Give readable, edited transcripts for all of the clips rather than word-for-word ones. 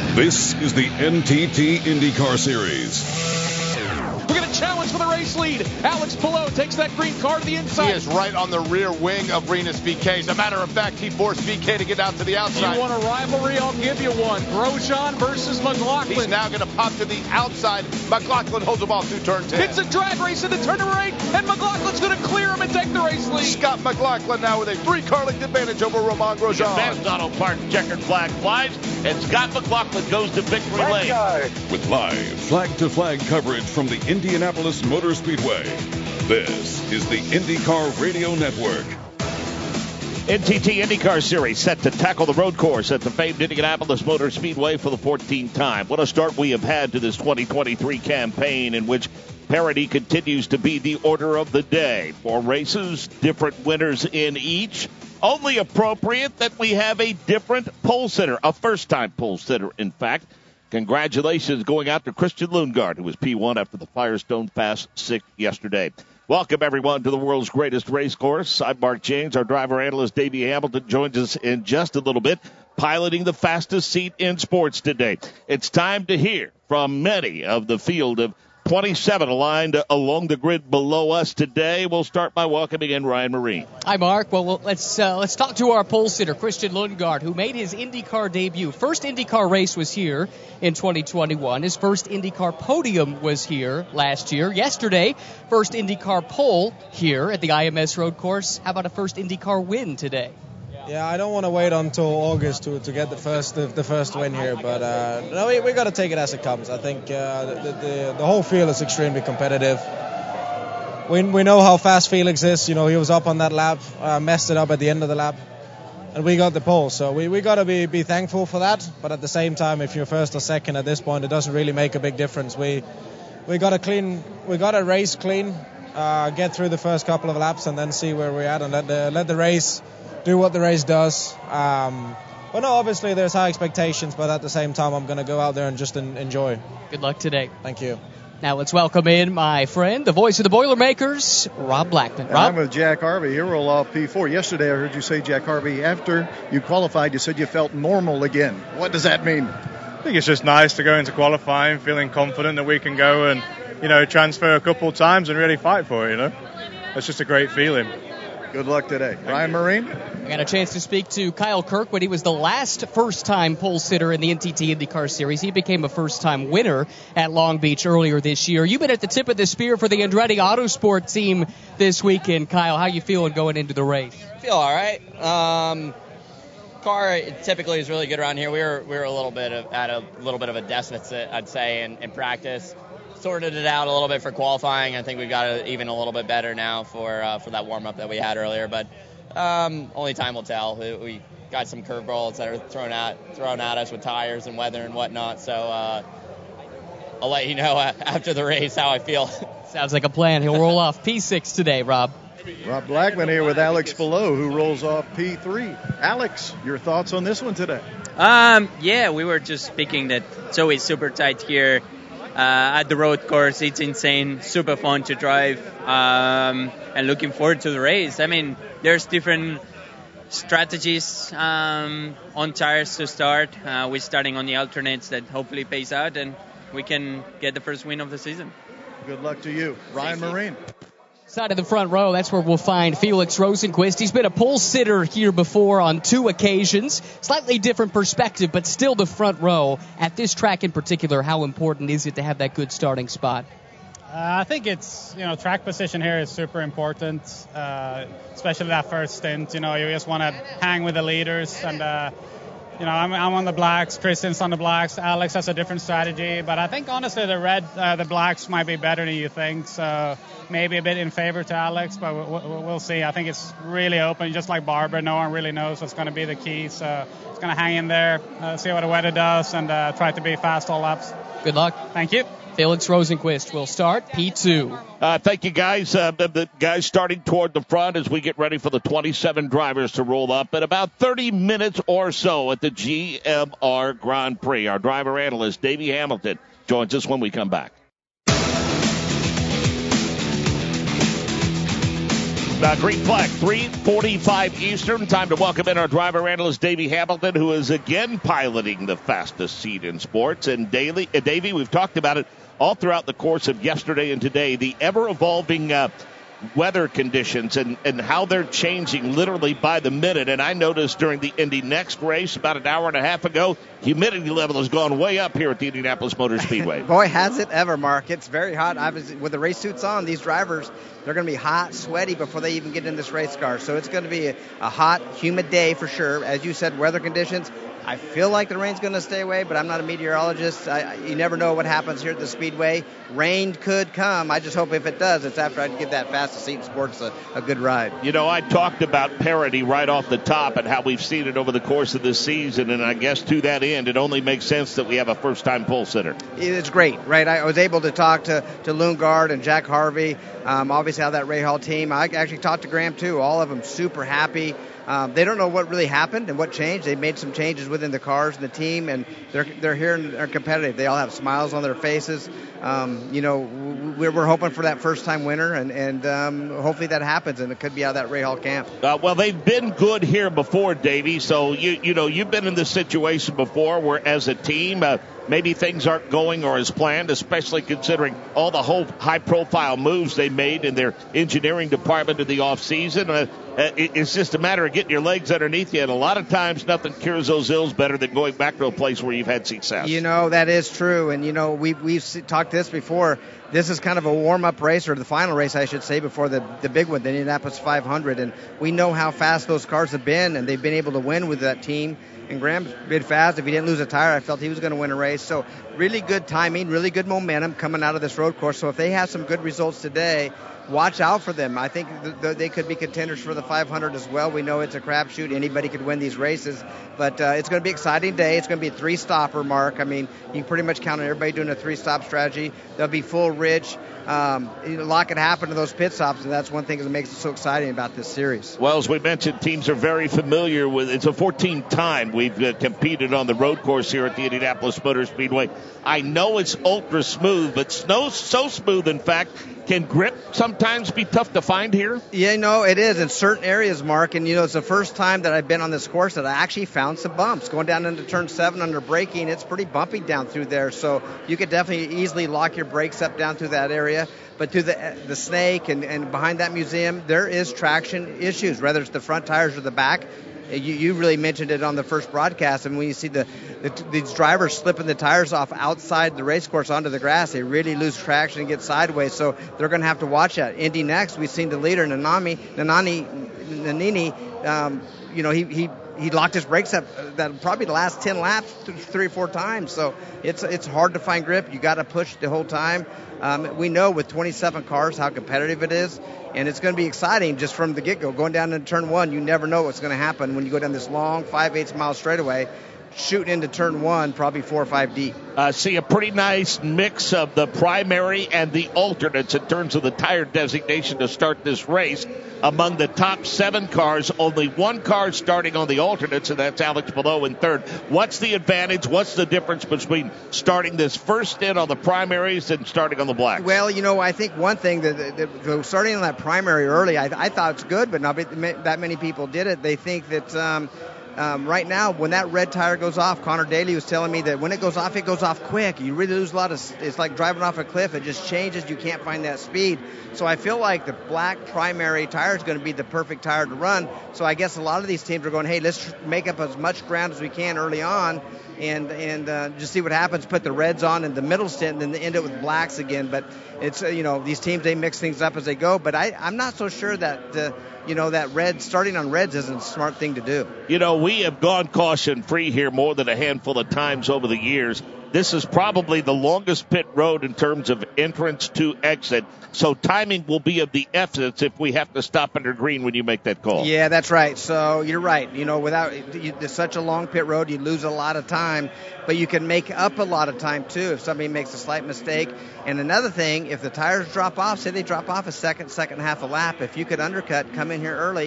This is the NTT IndyCar Series. We're going to challenge for the race lead. Alex Palou takes that green car to the inside. He is right on the rear wing of Rinus VeeKay. As a matter of fact, he forced VeeKay to get out to the outside. You want a rivalry? I'll give you one. Grosjean versus McLaughlin. He's now going to pop to the outside. McLaughlin holds the ball through turn 10. It's a drag race into turn number 8, and McLaughlin's going to clear him and take the race lead. Scott McLaughlin now with a 3-car length advantage over Romain Grosjean. Advanced Auto Parts checkered flag flies, and Scott McLaughlin goes to victory lane. With live flag-to-flag coverage from the Indianapolis Motor Speedway, this is the IndyCar Radio Network. NTT IndyCar Series set to tackle the road course at the famed Indianapolis Motor Speedway for the 14th time. What a start we have had to this 2023 campaign, in which parity continues to be the order of the day. 4 races, different winners in each. Only appropriate that we have a different pole sitter, a first-time pole sitter, in fact. Congratulations going out to Christian Lundgaard, who was P1 after the Firestone Fast 6 yesterday. Welcome, everyone, to the world's greatest race course. I'm Mark James. Our driver analyst, Davey Hamilton, joins us in just a little bit, piloting the fastest seat in sports today. It's time to hear from many of the field of 27 aligned along the grid below us today. We'll start by welcoming in Ryan Marine. Hi, Mark. Well, let's talk to our pole sitter, Christian Lundgaard, who made his IndyCar debut. First IndyCar race was here in 2021. His first IndyCar podium was here last year. Yesterday, first IndyCar pole here at the IMS Road Course. How about a first IndyCar win today? Yeah, I don't want to wait until August to get the first win here, but no, we got to take it as it comes. I think the whole field is extremely competitive. We know how fast Felix is. You know, he was up on that lap, messed it up at the end of the lap, and we got the pole. So we got to be thankful for that. But at the same time, if you're first or second at this point, it doesn't really make a big difference. We got to race clean, get through the first couple of laps, and then see where we're at, and let the race do what the race does. But no, obviously there's high expectations, but at the same time I'm going to go out there and just enjoy. Good luck today. Thank you. Now let's welcome in my friend, the voice of the Boilermakers, Rob Blackman. Rob? I'm with Jack Harvey. He'll roll off P4. Yesterday I heard you say, Jack Harvey, after you qualified, you said you felt normal again. What does that mean? I think it's just nice to go into qualifying feeling confident that we can go and, transfer a couple times and really fight for it, It's just a great feeling. Good luck today. Ryan Marine? I got a chance to speak to Kyle Kirkwood. He was the last first-time pole sitter in the NTT IndyCar Series. He became a first-time winner at Long Beach earlier this year. You've been at the tip of the spear for the Andretti Autosport team this weekend. Kyle, how you feeling going into the race? Feel all right. Car typically is really good around here. We were a little bit of a deficit, I'd say, in practice. Sorted it out a little bit for qualifying. I think we've got it even a little bit better now for that warm-up that we had earlier. But only time will tell. We got some curveballs that are thrown at us with tires and weather and whatnot. So I'll let you know after the race how I feel. Sounds like a plan. He'll roll off P6 today, Rob. Rob Blackman here with Alex Palou, who rolls off P3. Alex, your thoughts on this one today? Yeah, we were just speaking that it's always super tight here. At the road course, it's insane, super fun to drive, and looking forward to the race. I mean, there's different strategies on tires to start. We're starting on the alternates that hopefully pays out, and we can get the first win of the season. Good luck to you. Ryan Marine. Side of the front row, that's where we'll find Felix Rosenqvist. He's been a pole sitter here before on 2 occasions. Slightly different perspective, but still the front row. At this track in particular, how important is it to have that good starting spot? I think it's, track position here is super important, especially that first stint. You just want to hang with the leaders. And, I'm on the blacks, Christian's on the blacks, Alex has a different strategy. But I think, honestly, the blacks might be better than you think. So maybe a bit in favor to Alex, but we'll see. I think it's really open, just like Barber. No one really knows what's going to be the key. So it's going to hang in there, see what the weather does, and try to be fast all laps. Good luck. Thank you. Felix Rosenqvist will start P2. Thank you, guys. The guys starting toward the front as we get ready for the 27 drivers to roll up in about 30 minutes or so at the GMR Grand Prix. Our driver analyst, Davey Hamilton, joins us when we come back. Green flag, 3:45 Eastern. Time to welcome in our driver analyst, Davey Hamilton, who is again piloting the fastest seat in sports. And Davey, we've talked about it all throughout the course of yesterday and today, the ever-evolving weather conditions and how they're changing literally by the minute. And I noticed during the Indy Next race about an hour and a half ago, humidity level has gone way up here at the Indianapolis Motor Speedway. Boy, has it ever, Mark. It's very hot. With the race suits on, these drivers, they're going to be hot, sweaty before they even get in this race car. So it's going to be a hot, humid day for sure. As you said, weather conditions. I feel like the rain's going to stay away, but I'm not a meteorologist. You never know what happens here at the Speedway. Rain could come. I just hope if it does, it's after I give that fastest seat in sports a good ride. You know, I talked about parity right off the top and how we've seen it over the course of this season, and I guess to that end, it only makes sense that we have a first-time pole sitter. It's great, right? I was able to talk to Lundgaard and Jack Harvey, obviously how that Rahal team. I actually talked to Graham, too. All of them super happy. They don't know what really happened and what changed. They made some changes within the cars and the team, and they're here and they're competitive. They all have smiles on their faces. We're hoping for that first-time winner, and hopefully that happens, and it could be out of that Rahal camp. Well, they've been good here before, Davey. So you've been in this situation before, where as a team, maybe things aren't going or as planned, especially considering all the whole high-profile moves they made in their engineering department in the offseason. It's just a matter of getting your legs underneath you, and a lot of times nothing cures those ills better than going back to a place where you've had success. That is true, and we've talked this before. This is kind of a warm-up race, or the final race, I should say, before the big one, the Indianapolis 500, and we know how fast those cars have been, and they've been able to win with that team. And Graham's been fast. If he didn't lose a tire, I felt he was going to win a race. So really good timing, really good momentum coming out of this road course. So if they have some good results today, watch out for them. I think they could be contenders for the 500 as well. We know it's a crapshoot. Anybody could win these races. But it's going to be an exciting day. It's going to be a three-stopper, Mark. I mean, you can pretty much count on everybody doing a three-stop strategy. They'll be full rich. A lot can happen to those pit stops, and that's one thing that makes it so exciting about this series. Well, as we mentioned, teams are very familiar with it. It's a 14th time we've competed on the road course here at the Indianapolis Motor Speedway. I know it's ultra smooth, but snow's so smooth, in fact, can grip sometimes be tough to find here? Yeah, it is in certain areas, Mark. And, it's the first time that I've been on this course that I actually found some bumps. Going down into turn 7 under braking, it's pretty bumpy down through there. So you could definitely easily lock your brakes up down through that area. But through the snake and behind that museum, there is traction issues, whether it's the front tires or the back. You really mentioned it on the first broadcast, and when you see these drivers slipping the tires off outside the race course onto the grass, they really lose traction and get sideways, so they're going to have to watch that. Indy Next, we've seen the leader, Nannini, he locked his brakes up that probably the last 10 laps 3 or 4 times, so it's hard to find grip. You got to push the whole time. We know with 27 cars how competitive it is, and it's going to be exciting just from the get-go. Going down into turn 1, you never know what's going to happen when you go down this long 5/8 mile straightaway, shooting into turn 1, probably 4 or 5 deep. See a pretty nice mix of the primary and the alternates in terms of the tire designation to start this race. Among the top 7 cars, only 1 car starting on the alternates, and that's Alex Palou in third. What's the advantage? What's the difference between starting this first stint on the primaries and starting on the blacks? Well, I think one thing that starting on that primary early, I thought it's good, but not that many people did it. They think that right now, when that red tire goes off, Connor Daly was telling me that when it goes off quick. You really lose a lot of, it's like driving off a cliff. It just changes. You can't find that speed. So I feel like the black primary tire is going to be the perfect tire to run. So I guess a lot of these teams are going, hey, let's make up as much ground as we can early on and just see what happens. Put the reds on in the middle stint and then end it with blacks again. But it's, these teams, they mix things up as they go. But I'm not so sure that, that starting on reds isn't a smart thing to do. We have gone caution-free here more than a handful of times over the years. This is probably the longest pit road in terms of entrance to exit. So timing will be of the essence if we have to stop under green when you make that call. Yeah, that's right. So you're right. It's such a long pit road, you lose a lot of time, but you can make up a lot of time too if somebody makes a slight mistake. And another thing, if the tires drop off, say they drop off a second half a lap, if you could undercut, come in here early,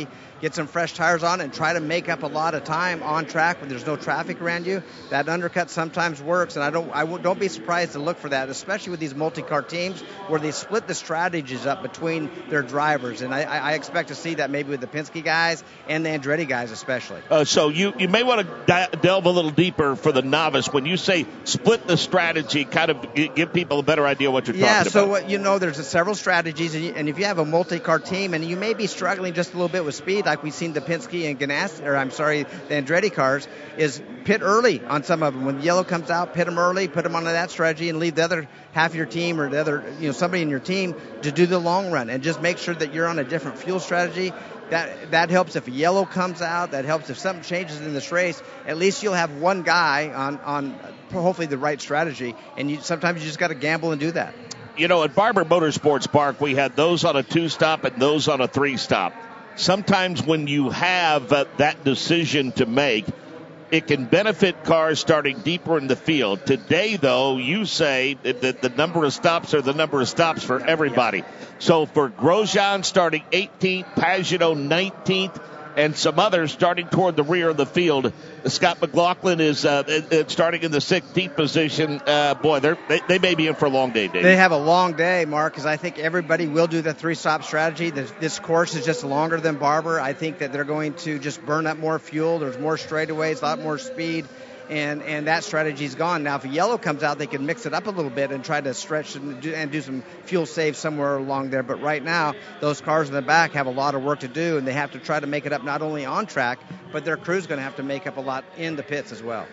get some fresh tires on, and try to make up a lot of time on track when there's no traffic around you. That undercut sometimes works, and don't be surprised to look for that, especially with these multi-car teams where they split the strategies up between their drivers. And I expect to see that maybe with the Penske guys and the Andretti guys especially. So you may want to delve a little deeper for the novice. When you say split the strategy, kind of give people a better idea what you're talking about. Yeah, so there's several strategies, and if you have a multi-car team and you may be struggling just a little bit with speed, like we've seen the Penske and the Andretti cars, is pit early on some of them. When the yellow comes out, pit them early, put them onto that strategy, and leave the other half of your team or the other, somebody in your team to do the long run, and just make sure that you're on a different fuel strategy. That helps if a yellow comes out. That helps if something changes in this race. At least you'll have one guy on hopefully the right strategy, and sometimes you just got to gamble and do that. At Barber Motorsports Park, we had those on a 2-stop and those on a 3-stop. Sometimes when you have that decision to make, it can benefit cars starting deeper in the field. Today, though, you say that the number of stops are the number of stops for everybody. So for Grosjean starting 18th, Pagenaud 19th, and some others starting toward the rear of the field, Scott McLaughlin is starting in the 16th position. They may be in for a long day, Dave. They have a long day, Mark, because I think everybody will do the 3-stop strategy. This course is just longer than Barber. I think that they're going to just burn up more fuel. There's more straightaways, a lot more speed. And that strategy's gone. Now, if a yellow comes out, they can mix it up a little bit and try to stretch and do some fuel save somewhere along there. But right now, those cars in the back have a lot of work to do, and they have to try to make it up not only on track, but their crew's going to have to make up a lot in the pits as well.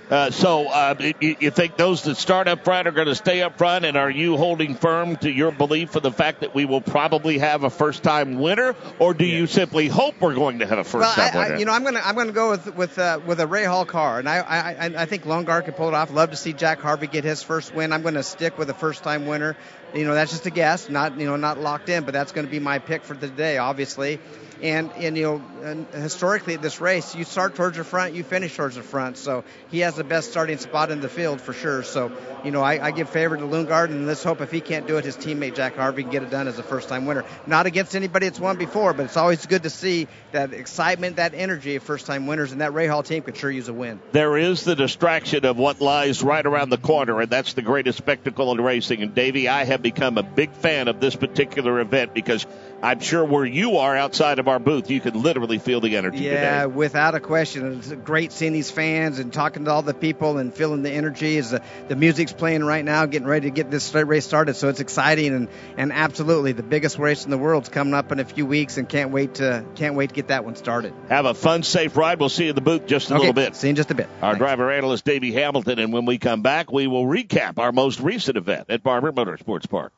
You think those that start up front are going to stay up front, and are you holding firm to your belief of the fact that we will probably have a first-time winner, or do you simply hope we're going to have a first-time winner? I'm going to go with a Ray Hall car, and I think Lundgaard can pull it off. Love to see Jack Harvey get his first win. I'm going to stick with a first-time winner. That's just a guess, not locked in, but that's going to be my pick for the day, obviously. And historically at this race, you start towards the front, you finish towards the front. So he has the best starting spot in the field for sure. So, I give favor to Lundgaard, and let's hope if he can't do it, his teammate Jack Harvey can get it done as a first-time winner. Not against anybody that's won before, but it's always good to see that excitement, that energy of first-time winners, and that Ray Hall team could sure use a win. There is the distraction of what lies right around the corner, and that's the greatest spectacle in racing. And, Davey, I have become a big fan of this particular event because I'm sure where you are outside of our booth, you can literally feel the energy today. Yeah, without a question. It's great seeing these fans and talking to all the people and feeling the energy as the music's playing right now, getting ready to get this race started. So it's exciting and absolutely the biggest race in the world is coming up in a few weeks, and can't wait to get that one started. Have a fun, safe ride. We'll see you in the booth just a little bit. See you in just a bit. Our driver analyst, Davey Hamilton, and when we come back, we will recap our most recent event at Barber Motorsports Park.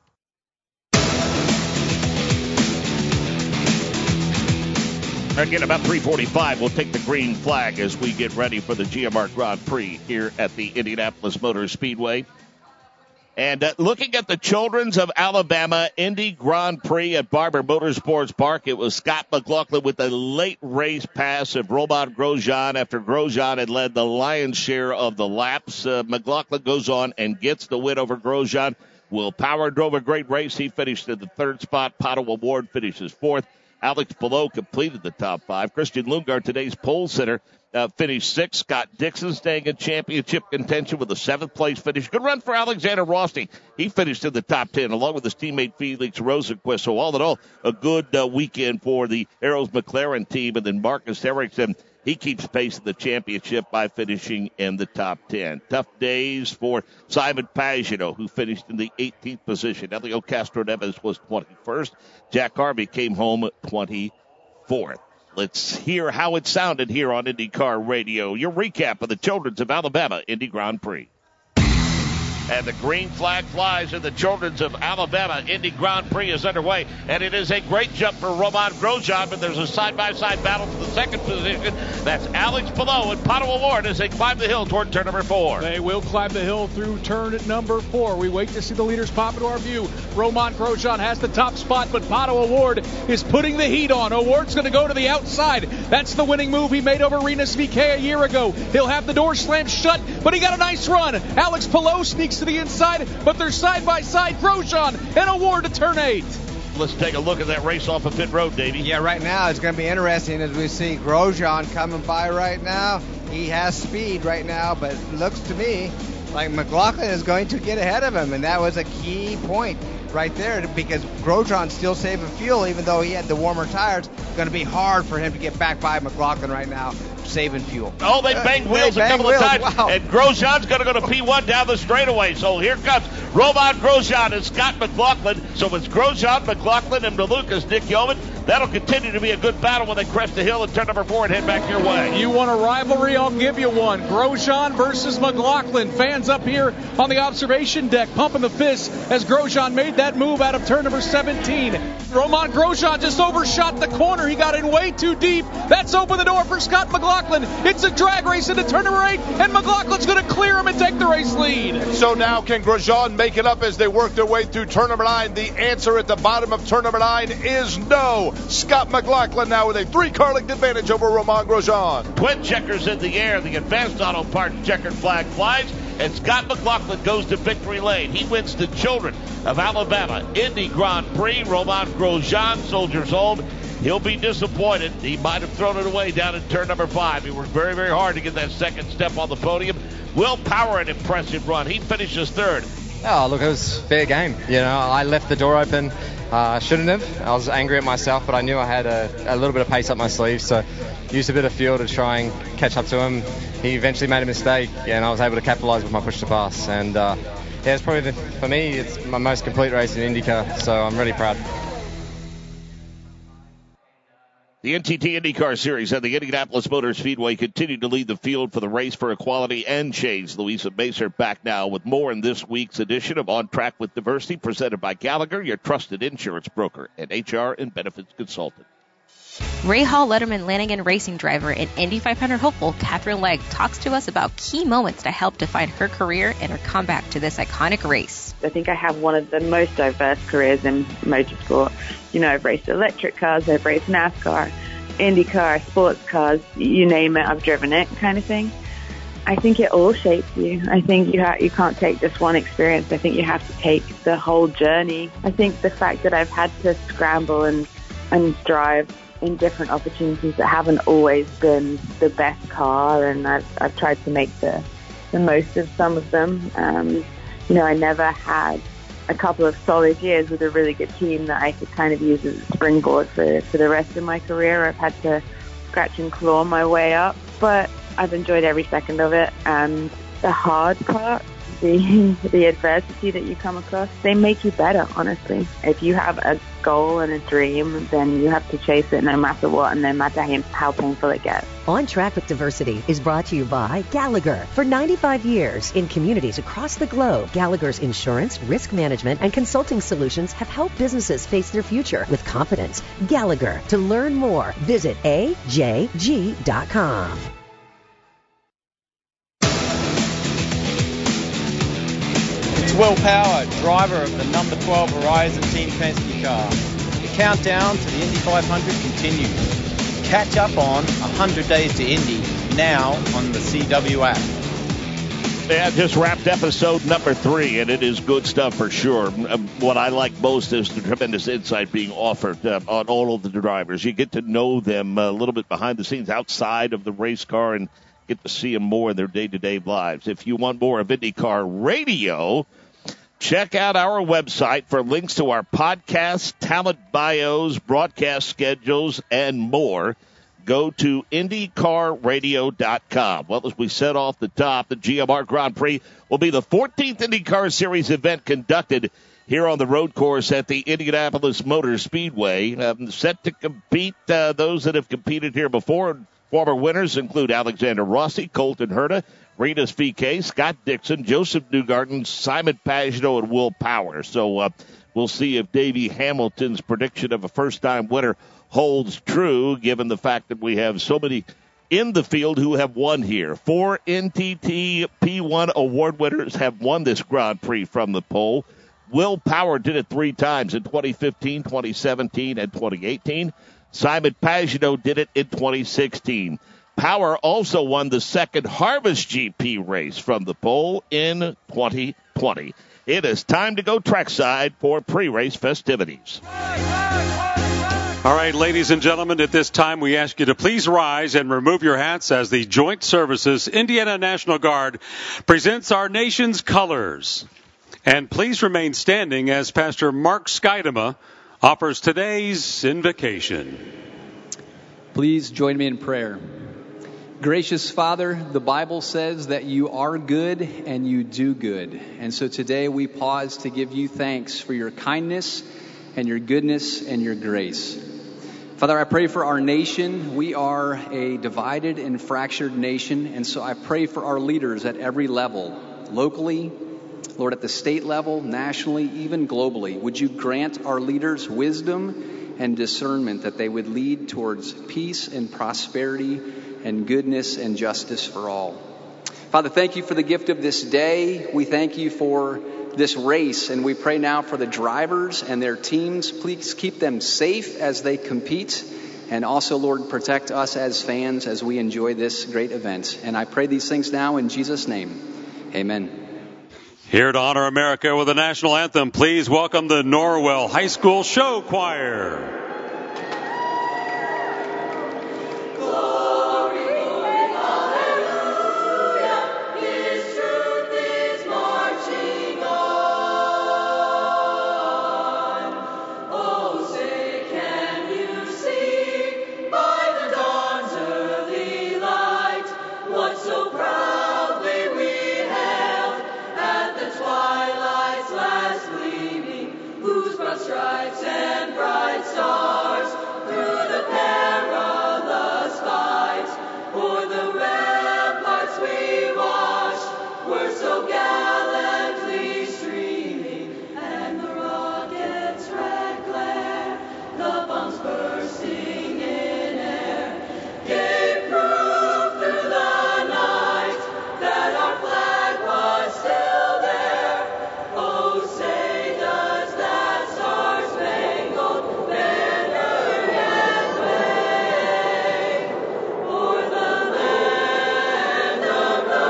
Again, about 3:45, we'll take the green flag as we get ready for the GMR Grand Prix here at the Indianapolis Motor Speedway. And looking at the Children's of Alabama Indy Grand Prix at Barber Motorsports Park, it was Scott McLaughlin with a late race pass of Romain Grosjean after Grosjean had led the lion's share of the laps. McLaughlin goes on and gets the win over Grosjean. Will Power drove a great race. He finished in the 3rd spot. Pato Award finishes 4th. Alex Palou completed the top 5. Christian Lundgaard, today's pole sitter, finished 6th. Scott Dixon staying in championship contention with a 7th place finish. Good run for Alexander Rossi. He finished in the top 10 along with his teammate Felix Rosenqvist. So all in all, a good weekend for the Arrows McLaren team. And then Marcus Ericsson, he keeps pace in the championship by finishing in the top 10. Tough days for Simon Pagenaud, who finished in the 18th position. Elio Castroneves was 21st. Jack Harvey came home 24th. Let's hear how it sounded here on IndyCar Radio. Your recap of the Children's of Alabama Indy Grand Prix. And the green flag flies in the Children's of Alabama Indy Grand Prix is underway. And it is a great jump for Romain Grosjean, but there's a side-by-side battle for the 2nd position. That's Alex Palou and Pato Award as they climb the hill toward turn number 4. They will climb the hill through turn number 4. We wait to see the leaders pop into our view. Romain Grosjean has the top spot, but Pato Award is putting the heat on. Award's going to go to the outside. That's the winning move he made over Rinus VeeKay a year ago. He'll have the door slammed shut, but he got a nice run. Alex Palou sneaks to the inside, but they're side by side. Grosjean and Award to turn 8. Let's take a look at that race off of pit road, Davey. Yeah, right now it's going to be interesting as we see Grosjean coming by right now. He has speed right now, but it looks to me like McLaughlin is going to get ahead of him, and that was a key point right there because Grosjean's still saving fuel even though he had the warmer tires. It's going to be hard for him to get back by McLaughlin right now, saving fuel. Oh, they banged wheels a couple of times, wow. And Grosjean's going to go to P1 down the straightaway. So here comes Romain Grosjean and Scott McLaughlin. So it's Grosjean, McLaughlin, and DeLucas, Nick Yeoman. That'll continue to be a good battle when they crest the hill and turn number 4 and head back your way. You want a rivalry? I'll give you one. Grosjean versus McLaughlin. Fans up here on the observation deck pumping the fist as Grosjean made that move out of turn number 17. Romain Grosjean just overshot the corner. He got in way too deep. That's opened the door for Scott McLaughlin. It's a drag race into turn number 8, and McLaughlin's going to clear him and take the race lead. So now can Grosjean make it up as they work their way through turn number 9? The answer at the bottom of turn number 9 is no. Scott McLaughlin now with a 3-car length advantage over Romain Grosjean. Twin checkers in the air. The Advanced Auto Parts checkered flag flies, and Scott McLaughlin goes to victory lane. He wins the Children of Alabama Indy Grand Prix. Romain Grosjean soldiers home. He'll be disappointed. He might have thrown it away down in turn number 5. He worked very, very hard to get that second step on the podium. Will Power, an impressive run. He finishes 3rd. Oh, look, it was fair game. You know, I left the door open. Shouldn't have. I was angry at myself, but I knew I had a little bit of pace up my sleeve, so used a bit of fuel to try and catch up to him. He eventually made a mistake, and I was able to capitalise with my push to pass. And it's probably, for me, it's my most complete race in IndyCar, so I'm really proud. The NTT IndyCar Series and the Indianapolis Motor Speedway continue to lead the field for the race for equality and change. Louisa Macer back now with more in this week's edition of On Track with Diversity, presented by Gallagher, your trusted insurance broker and HR and benefits consultant. Ray Hall Letterman Lanigan racing driver and Indy 500 hopeful Catherine Legg talks to us about key moments that helped define her career and her comeback to this iconic race. I think I have one of the most diverse careers in motorsport. You know, I've raced electric cars, I've raced NASCAR, IndyCar, sports cars, you name it, I've driven it kind of thing. I think it all shapes you. I think you can't take just one experience. I think you have to take the whole journey. I think the fact that I've had to scramble and drive in different opportunities that haven't always been the best car, and I've tried to make the most of some of them. You know, I never had a couple of solid years with a really good team that I could kind of use as a springboard for the rest of my career. I've had to scratch and claw my way up, but I've enjoyed every second of it. And the hard part, the adversity that you come across, they make you better, honestly. If you have a goal and a dream, then you have to chase it no matter what and no matter how painful it gets. On Track with Diversity is brought to you by Gallagher. For 95 years in communities across the globe, Gallagher's insurance, risk management, and consulting solutions have helped businesses face their future with confidence. Gallagher. To learn more, visit ajg.com. It's Will Power, driver of the number 12 Horizon Team Penske car. The countdown to the Indy 500 continues. Catch up on 100 Days to Indy now on the CW app. Yeah, just wrapped episode number 3, and it is good stuff for sure. What I like most is the tremendous insight being offered on all of the drivers. You get to know them a little bit behind the scenes outside of the race car and get to see them more in their day-to-day lives. If you want more of IndyCar Radio, check out our website for links to our podcasts, talent bios, broadcast schedules, and more. Go to IndyCarRadio.com. Well, as we said off the top, the GMR Grand Prix will be the 14th IndyCar Series event conducted here on the road course at the Indianapolis Motor Speedway. Set to compete those that have competed here before. Former winners include Alexander Rossi, Colton Herta, Rinus VeeKay, Scott Dixon, Joseph Newgarden, Simon Pagenaud, and Will Power. So we'll see if Davey Hamilton's prediction of a first-time winner holds true, given the fact that we have so many in the field who have won here. 4 NTT P1 award winners have won this Grand Prix from the pole. Will Power did it 3 times in 2015, 2017, and 2018. Simon Pagenaud did it in 2016. Power also won the second Harvest GP race from the pole in 2020. 2020. It is time to go trackside for pre-race festivities. All right, ladies and gentlemen, at this time we ask you to please rise and remove your hats as the Joint Services Indiana National Guard presents our nation's colors. And please remain standing as Pastor Mark Skidema offers today's invocation. Please join me in prayer. Gracious Father, the Bible says that you are good and you do good. And so today we pause to give you thanks for your kindness and your goodness and your grace. Father, I pray for our nation. We are a divided and fractured nation, and so I pray for our leaders at every level, locally, Lord, at the state level, nationally, even globally. Would you grant our leaders wisdom and discernment that they would lead towards peace and prosperity and goodness and justice for all. Father, thank you for the gift of this day. We thank you for this race, and we pray now for the drivers and their teams. Please keep them safe as they compete, and also, Lord, protect us as fans as we enjoy this great event. And I pray these things now in Jesus' name. Amen. Here to honor America with the national anthem, please welcome the Norwell High School Show Choir. Stripes and bright stars through the perilous fight, o'er the ramparts we watched were so gallantly streaming, and the rockets' red glare, the bombs bursting in air, gave proof through the night that our flag was still there. Oh, say does that star-spangled banner yet wave o'er the land of the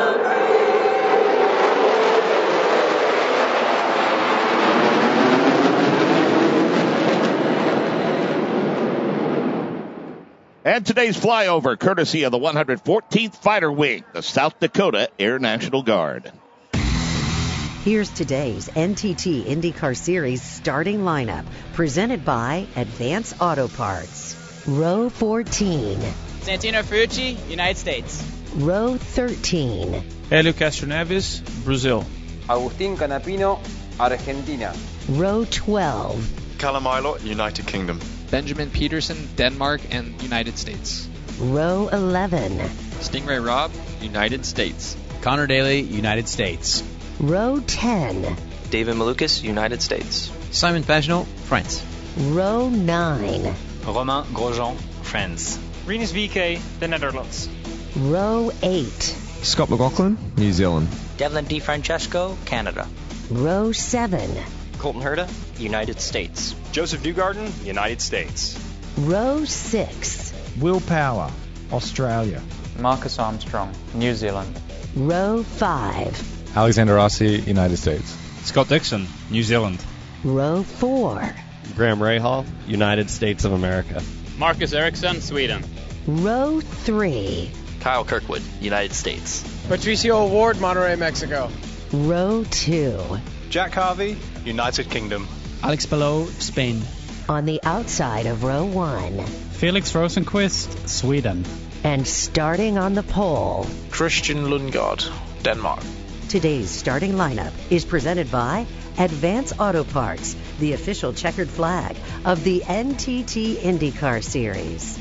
And today's flyover, courtesy of the 114th Fighter Wing, the South Dakota Air National Guard. Here's today's NTT IndyCar Series starting lineup, presented by Advance Auto Parts. Row 14. Santino Ferrucci, United States. Row 13. Hélio Castro Neves, Brazil. Agustín Canapino, Argentina. Row 12. Callum Ilott, United Kingdom. Benjamin Peterson, Denmark and United States. Row 11. Stingray Robb, United States. Connor Daly, United States. Row 10. David Malukas, United States. Simon Pagenaud, France. Row 9. Romain Grosjean, France. Rinus VK, the Netherlands. Row 8. Scott McLaughlin, New Zealand. Devlin DiFrancesco, Canada. Row 7. Colton Herta, United States. Joseph Newgarden, United States. Row 6. Will Power, Australia. Marcus Armstrong, New Zealand. Row 5. Alexander Rossi, United States. Scott Dixon, New Zealand. Row 4. Graham Rahal, United States of America. Marcus Ericsson, Sweden. Row 3. Kyle Kirkwood, United States. Patricio Ward, Monterrey, Mexico. Row 2. Jack Harvey, United Kingdom. Alex Palou, Spain. On the outside of row 1. Felix Rosenqvist, Sweden. And starting on the pole, Christian Lundgaard, Denmark. Today's starting lineup is presented by Advance Auto Parts, the official checkered flag of the NTT IndyCar Series.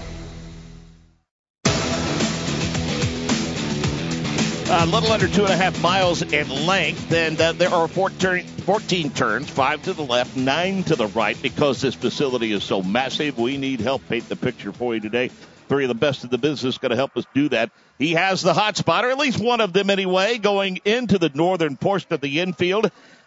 A little under 2.5 miles in length, and there are 14 turns, 5 to the left, 9 to the right. Because this facility is so massive, we need help paint the picture for you today. 3 of the best in the business going to help us do that. He has the hot spot, or at least one of them anyway, going into the northern portion of the infield.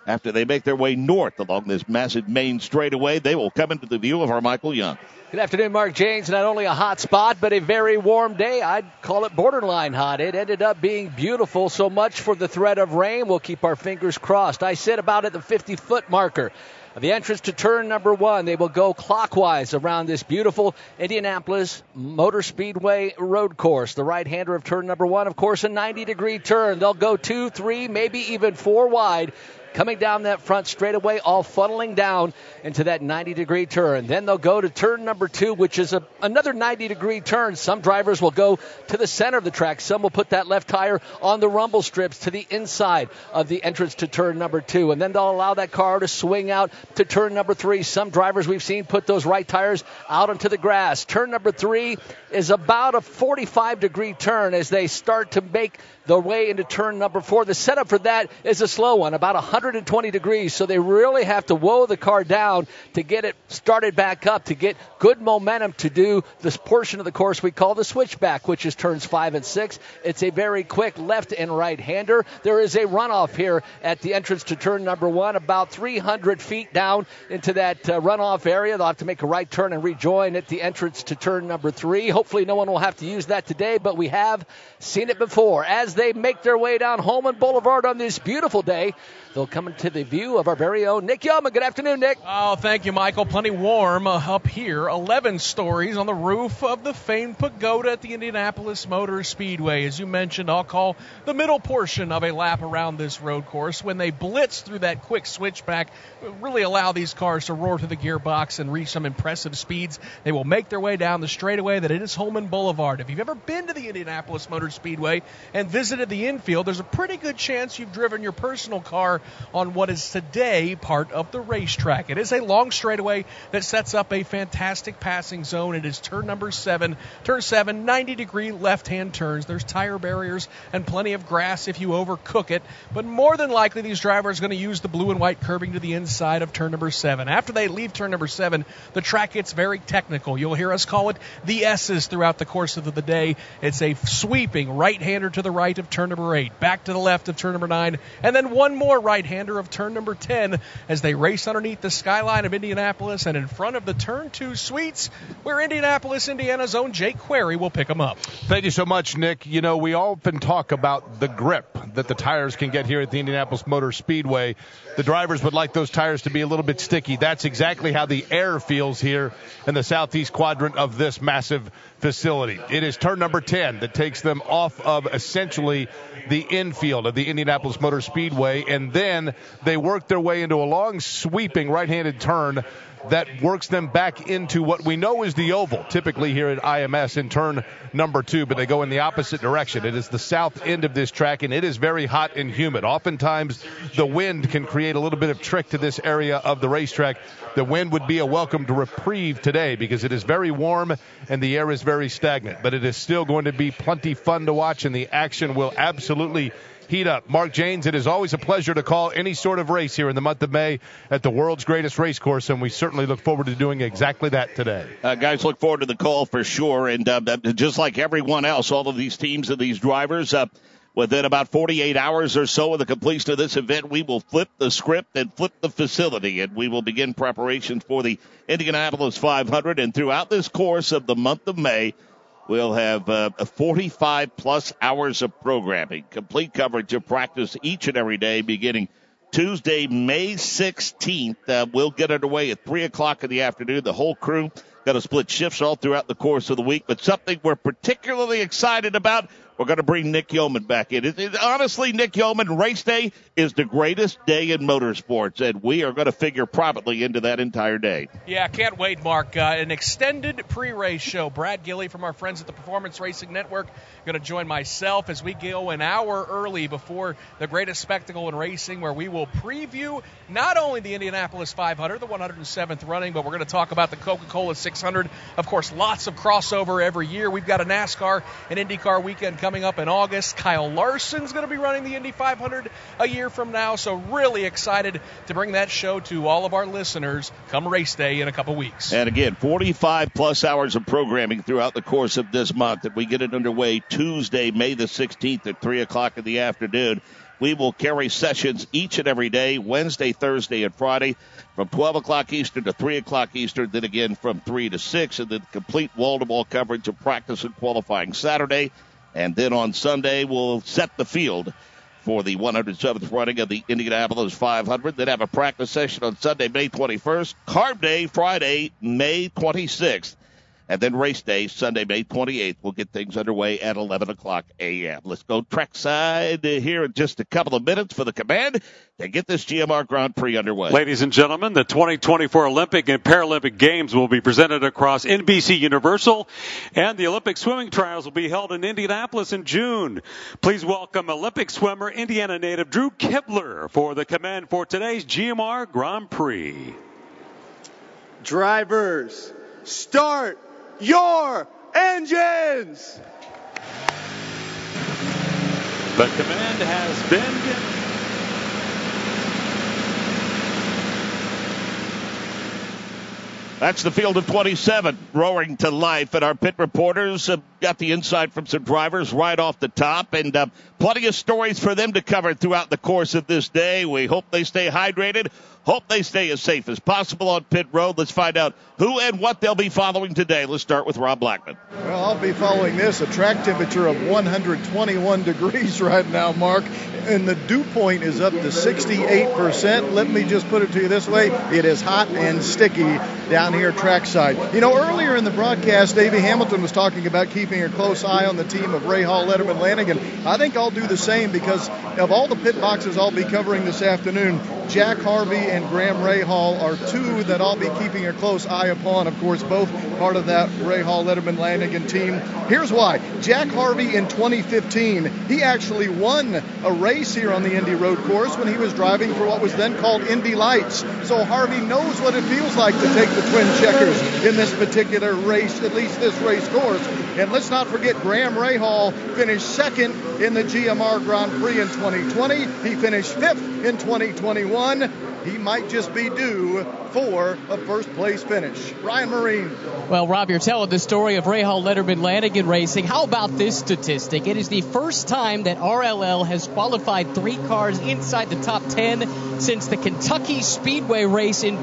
After they make their way north along this massive main straightaway, they will come into the view of our Michael Young. Good afternoon, Mark Janes. Not only a hot spot, but a very warm day. I'd call it borderline hot. It ended up being beautiful. So much for the threat of rain. We'll keep our fingers crossed. I sit about at the 50-foot marker. The entrance to turn number 1, they will go clockwise around this beautiful Indianapolis Motor Speedway road course. The right-hander of turn number 1, of course, a 90-degree turn. They'll go 2, 3, maybe even 4 wide. Coming down that front straightaway, all funneling down into that 90-degree turn. Then they'll go to turn number 2, which is another 90-degree turn. Some drivers will go to the center of the track. Some will put that left tire on the rumble strips to the inside of the entrance to turn number 2. And then they'll allow that car to swing out to turn number 3. Some drivers we've seen put those right tires out onto the grass. Turn number 3 is about a 45-degree turn as they start to make the way into turn number 4. The setup for that is a slow one, about 120 degrees, so they really have to woe the car down to get it started back up, to get good momentum to do this portion of the course we call the switchback, which is turns 5 and 6. It's a very quick left and right-hander. There is a runoff here at the entrance to turn number 1, about 300 feet down into that runoff area. They'll have to make a right turn and rejoin at the entrance to turn number 3. Hopefully no one will have to use that today, but we have seen it before. As they make their way down Holman Boulevard on this beautiful day, they'll come into the view of our very own Nick Yeoman. Good afternoon, Nick. Oh, thank you, Michael. Plenty warm up here. 11 stories on the roof of the famed pagoda at the Indianapolis Motor Speedway. As you mentioned, I'll call the middle portion of a lap around this road course. When they blitz through that quick switchback, really allow these cars to roar to the gearbox and reach some impressive speeds. They will make their way down the straightaway that it is Holman Boulevard. If you've ever been to the Indianapolis Motor Speedway and visited the infield, there's a pretty good chance you've driven your personal car on what is today part of the racetrack. It is a long straightaway that sets up a fantastic passing zone. It is turn number 7. Turn 7, 90-degree left-hand turns. There's tire barriers and plenty of grass if you overcook it. But more than likely, these drivers are going to use the blue and white curbing to the inside of turn number 7. After they leave turn number 7, the track gets very technical. You'll hear us call it the S's throughout the course of the day. It's a sweeping right-hander to the right of turn number 8, back to the left of turn number 9, and then one more right-hander of turn number 10 as they race underneath the skyline of Indianapolis and in front of the turn 2 suites where Indianapolis, Indiana's own Jake Query will pick them up. Thank you so much, Nick. You know, we often talk about the grip that the tires can get here at the Indianapolis Motor Speedway. The drivers would like those tires to be a little bit sticky. That's exactly how the air feels here in the southeast quadrant of this massive facility. It is turn number 10 that takes them off of essentially the infield of the Indianapolis Motor Speedway, and then they work their way into a long sweeping right-handed turn that works them back into what we know is the oval, typically here at IMS in turn number 2, but they go in the opposite direction. It is the south end of this track, and it is very hot and humid. Oftentimes, the wind can create a little bit of trick to this area of the racetrack. The wind would be a welcomed reprieve today because it is very warm and the air is very stagnant, but it is still going to be plenty fun to watch, and the action will absolutely heat up. Mark Janes, it is always a pleasure to call any sort of race here in the month of May at the world's greatest race course, and we certainly look forward to doing exactly that today. Guys, look forward to the call for sure, and just like everyone else, all of these teams and these drivers, within about 48 hours or so of the completion of this event, we will flip the script and flip the facility, and we will begin preparations for the Indianapolis 500, and throughout this course of the month of May, we'll have 45-plus hours of programming, complete coverage of practice each and every day, beginning Tuesday, May 16th. We'll get underway at 3 o'clock in the afternoon. The whole crew got to split shifts all throughout the course of the week, but something we're particularly excited about, we're going to bring Nick Yeoman back in. Honestly, Nick Yeoman, race day is the greatest day in motorsports, and we are going to figure prominently into that entire day. Yeah, can't wait, Mark. An extended pre-race show. Brad Gilley from our friends at the Performance Racing Network going to join myself as we go an hour early before the greatest spectacle in racing, where we will preview not only the Indianapolis 500, the 107th running, but we're going to talk about the Coca-Cola 600. Of course, lots of crossover every year. We've got a NASCAR and IndyCar weekend coming up in August. Kyle Larson's going to be running the Indy 500 a year from now, so really excited to bring that show to all of our listeners come race day in a couple weeks. And again, 45-plus hours of programming throughout the course of this month, and we get it underway Tuesday, May the 16th at 3 o'clock in the afternoon. We will carry sessions each and every day, Wednesday, Thursday, and Friday, from 12 o'clock Eastern to 3 o'clock Eastern, then again from 3 to 6, and then complete wall-to-wall coverage of practice and qualifying Saturday. And then on Sunday, we'll set the field for the 107th running of the Indianapolis 500. Then have a practice session on Sunday, May 21st. Carb Day, Friday, May 26th. And then race day, Sunday, May 28th. We'll get things underway at 11 o'clock a.m. Let's go trackside here in just a couple of minutes for the command to get this GMR Grand Prix underway. Ladies and gentlemen, the 2024 Olympic and Paralympic Games will be presented across NBC Universal, and the Olympic swimming trials will be held in Indianapolis in June. Please welcome Olympic swimmer, Indiana native Drew Kibler for the command for today's GMR Grand Prix. Drivers, start your engines! The command has been given. That's the field of 27 roaring to life, and our pit reporters got the insight from some drivers right off the top, and plenty of stories for them to cover throughout the course of this day. We hope they stay hydrated, hope they stay as safe as possible on pit road. Let's find out who and what they'll be following today. Let's start with Rob Blackman. Well, I'll be following this, a track temperature of 121 degrees right now, Mark, and the dew point is up to 68%. Let me just put it to you this way. It is hot and sticky down here trackside. You know, earlier in the broadcast, Davey Hamilton was talking about keeping a close eye on the team of Ray Hall, Letterman, Lanigan. I think I'll do the same because of all the pit boxes I'll be covering this afternoon, Jack Harvey and Graham Rahal are two that I'll be keeping a close eye upon. Of course, both part of that Ray Hall, Letterman, Lanigan team. Here's why. Jack Harvey in 2015, he actually won a race here on the Indy Road Course when he was driving for what was then called Indy Lights. So Harvey knows what it feels like to take the twin checkers in this particular race, at least this race course. And let's not forget Graham Rahal finished second in the GMR Grand Prix in 2020. He finished fifth in 2021. He might just be due for a first-place finish. Ryan Marine. Well, Rob, you're telling the story of Rahal, Letterman, Lanigan racing. How about this statistic? It is the first time that RLL has qualified 3 cars inside the top 10 since the Kentucky Speedway race in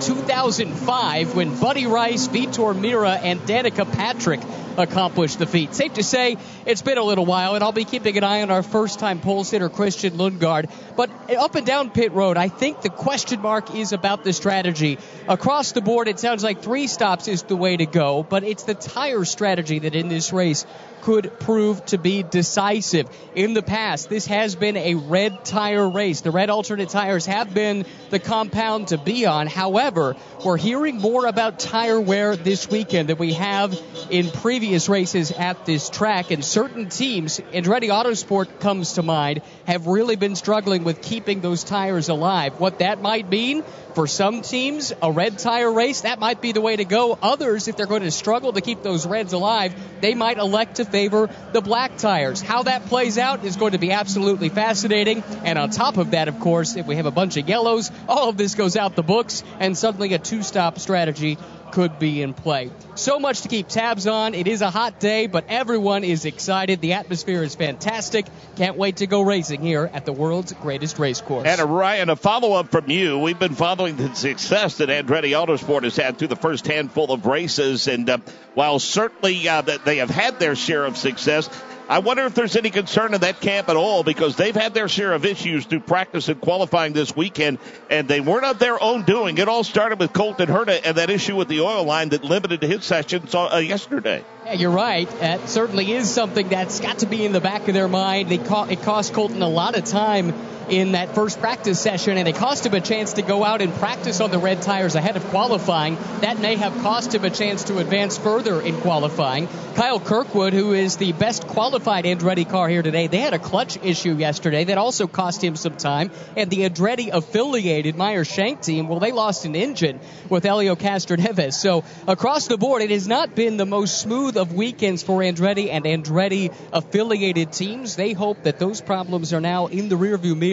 2005 when Buddy Rice, Vitor Mira, and Danica Patrick accomplished the feat. Safe to say, it's been a little while, and I'll be keeping an eye on our first-time pole sitter, Christian Lundgaard. But up and down pit road, I think the question mark is about the strategy. Across the board, it sounds like 3 stops is the way to go, but it's the tire strategy that in this race could prove to be decisive. In the past, this has been a red tire race. The red alternate tires have been the compound to be on. However, we're hearing more about tire wear this weekend than we have in previous races at this track, and certain teams, Andretti Autosport comes to mind, have really been struggling with keeping those tires alive. What that might mean for some teams, a red tire race, that might be the way to go. Others, if they're going to struggle to keep those reds alive, they might elect to favor the black tires. How that plays out is going to be absolutely fascinating. And on top of that, of course, if we have a bunch of yellows, all of this goes out the books, and suddenly a 2-stop strategy could be in play. So much to keep tabs on. It is a hot day, but everyone is excited. The atmosphere is fantastic. Can't wait to go racing here at the world's greatest race course. And Ryan, a follow-up from you. We've been following the success that Andretti Autosport has had through the first handful of races, and while certainly that they have had their share of success, I wonder if there's any concern in that camp at all, because they've had their share of issues through practice and qualifying this weekend, and they weren't of their own doing. It all started with Colton Herta and that issue with the oil line that limited his sessions yesterday. Yeah, you're right. That certainly is something that's got to be in the back of their mind. It cost Colton a lot of time in that first practice session, and it cost him a chance to go out and practice on the red tires ahead of qualifying. That may have cost him a chance to advance further in qualifying. Kyle Kirkwood, who is the best qualified Andretti car here today, they had a clutch issue yesterday that also cost him some time. And the Andretti-affiliated Meyer-Shank team, well, they lost an engine with Helio Castroneves. So across the board, it has not been the most smooth of weekends for Andretti and Andretti-affiliated teams. They hope that those problems are now in the rearview mirror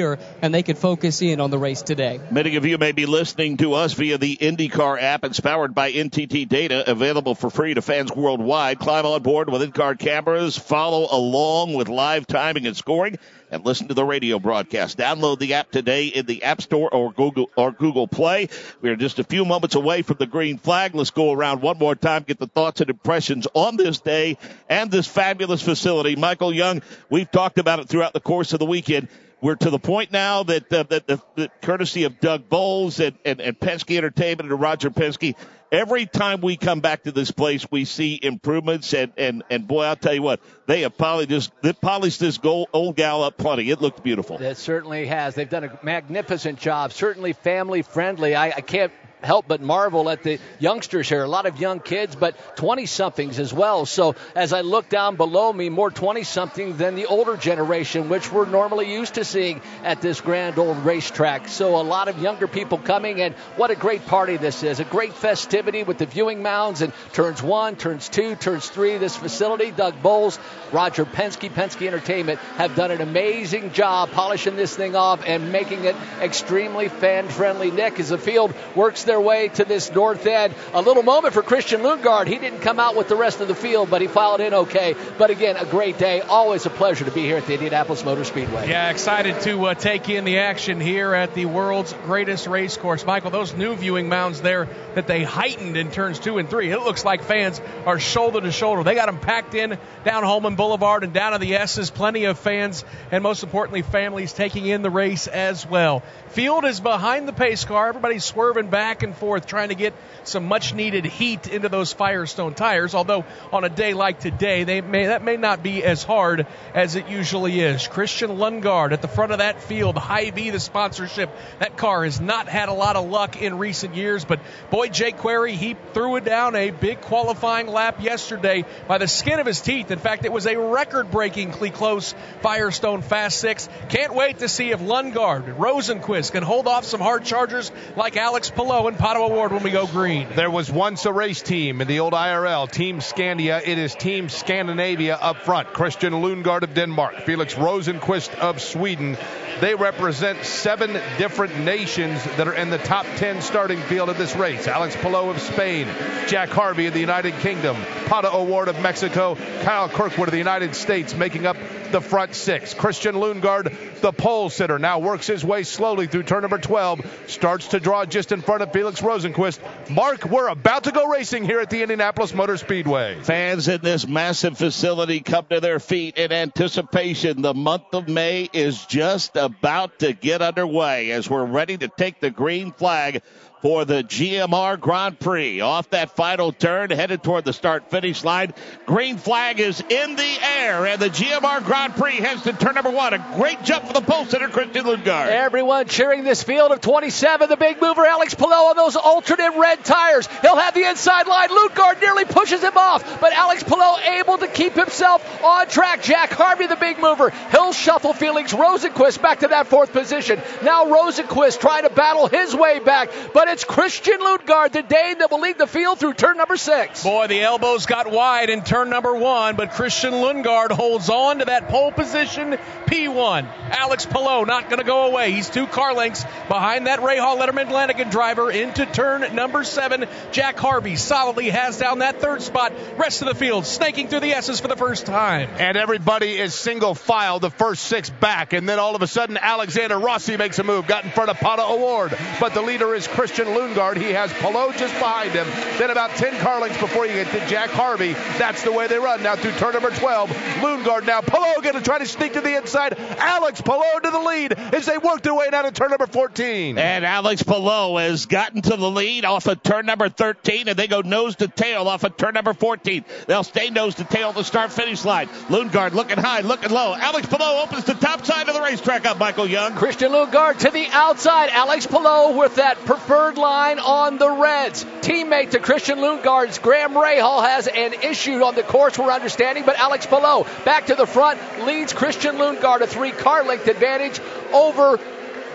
better, and they could focus in on the race today. Many of you may be listening to us via the IndyCar app. It's powered by NTT Data, available for free to fans worldwide. Climb on board with in-car cameras, follow along with live timing and scoring, and listen to the radio broadcast. Download the app today in the App Store or Google Play. We are just a few moments away from the green flag. Let's go around one more time, get the thoughts and impressions on this day and this fabulous facility. Michael Young, we've talked about it throughout the course of the weekend. We're to the point now that the courtesy of Doug Bowles and Penske Entertainment and Roger Penske, every time we come back to this place, we see improvements. And boy, I'll tell you what, they have polished this old gal up plenty. It looks beautiful. It certainly has. They've done a magnificent job, certainly family friendly. I can't help but marvel at the youngsters here. A lot of young kids, but 20-somethings as well. So as I look down below me, more 20-something than the older generation, which we're normally used to seeing at this grand old racetrack. So a lot of younger people coming, and what a great party this is. A great festivity with the viewing mounds and turns 1, turns 2, turns 3. This facility, Doug Bowles, Roger Penske, Penske Entertainment have done an amazing job polishing this thing off and making it extremely fan-friendly. Nick, as the field works their way to this north end. A little moment for Christian Lundgaard. He didn't come out with the rest of the field, but he filed in okay. But again, a great day. Always a pleasure to be here at the Indianapolis Motor Speedway. Yeah, excited to take in the action here at the world's greatest race course. Michael, those new viewing mounds there that they heightened in turns 2 and 3, it looks like fans are shoulder to shoulder. They got them packed in down Holman Boulevard and down to the S's. Plenty of fans and, most importantly, families taking in the race as well. Field is behind the pace car. Everybody's swerving back and forth trying to get some much-needed heat into those Firestone tires, although on a day like today, that may not be as hard as it usually is. Christian Lundgaard at the front of that field, Hy-Vee, the sponsorship. That car has not had a lot of luck in recent years, but boy, Jake Query, he threw it down a big qualifying lap yesterday by the skin of his teeth. In fact, it was a record-breakingly close Firestone Fast 6. Can't wait to see if Lundgaard, Rosenquist can hold off some hard chargers like Alex Palou and Pato O'Ward when we go green. There was once a race team in the old IRL, Team Scandia. It is Team Scandinavia up front. Christian Lundgaard of Denmark, Felix Rosenquist of Sweden. They represent 7 different nations that are in the top 10 starting field of this race. Alex Palou of Spain, Jack Harvey of the United Kingdom, Pato O'Ward of Mexico, Kyle Kirkwood of the United States making up the front 6. Christian Lundgaard, the pole sitter, now works his way slowly through turn number 12, starts to draw just in front of Felix Rosenquist. Mark, we're about to go racing here at the Indianapolis Motor Speedway. Fans in this massive facility come to their feet in anticipation. The month of May is just about to get underway as we're ready to take the green flag for the GMR Grand Prix. Off that final turn, headed toward the start-finish line. Green flag is in the air, and the GMR Grand Prix heads to turn number 1. A great jump for the pole sitter, Christian Lundgaard. Everyone cheering this field of 27. The big mover, Alex Palou, on those alternate red tires. He'll have the inside line. Lundgaard nearly pushes him off, but Alex Palou able to keep himself on track. Jack Harvey, the big mover. He'll shuffle Felix Rosenquist back to that 4th position. Now Rosenquist trying to battle his way back, but it's Christian Lundgaard, the Dane, that will lead the field through turn number 6. Boy, the elbows got wide in turn number 1, but Christian Lundgaard holds on to that pole position P1. Alex Palou not going to go away. He's 2 car lengths behind that Rahal Letterman Lanigan driver into turn number 7. Jack Harvey solidly has down that 3rd spot. Rest of the field snaking through the S's for the first time. And everybody is single file, the first 6 back, and then all of a sudden Alexander Rossi makes a move, got in front of Pato O'Ward, but the leader is Christian Lundgaard. He has Palou just behind him. Then about 10 car lengths before you get to Jack Harvey. That's the way they run now through turn number 12. Lundgaard now. Palou going to try to sneak to the inside. Alex Palou to the lead as they work their way down to turn number 14. And Alex Palou has gotten to the lead off of turn number 13, and they go nose to tail off of turn number 14. They'll stay nose to tail the start-finish line. Lundgaard looking high, looking low. Alex Palou opens the top side of the racetrack up, Michael Young. Christian Lundgaard to the outside. Alex Palou with that preferred line on the reds. Teammate to Christian Lundgaard's Graham Rahal has an issue on the course, we're understanding, but Alex Palou back to the front leads Christian Lundgaard a 3 car length advantage over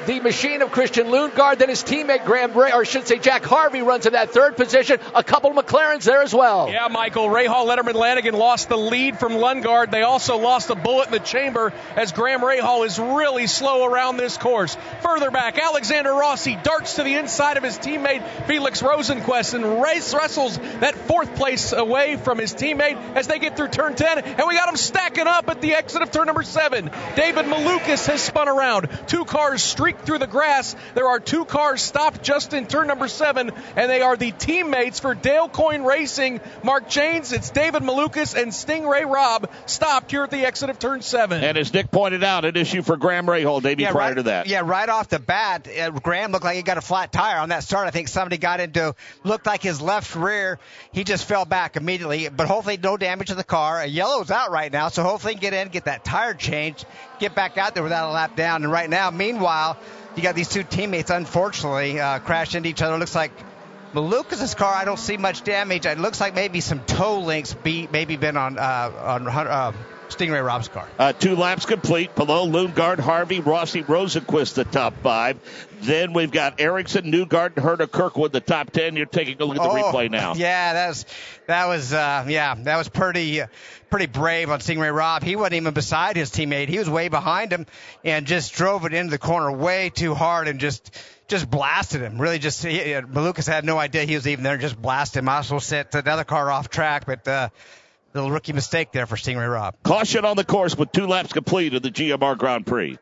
the machine of Christian Lundgaard. Then his teammate Jack Harvey runs in that third position. A couple of McLarens there as well. Yeah, Michael. Rahal, Letterman, Lanigan lost the lead from Lundgaard. They also lost a bullet in the chamber as Graham Rahal is really slow around this course. Further back, Alexander Rossi darts to the inside of his teammate Felix Rosenquist and wrestles that fourth place away from his teammate as they get through turn 10. And we got them stacking up at the exit of turn number 7. David Malukas has spun around. 2 cars streak through the grass. There are 2 cars stopped just in turn number 7, and they are the teammates for Dale Coyne Racing. Mark Janes, it's David Malukas and Stingray Robb stopped here at the exit of turn 7. And as Nick pointed out, an issue for Graham Rahal, Davey, prior to that. Yeah, right off the bat, Graham looked like he got a flat tire on that start. I think somebody got looked like his left rear. He just fell back immediately, but hopefully no damage to the car. A yellow's out right now, so hopefully he can get in, get that tire changed, get back out there without a lap down. And right now, meanwhile, you got these 2 teammates, unfortunately, crashed into each other. Looks like Malukas' car, I don't see much damage. It looks like maybe some toe links maybe been on Stingray Robb's car. 2 laps complete. Below Lundgaard, Harvey, Rossi, Rosenquist, the top 5. Then we've got Erickson, Newgarden, Herta, Kirkwood, the top 10. You're taking a look at the replay now. Yeah, that was pretty brave on Stingray Robb. He wasn't even beside his teammate. He was way behind him and just drove it into the corner way too hard and just blasted him. Really, Malukas had no idea he was even there and just blasted him. Also set another car off track, but little rookie mistake there for Stingray Robb. Caution on the course with 2 laps complete of the GMR Grand Prix.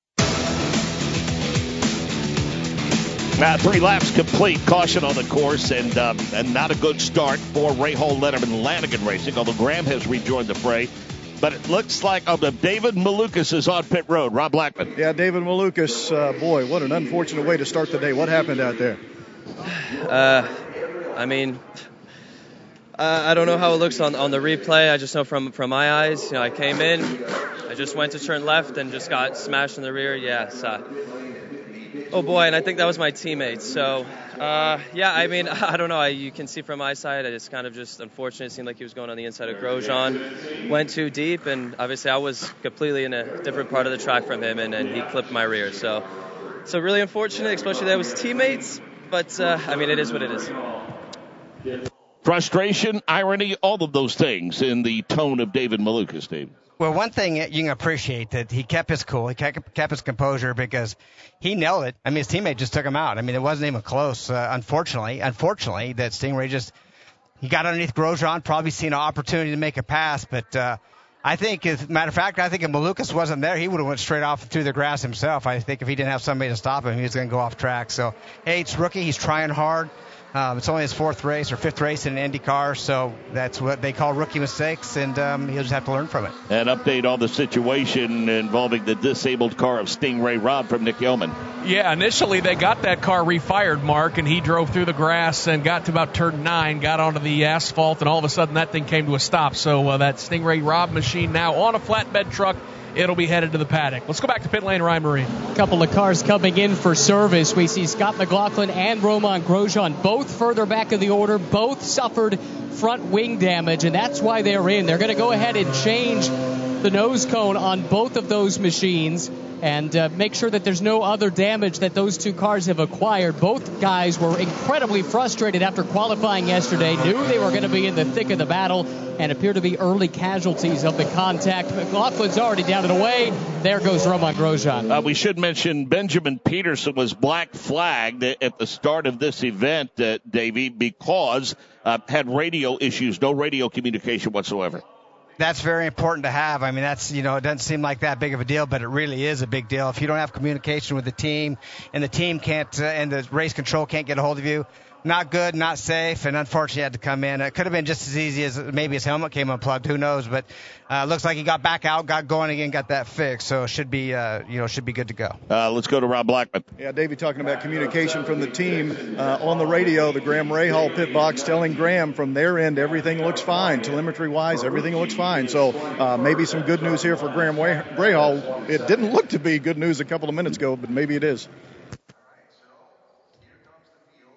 Now 3 laps complete. Caution on the course, and not a good start for Rahal, Letterman, Lanigan Racing, although Graham has rejoined the fray. But it looks like David Malukas is on pit road. Rob Blackman. Yeah, David Malukas, boy, what an unfortunate way to start the day. What happened out there? I don't know how it looks on the replay. I just know from my eyes, I came in, I just went to turn left and just got smashed in the rear. Yes. Oh boy, and I think that was my teammate. So, I don't know. You can see from my side, it's kind of just unfortunate. It seemed like he was going on the inside of Grosjean, went too deep, and obviously I was completely in a different part of the track from him, and he clipped my rear. So really unfortunate, especially that was teammates. But it is what it is. Frustration, irony, all of those things in the tone of David Malukas, Dave. Well, one thing you can appreciate that he kept his cool. He kept his composure because he nailed it. His teammate just took him out. It wasn't even close. Unfortunately, that Stingray he got underneath Grosjean, probably seen an opportunity to make a pass. But I think, as a matter of fact, if Malukas wasn't there, he would have went straight off through the grass himself. I think if he didn't have somebody to stop him, he was going to go off track. So, hey, it's rookie. He's trying hard. It's only his 4th race or 5th race in an IndyCar, so that's what they call rookie mistakes, and he'll just have to learn from it. An update on the situation involving the disabled car of Stingray Robb from Nick Yeoman. Yeah, initially they got that car refired, Mark, and he drove through the grass and got to about turn 9, got onto the asphalt, and all of a sudden that thing came to a stop. So that Stingray Robb machine now on a flatbed truck. It'll be headed to the paddock. Let's go back to pit lane, Ryan Marine. A couple of cars coming in for service. We see Scott McLaughlin and Romain Grosjean both further back in the order. Both suffered front wing damage, and that's why they're in. They're going to go ahead and change the nose cone on both of those machines and make sure that there's no other damage that those 2 cars have acquired. Both guys were incredibly frustrated after qualifying yesterday, knew they were going to be in the thick of the battle, and appear to be early casualties of the contact. McLaughlin's already down and away. There goes Romain Grosjean. We should mention Benjamin Peterson was black flagged at the start of this event, Davey, because had radio issues, no radio communication whatsoever. That's very important to have. That's, it doesn't seem like that big of a deal, but it really is a big deal. If you don't have communication with the team and the team can't, and the race control can't get a hold of you, not good, not safe, and unfortunately had to come in. It could have been just as easy as maybe his helmet came unplugged. Who knows? But looks like he got back out, got going again, got that fixed. So it should be, should be good to go. Let's go to Rob Blackman. Yeah, Davey talking about communication from the team on the radio. The Graham Rahal pit box telling Graham from their end everything looks fine. Telemetry-wise, everything looks fine. So maybe some good news here for Graham Rahal. It didn't look to be good news a couple of minutes ago, but maybe it is.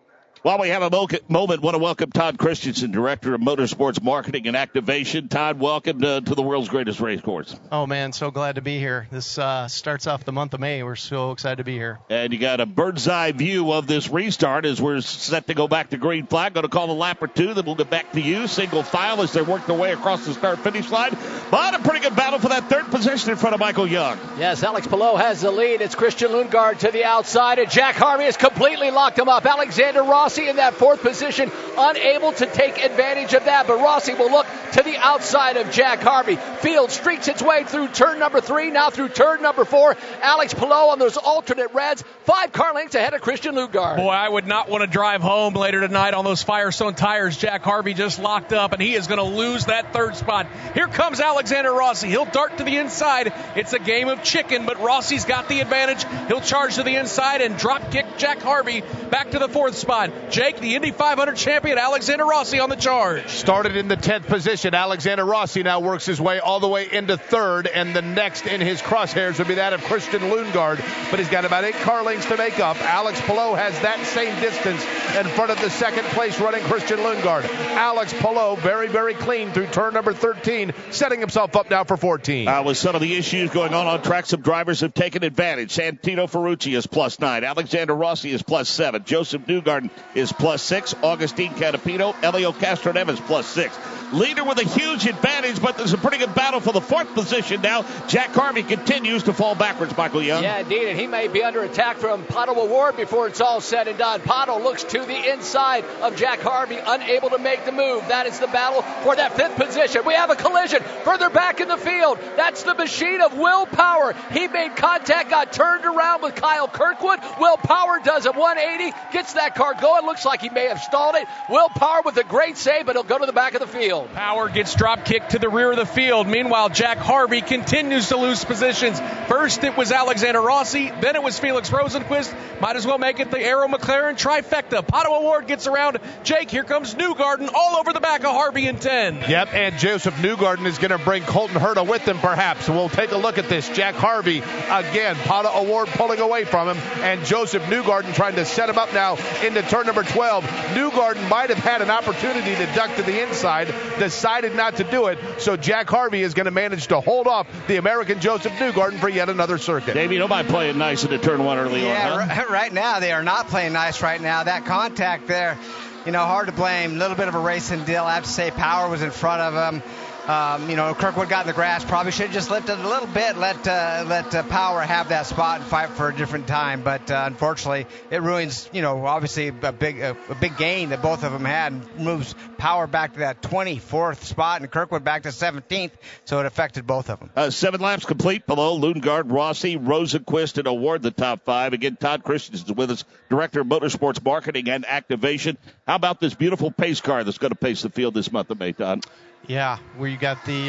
While we have a moment, want to welcome Todd Christensen, Director of Motorsports Marketing and Activation. Todd, welcome to the world's greatest race course. Oh, man, so glad to be here. This starts off the month of May. We're so excited to be here. And you got a bird's eye view of this restart as we're set to go back to green flag. Going to call a lap or two, then we'll get back to you. Single file as they work their way across the start-finish line. But a pretty good battle for that third position in front of Michael Young. Yes, Alex Palou has the lead. It's Christian Lundgaard to the outside, and Jack Harvey has completely locked him up. Alexander Rossi in that fourth position, unable to take advantage of that, but Rossi will look to the outside of Jack Harvey. Field streaks its way through turn number 3, now through turn number 4. Alex Palou on those alternate reds, 5 car lengths ahead of Christian Lundgaard. Boy, I would not want to drive home later tonight on those Firestone tires. Jack Harvey just locked up, and he is going to lose that third spot. Here comes Alexander Rossi. He'll dart to the inside. It's a game of chicken, but Rossi's got the advantage. He'll charge to the inside and drop kick Jack Harvey back to the 4th spot. Jake, the Indy 500 champion, Alexander Rossi on the charge. Started in the 10th position. Alexander Rossi now works his way all the way into 3rd, and the next in his crosshairs would be that of Christian Lundgaard, but he's got about 8 car lengths to make up. Alex Palou has that same distance in front of the second place running Christian Lundgaard. Alex Palou very, very clean through turn number 13, setting himself up now for 14. With some of the issues going on track, some drivers have taken advantage. Santino Ferrucci is +9. Alexander Rossi is +7. Joseph Newgarden is +6. Augustine Canapino, Elio Castroneves +6. Leader with a huge advantage, but there's a pretty good battle for the 4th position now. Jack Harvey continues to fall backwards, Michael Young. Yeah, indeed, and he may be under attack from Pato O'Ward before it's all said and done. Pato looks to the inside of Jack Harvey, unable to make the move. That is the battle for that 5th position. We have a collision further back in the field. That's the machine of Will Power. He made contact, got turned around with Kyle Kirkwood. Will Power does a 180, gets that car going. Looks like he may have stalled it. Will Power with a great save, but he'll go to the back of the field. Power gets drop kicked to the rear of the field. Meanwhile, Jack Harvey continues to lose positions. First it was Alexander Rossi, then it was Felix Rosenqvist. Might as well make it the Arrow McLaren trifecta. Pato O'Ward gets around. Jake, here comes Newgarden all over the back of Harvey in 10. Yep, and Joseph Newgarden is going to bring Colton Herta with him perhaps. We'll take a look at this. Jack Harvey, again, Pato O'Ward pulling away from him, and Joseph Newgarden trying to set him up now into turn number 12. Newgarden might have had an opportunity to duck to the inside, decided not to do it, so Jack Harvey is going to manage to hold off the American Joseph Newgarden for yet another circuit. Davey, don't mind playing nice into turn 1 early on, huh? Right now they are not playing nice right now. That contact there, hard to blame. A little bit of a racing deal. I have to say Power was in front of him. Kirkwood got in the grass. Probably should have just lifted a little bit, let Power have that spot and fight for a different time. But unfortunately, it ruins, obviously a big gain that both of them had, and moves Power back to that 24th spot and Kirkwood back to 17th. So it affected both of them. 7 laps complete below Lundgaard, Rossi, Rosenqvist, and O'Ward, the top 5. Again, Todd Christensen is with us, Director of Motorsports Marketing and Activation. How about this beautiful pace car that's going to pace the field this month of May, Todd? Yeah, where you got the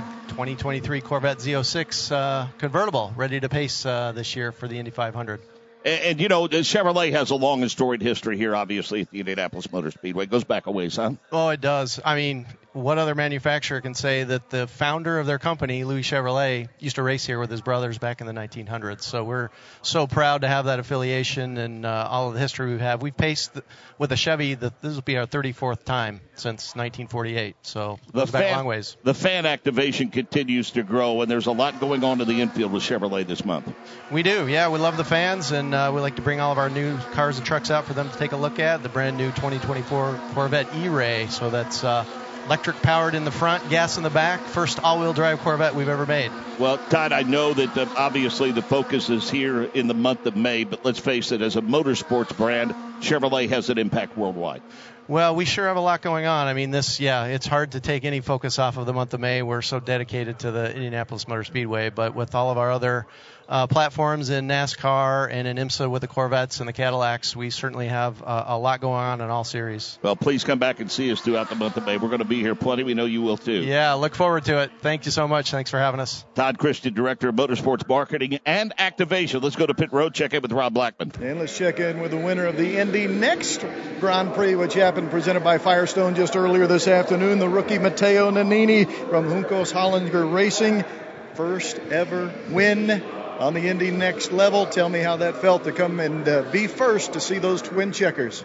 2023 Corvette Z06 convertible ready to pace this year for the Indy 500. And Chevrolet has a long and storied history here, obviously, at the Indianapolis Motor Speedway. It goes back a ways, huh? Oh, it does. I mean, what other manufacturer can say that the founder of their company, Louis Chevrolet, used to race here with his brothers back in the 1900s? So we're so proud to have that affiliation and all of the history we've had. We've paced with a Chevy. This will be our 34th time since 1948. So it goes back a long ways. The fan activation continues to grow, and there's a lot going on in the infield with Chevrolet this month. We do. Yeah, we love the fans, and we like to bring all of our new cars and trucks out for them to take a look at. The brand new 2024 Corvette E-Ray. So that's electric powered in the front, gas in the back. First all-wheel drive Corvette we've ever made. Well, Todd, I know that obviously the focus is here in the month of May, but let's face it, as a motorsports brand, Chevrolet has an impact worldwide. Well, we sure have a lot going on. I mean, it's hard to take any focus off of the month of May. We're so dedicated to the Indianapolis Motor Speedway, but with all of our other platforms in NASCAR and in IMSA with the Corvettes and the Cadillacs, we certainly have a lot going on in all series. Well, please come back and see us throughout the month of May. We're going to be here plenty. We know you will too. Yeah, look forward to it. Thank you so much. Thanks for having us. Todd Christian, Director of Motorsports Marketing and Activation. Let's go to pit road, check in with Rob Blackman. And let's check in with the winner of the Indy Next Grand Prix, which happened presented by Firestone just earlier this afternoon, the rookie Matteo Nannini from Juncos Hollinger Racing. First ever win on the Indy Next level. Tell me how that felt to come and be first to see those twin checkers.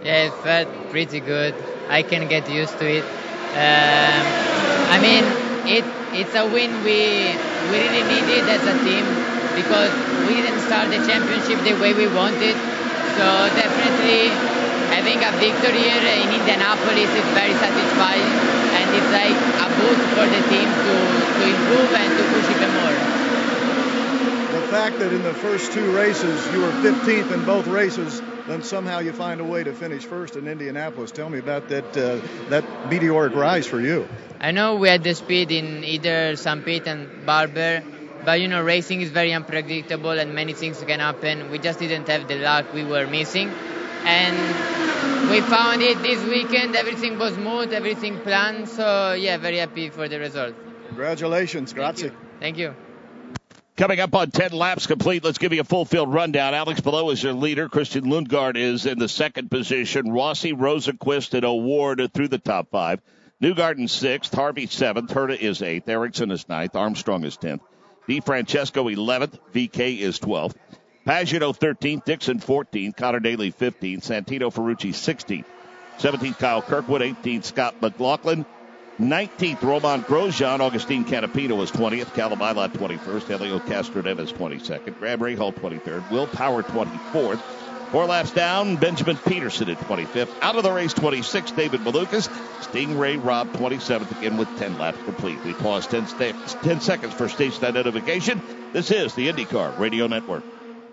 Yeah, it felt pretty good. I can get used to it. I mean, it's a win we really needed as a team because we didn't start the championship the way we wanted. So definitely having a victory here in Indianapolis is very satisfying, and it's like a boost for the team to improve and to push even more. The fact that in the first two races you were 15th in both races, then somehow you find a way to finish first in Indianapolis. Tell me about that meteoric rise for you. I know we had the speed in either St. Pete and Barber, but racing is very unpredictable and many things can happen. We just didn't have the luck we were missing, and we found it this weekend. Everything was smooth, everything planned, so yeah, very happy for the result. Congratulations, grazie. Thank you. Coming up on 10 laps complete, let's give you a full field rundown. Alex Palou is your leader. Christian Lundgaard is in the second position. Rossi, Rosenqvist, and O'Ward through the top five. Newgarden 6th, Harvey 7th, Herta is 8th, Ericsson is 9th, Armstrong is 10th, DeFrancesco 11th, VK is 12th, Pagenaud 13th, Dixon 14th, Connor Daly 15th, Santino Ferrucci 16th, 17th Kyle Kirkwood, 18th Scott McLaughlin, 19th Roman Grosjean, Augustine Canapino was 20th, Callum Ilott 21st, Helio Castroneves 22nd, Graham Rahal 23rd, Will Power 24th. 4 laps down, Benjamin Peterson at 25th. Out of the race, 26th, David Malukas. Stingray Robb, 27th, again with 10 laps complete. We pause 10 seconds for station identification. This is the IndyCar Radio Network.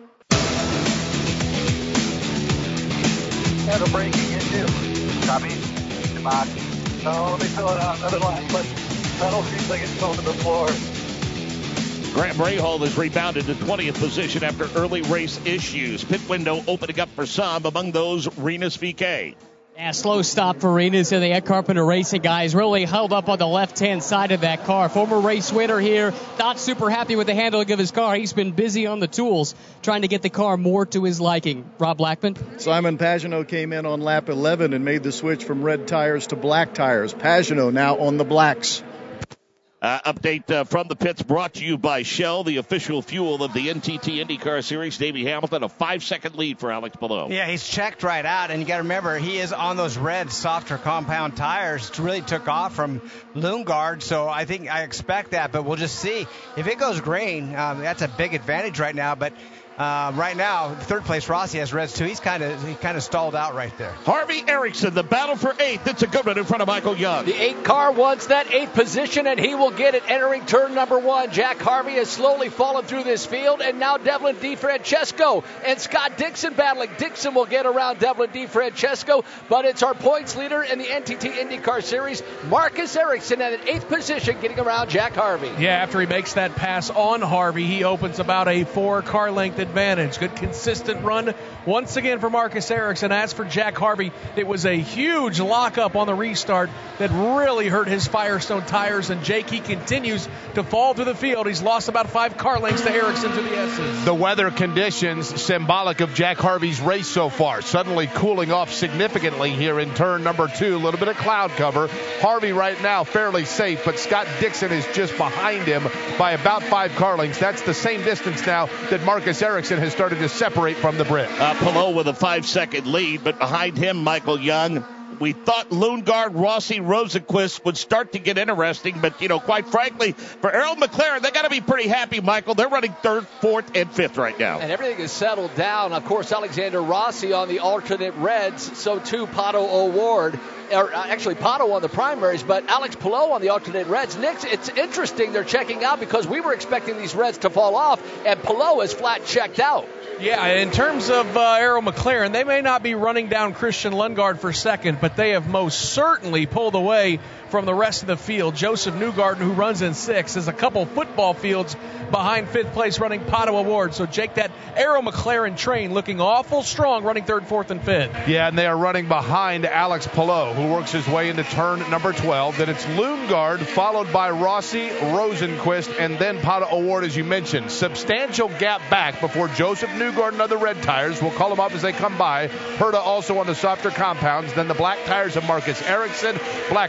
And a braking issue. Copy. The box. No, let me fill it out. Another line, but pedal seems like it's going to the floor. Graham Rahal has rebounded to 20th position after early race issues. Pit window opening up for some, among those Rinus VeeKay. Yeah, slow stop for Rinus and the Ed Carpenter Racing guys. Really held up on the left-hand side of that car. Former race winner here, not super happy with the handling of his car. He's been busy on the tools, trying to get the car more to his liking. Rob Blackman? Simon Pagenaud came in on lap 11 and made the switch from red tires to black tires. Pagenaud now on the blacks. Update from the pits brought to you by Shell, the official fuel of the NTT IndyCar Series. Davey Hamilton, a 5-second lead for Alex Palou. Yeah, he's checked right out, and you got to remember, he is on those red, softer compound tires. It really took off from Lundgaard, so I expect that, but we'll just see. If it goes green, that's a big advantage right now, but right now, third place Rossi has reds too. He kind of stalled out right there. Harvey Erickson, the battle for 8th. It's a good one in front of Michael Young. The 8 car wants that 8th position, and he will get it entering turn number 1. Jack Harvey has slowly fallen through this field, and now Devlin DeFrancesco and Scott Dixon battling. Dixon will get around Devlin DeFrancesco, but it's our points leader in the NTT IndyCar Series, Marcus Ericsson, at an 8th position, getting around Jack Harvey. Yeah, after he makes that pass on Harvey, he opens about a 4-car length advantage. Good consistent run once again for Marcus Ericsson. As for Jack Harvey, it was a huge lockup on the restart that really hurt his Firestone tires, and Jake, he continues to fall through the field. He's lost about 5 car lengths to Ericsson to the S's. The weather conditions symbolic of Jack Harvey's race so far. Suddenly cooling off significantly here in turn number 2. A little bit of cloud cover. Harvey right now fairly safe, but Scott Dixon is just behind him by about 5 car lengths. That's the same distance now that Marcus Ericsson has started to separate from the Brit. Palou with a 5-second lead, but behind him, Michael Young. We thought Lundgaard, Rossi, Rosenqvist would start to get interesting, but, quite frankly, for Arrow McLaren, they got to be pretty happy, Michael. They're running 3rd, 4th, and 5th right now. And everything is settled down. Of course, Alexander Rossi on the alternate reds, so too Pato O'Ward. Or actually, Pato on the primaries, but Alex Palou on the alternate reds. Nick, it's interesting they're checking out because we were expecting these reds to fall off, and Palou is flat checked out. Yeah, in terms of Arrow McLaren, they may not be running down Christian Lundgaard for second, but they have most certainly pulled away from the rest of the field. Joseph Newgarden, who runs in 6th, is a couple football fields behind 5th place running Pato O'Ward. So, Jake, that Arrow McLaren train looking awful strong, running 3rd, 4th, and 5th. Yeah, and they are running behind Alex Palou, who works his way into turn number 12. Then it's Lundgaard, followed by Rossi, Rosenqvist, and then Pato O'Ward, as you mentioned. Substantial gap back before Joseph Newgarden on the red tires. We'll call them up as they come by. Herta also on the softer compounds. Then the black tires of Marcus Ericsson. Black tires for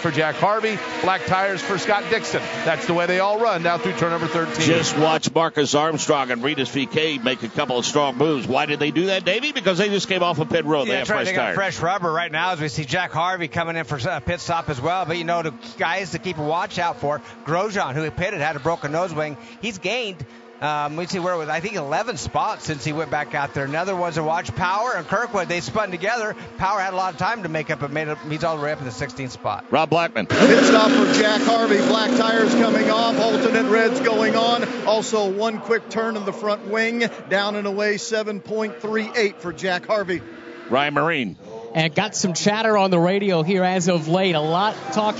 for Jack Harvey, black tires for Scott Dixon. That's the way they all run now through turn number 13. Just watch Marcus Armstrong and Regis VK make a couple of strong moves. Why did they do that, Davey? Because they just came off a pit road. Yeah, they have right. fresh They got tires. fresh rubber right now as we see Jack Harvey coming in for a pit stop as well. But, the guys to keep a watch out for, Grosjean, who he pitted, had a broken nose wing. He's gained, we see where it was, I think 11 spots since he went back out there. Another ones to watch, Power and Kirkwood. They spun together. Power had a lot of time to make up, but he's all the way up in the 16th spot. Rob Blackman. Pit stop for Jack Harvey. Black tires coming off. Alternate reds going on. Also one quick turn in the front wing. Down and away 7.38 for Jack Harvey. Ryan Marine. And got some chatter on the radio here as of late. A lot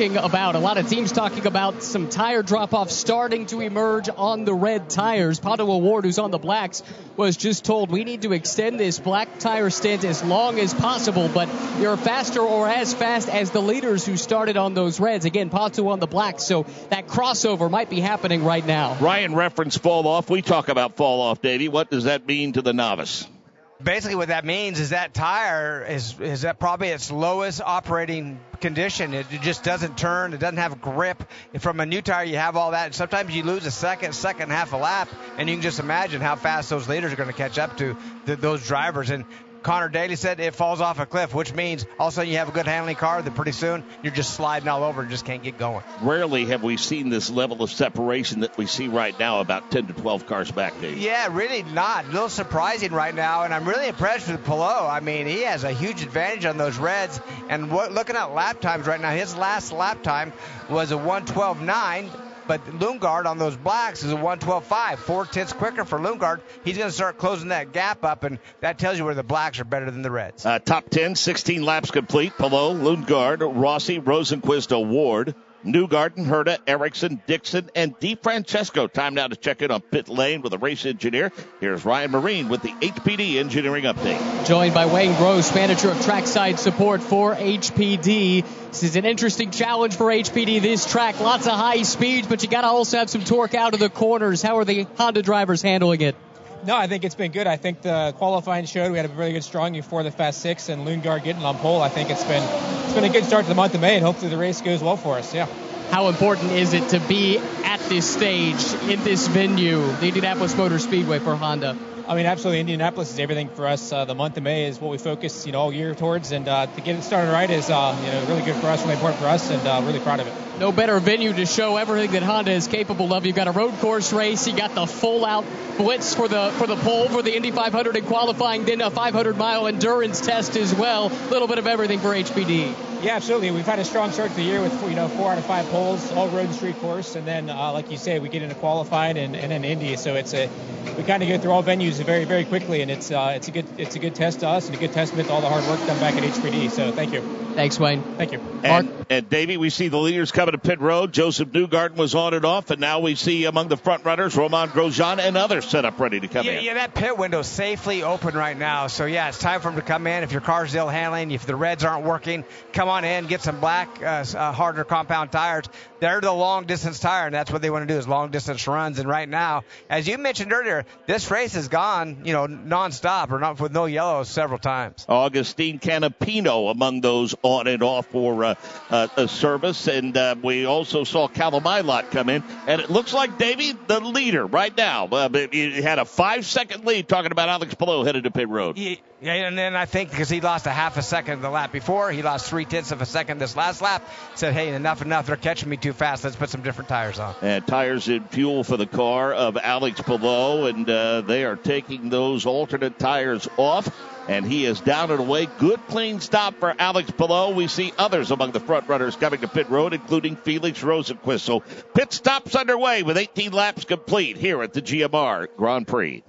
of teams talking about some tire drop-off starting to emerge on the red tires. Pato O'Ward, who's on the blacks, was just told we need to extend this black tire stint as long as possible, but you're faster or as fast as the leaders who started on those reds. Again, Pato on the blacks, so that crossover might be happening right now. Ryan referenced fall off. We talk about fall off, Davey. What does that mean to the novice? Basically what that means is that tire is at probably its lowest operating condition. It just doesn't turn. It doesn't have grip. From a new tire, you have all that. And sometimes you lose a second and a half a lap, and you can just imagine how fast those leaders are going to catch up to those drivers. And Connor Daly said it falls off a cliff, which means all of a sudden you have a good handling car, then pretty soon you're just sliding all over and just can't get going. Rarely have we seen this level of separation that we see right now, about 10 to 12 cars back, Dave. Yeah, really not. A little surprising right now, and I'm really impressed with Palou. I mean, he has a huge advantage on those reds, and looking at lap times right now, his last lap time was a 1:12.9. But Lundgaard on those blacks is a 1:12.5, 4/10 quicker for Lundgaard. He's going to start closing that gap up, and that tells you where the blacks are better than the reds. Top 10, 16 laps complete. Palou, Lundgaard, Rossi, Rosenquist, O'Ward, Newgarden, Herta, Erickson, Dixon, and DeFrancesco. Time now to check in on pit lane with a race engineer. Here's Ryan Marine with the HPD engineering update. Joined by Wayne Gross, manager of trackside support for HPD. This is an interesting challenge for HPD, this track. Lots of high speeds, but you got to also have some torque out of the corners. How are the Honda drivers handling it? No, I think it's been good. I think the qualifying showed we had a really good strong before the Fast Six, and Lundgaard getting on pole. I think it's been a good start to the month of May, and hopefully the race goes well for us. Yeah. How important is it to be at this stage in this venue, the Indianapolis Motor Speedway for Honda? I mean, absolutely. Indianapolis is everything for us. The month of May is what we focus, all year towards, and to get it started right is, really good for us, really important for us, and really proud of it. No better venue to show everything that Honda is capable of. You've got a road course race, you got the full-out blitz for the pole for the Indy 500 in qualifying, then a 500-mile endurance test as well. A little bit of everything for HPD. Yeah, absolutely. We've had a strong start to the year with 4 out of 5 poles, all road and street course, and then like you say, we get into qualifying and then Indy. So we kind of go through all venues very, very quickly, and it's a good test to us and a good testament to all the hard work done back at HPD. So thank you. Thanks, Wayne. Thank you. Mark? And Davey, we see the leaders coming to pit road. Joseph Newgarden was on and off, and now we see among the front runners Romain Grosjean and others set up ready to come in. Yeah, that pit window's safely open right now. So yeah, it's time for them to come in. If your car's still handling, if the reds aren't working, come on in, get some black, harder compound tires. They're the long distance tire, and that's what they want to do is long distance runs. And right now, as you mentioned earlier, this race has gone, nonstop or not with no yellows several times. Augustine Canapino among those on and off for a service, and we also saw Callum Ilott come in, and it looks like Davey, the leader right now. He had a 5-second lead. Talking about Alex Palou headed to pit road. Yeah, and then I think because he lost a half a second the lap before, he lost 0.3 of a second this last lap. Said, hey, enough, they're catching me too fast. Let's put some different tires on. And tires and fuel for the car of Alex Palou, and they are taking those alternate tires off. And he is down and away. Good clean stop for Alex Palou. We see others among the front runners coming to pit road, including Felix Rosenquist. So pit stops underway with 18 laps complete here at the GMR Grand Prix.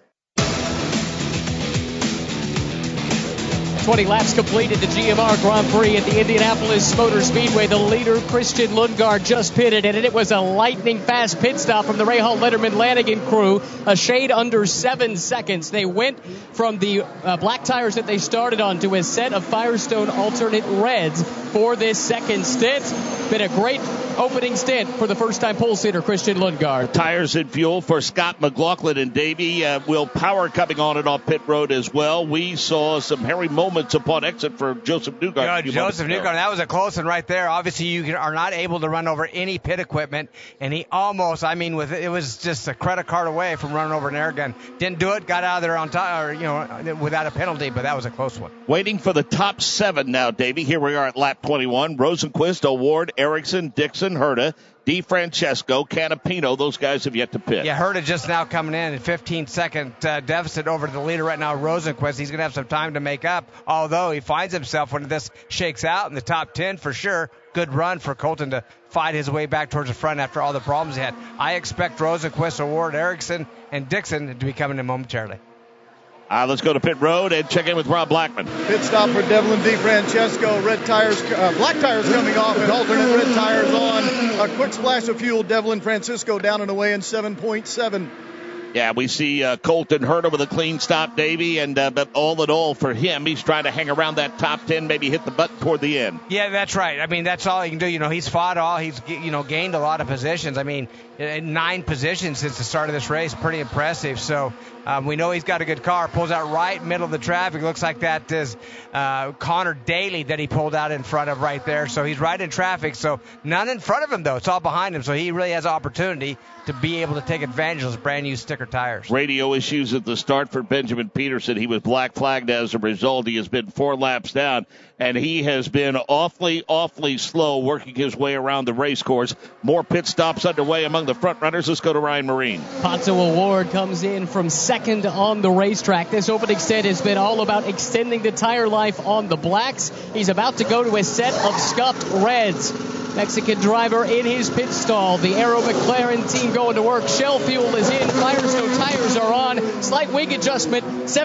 20 laps complete at the GMR Grand Prix at the Indianapolis Motor Speedway. The leader, Christian Lundgaard, just pitted, and it was a lightning-fast pit stop from the Rahal Letterman Lanigan crew, a shade under 7 seconds. They went from the black tires that they started on to a set of Firestone alternate reds for this second stint. Been a great opening stint for the first-time pole sitter, Christian Lundgaard. Tires and fuel for Scott McLaughlin and Davey. Will Power coming on and off pit road as well. We saw some hairy moments upon exit for Joseph Newgarden. Joseph Newgarden, that was a close one right there. Obviously, you are not able to run over any pit equipment, and he almost, it was just a credit card away from running over an air gun. Didn't do it, got out of there on time, without a penalty, but that was a close one. Waiting for the top 7 now, Davey. Here we are at lap 21. Rosenquist, Award, Erickson, Dixon, Herta, DeFrancesco, Canapino. Those guys have yet to pit. Yeah, Herta just now coming in 15-second deficit over to the leader right now, Rosenquist. He's going to have some time to make up, although he finds himself when this shakes out in the top 10 for sure. Good run for Colton to fight his way back towards the front after all the problems he had. I expect Rosenquist, Award, Erickson, and Dixon to be coming in momentarily. Let's go to pit road and check in with Rob Blackman. Pit stop for Devlin DeFrancesco. Red tires, black tires coming off and alternate red tires on. A quick splash of fuel. Devlin Francisco down and away in 7.7. Yeah, we see Colton Herta with a clean stop, Davey, and but all in all for him, he's trying to hang around that top 10, maybe hit the button toward the end. Yeah, that's right. That's all he can do. He's fought all. He's gained a lot of positions. 9 positions since the start of this race, pretty impressive. So we know he's got a good car. Pulls out right middle of the traffic. Looks like that is Connor Daly that he pulled out in front of right there. So he's right in traffic. So none in front of him though. It's all behind him. So he really has opportunity to be able to take advantage of those brand new sticker tires. Radio issues at the start for Benjamin Peterson. He was black flagged as a result. He has been 4 laps down, and he has been awfully slow working his way around the race course. More pit stops underway among the front runners. Let's go to Ryan Marine. Pato O'Ward comes in from second on the racetrack. This opening set has been all about extending the tire life on the blacks. He's about to go to a set of scuffed reds. Mexican driver in his pit stall. The Aero McLaren team going to work. Shell fuel is in. Firestone tires are on. Slight wing adjustment.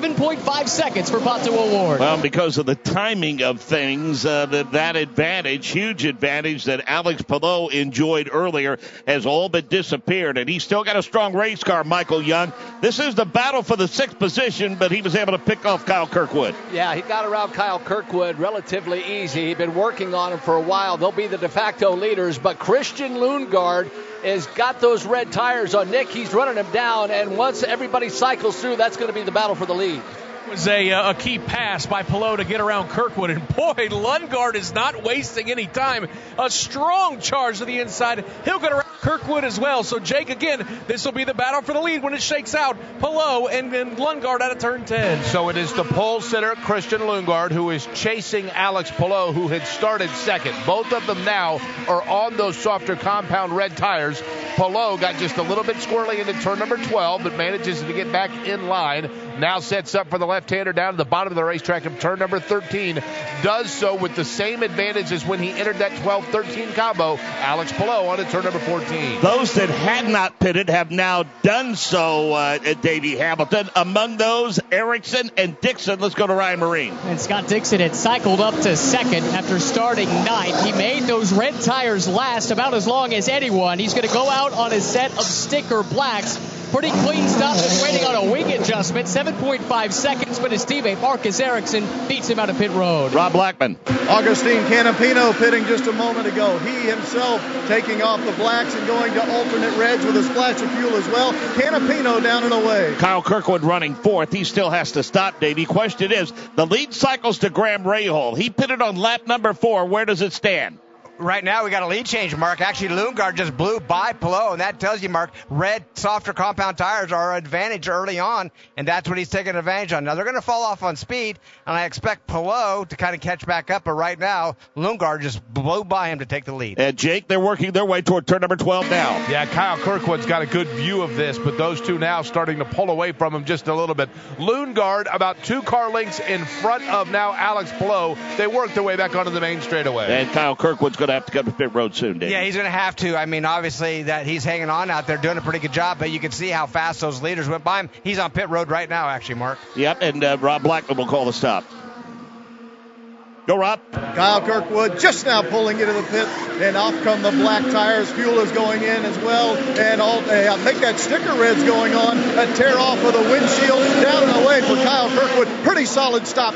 7.5 seconds for Pato O'Ward. Well, because of the timing of things, that advantage, huge advantage that Alex Palou enjoyed earlier has all but disappeared. And he's still got a strong race car, Michael Young. This is the battle for the 6th position, but he was able to pick off Kyle Kirkwood. Yeah, he got around Kyle Kirkwood relatively easy. He'd been working on him for a while. They'll be the de facto leaders, but Christian Lundgaard has got those red tires on Nick. He's running them down, and once everybody cycles through, that's going to be the battle for the lead. It was a key pass by Palou to get around Kirkwood, and boy, Lundgaard is not wasting any time. A strong charge to the inside. He'll get around Kirkwood as well. So, Jake, again, this will be the battle for the lead when it shakes out. Palou and Lundgaard out of turn 10. So it is the pole sitter, Christian Lundgaard, who is chasing Alex Palou, who had started second. Both of them now are on those softer compound red tires. Palou got just a little bit squirrely into turn number 12, but manages to get back in line. Now sets up for the left-hander down to the bottom of the racetrack of turn number 13. Does so with the same advantage as when he entered that 12-13 combo. Alex Palou on to turn number 14. Those that had not pitted have now done so, Davey Hamilton. Among those, Erickson and Dixon. Let's go to Ryan Marine. And Scott Dixon had cycled up to second after starting ninth. He made those red tires last about as long as anyone. He's going to go out on a set of sticker blacks. Pretty clean stop, just waiting on a wing adjustment. 7.5 seconds, but his teammate Marcus Ericsson beats him out of pit road. Rob Blackman. Augustine Canapino pitting just a moment ago. He himself taking off the blacks and going to alternate reds with a splash of fuel as well. Canapino down and away. Kyle Kirkwood running 4th. He still has to stop, Davey. Question is, the lead cycles to Graham Rahal. He pitted on lap number 4. Where does it stand? Right now, we got a lead change, Mark. Actually, Lundgaard just blew by Palou, and that tells you, Mark, red, softer compound tires are an advantage early on, and that's what he's taking advantage on. Now, they're going to fall off on speed, and I expect Palou to kind of catch back up, but right now, Lundgaard just blew by him to take the lead. And Jake, they're working their way toward turn number 12 now. Yeah, Kyle Kirkwood's got a good view of this, but those two now starting to pull away from him just a little bit. Lundgaard about 2 car lengths in front of now Alex Palou. They work their way back onto the main straightaway. And Kyle Kirkwood's going to have to come to pit road soon, Dave. Yeah, he's going to have to. Obviously, that he's hanging on out there, doing a pretty good job, but you can see how fast those leaders went by him. He's on pit road right now, actually, Mark. Yep, and Rob Blackman will call the stop. Go, Rob. Kyle Kirkwood just now pulling into the pit, and off come the black tires. Fuel is going in as well, and I think that sticker red's going on. A tear off of the windshield, down and away for Kyle Kirkwood. Pretty solid stop,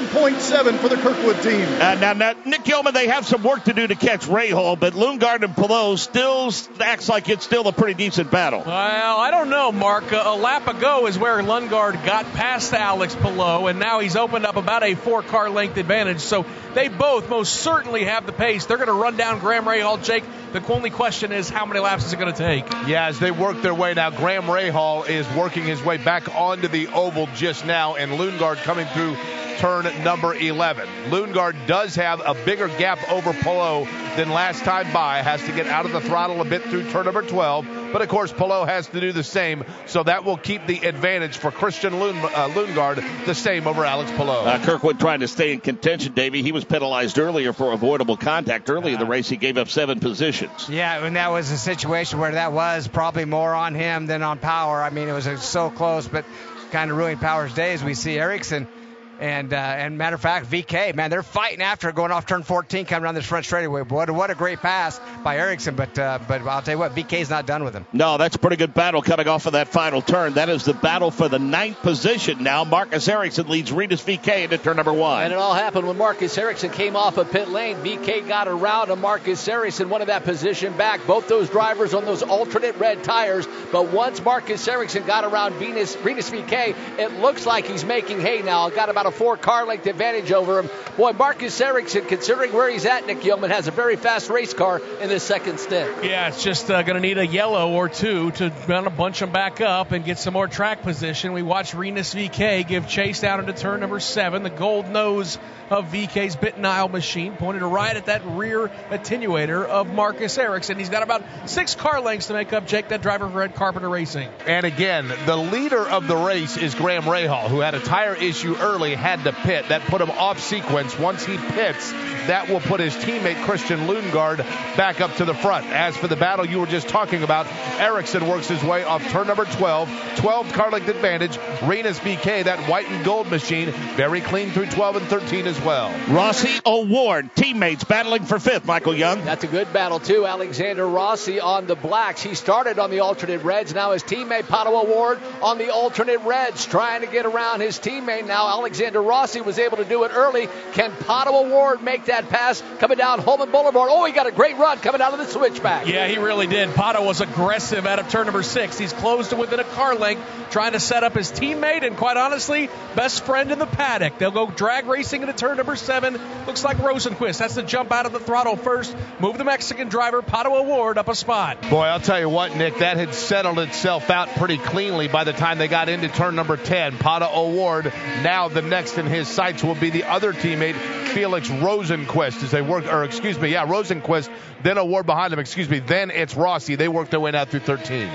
7.7 for the Kirkwood team. Now, Nick Yeoman, they have some work to do to catch Rahal, but Lundgaard and Palou still acts like it's still a pretty decent battle. Well, I don't know, Mark. A lap ago is where Lundgaard got past Alex Palou, and now he's opened up about a 4-car length advantage. So they both most certainly have the pace. They're going to run down Graham Rahal. Jake, the only question is how many laps is it going to take? Yeah, as they work their way now, Graham Rahal is working his way back onto the oval just now, and Lundgaard coming through turn number 11. Lundgaard does have a bigger gap over Palou than last time by. Has to get out of the throttle a bit through turn number 12. But, of course, Palou has to do the same, so that will keep the advantage for Christian Lundgaard the same over Alex Palou. Kirkwood trying to stay in contention, Davey. He was penalized earlier for avoidable contact. Early in the race, he gave up 7 positions. Yeah, and that was a situation where that was probably more on him than on Power. I mean, it was so close, but kind of ruined Power's day as we see Ericsson. And matter of fact, VK, man, they're fighting after going off turn 14, coming around this front straightaway. What a great pass by Ericsson, but I'll tell you what, VK's not done with him. No, that's a pretty good battle coming off of that final turn. That is the battle for the 9th position now. Marcus Ericsson leads Rinus VK into turn number 1. And it all happened when Marcus Ericsson came off of pit lane. VK got around to Marcus Ericsson, wanted that position back. Both those drivers on those alternate red tires. But once Marcus Ericsson got around Rinus VK, it looks like he's making hay now. Got about a 4-car length advantage over him. Boy, Marcus Ericsson, considering where he's at, Nick Yeoman, has a very fast race car in this second stint. Yeah, it's just going to need a yellow or two to kind of bunch him back up and get some more track position. We watched Rinus VK give chase down into turn number 7. The gold nose of VK's Bittenile machine pointed right at that rear attenuator of Marcus Ericsson. He's got about 6 car lengths to make up, Jake, that driver for Red Carpenter Racing. And again, the leader of the race is Graham Rahal, who had a tire issue early, had to pit. That put him off sequence. Once he pits, that will put his teammate Christian Lundgaard back up to the front. As for the battle you were just talking about, Ericsson works his way off turn number 12. 12 car length advantage. Rinus VK, that white and gold machine, very clean through 12 and 13 as well. Rossi Award, teammates battling for 5th, Michael Young. That's a good battle, too. Alexander Rossi on the blacks. He started on the alternate reds. Now his teammate Pato Award on the alternate reds, trying to get around his teammate. Now Alexander Rossi was able to do it early. Can Pato Award make that pass coming down Holman Boulevard? Oh, he got a great run coming out of the switchback. Yeah, he really did. Pato was aggressive out of turn number 6. He's close to within a car length, trying to set up his teammate and, quite honestly, best friend in the paddock. They'll go drag racing into turn number 7. Looks like Rosenquist has to jump out of the throttle first, move the Mexican driver, Pato Award, up a spot. Boy, I'll tell you what, Nick, that had settled itself out pretty cleanly by the time they got into turn number 10. Pato Award, now the next in his sights will be the other teammate, Felix Rosenquist, as they work, Rosenquist, then Award behind him, then it's Rossi. They work their way out through 13.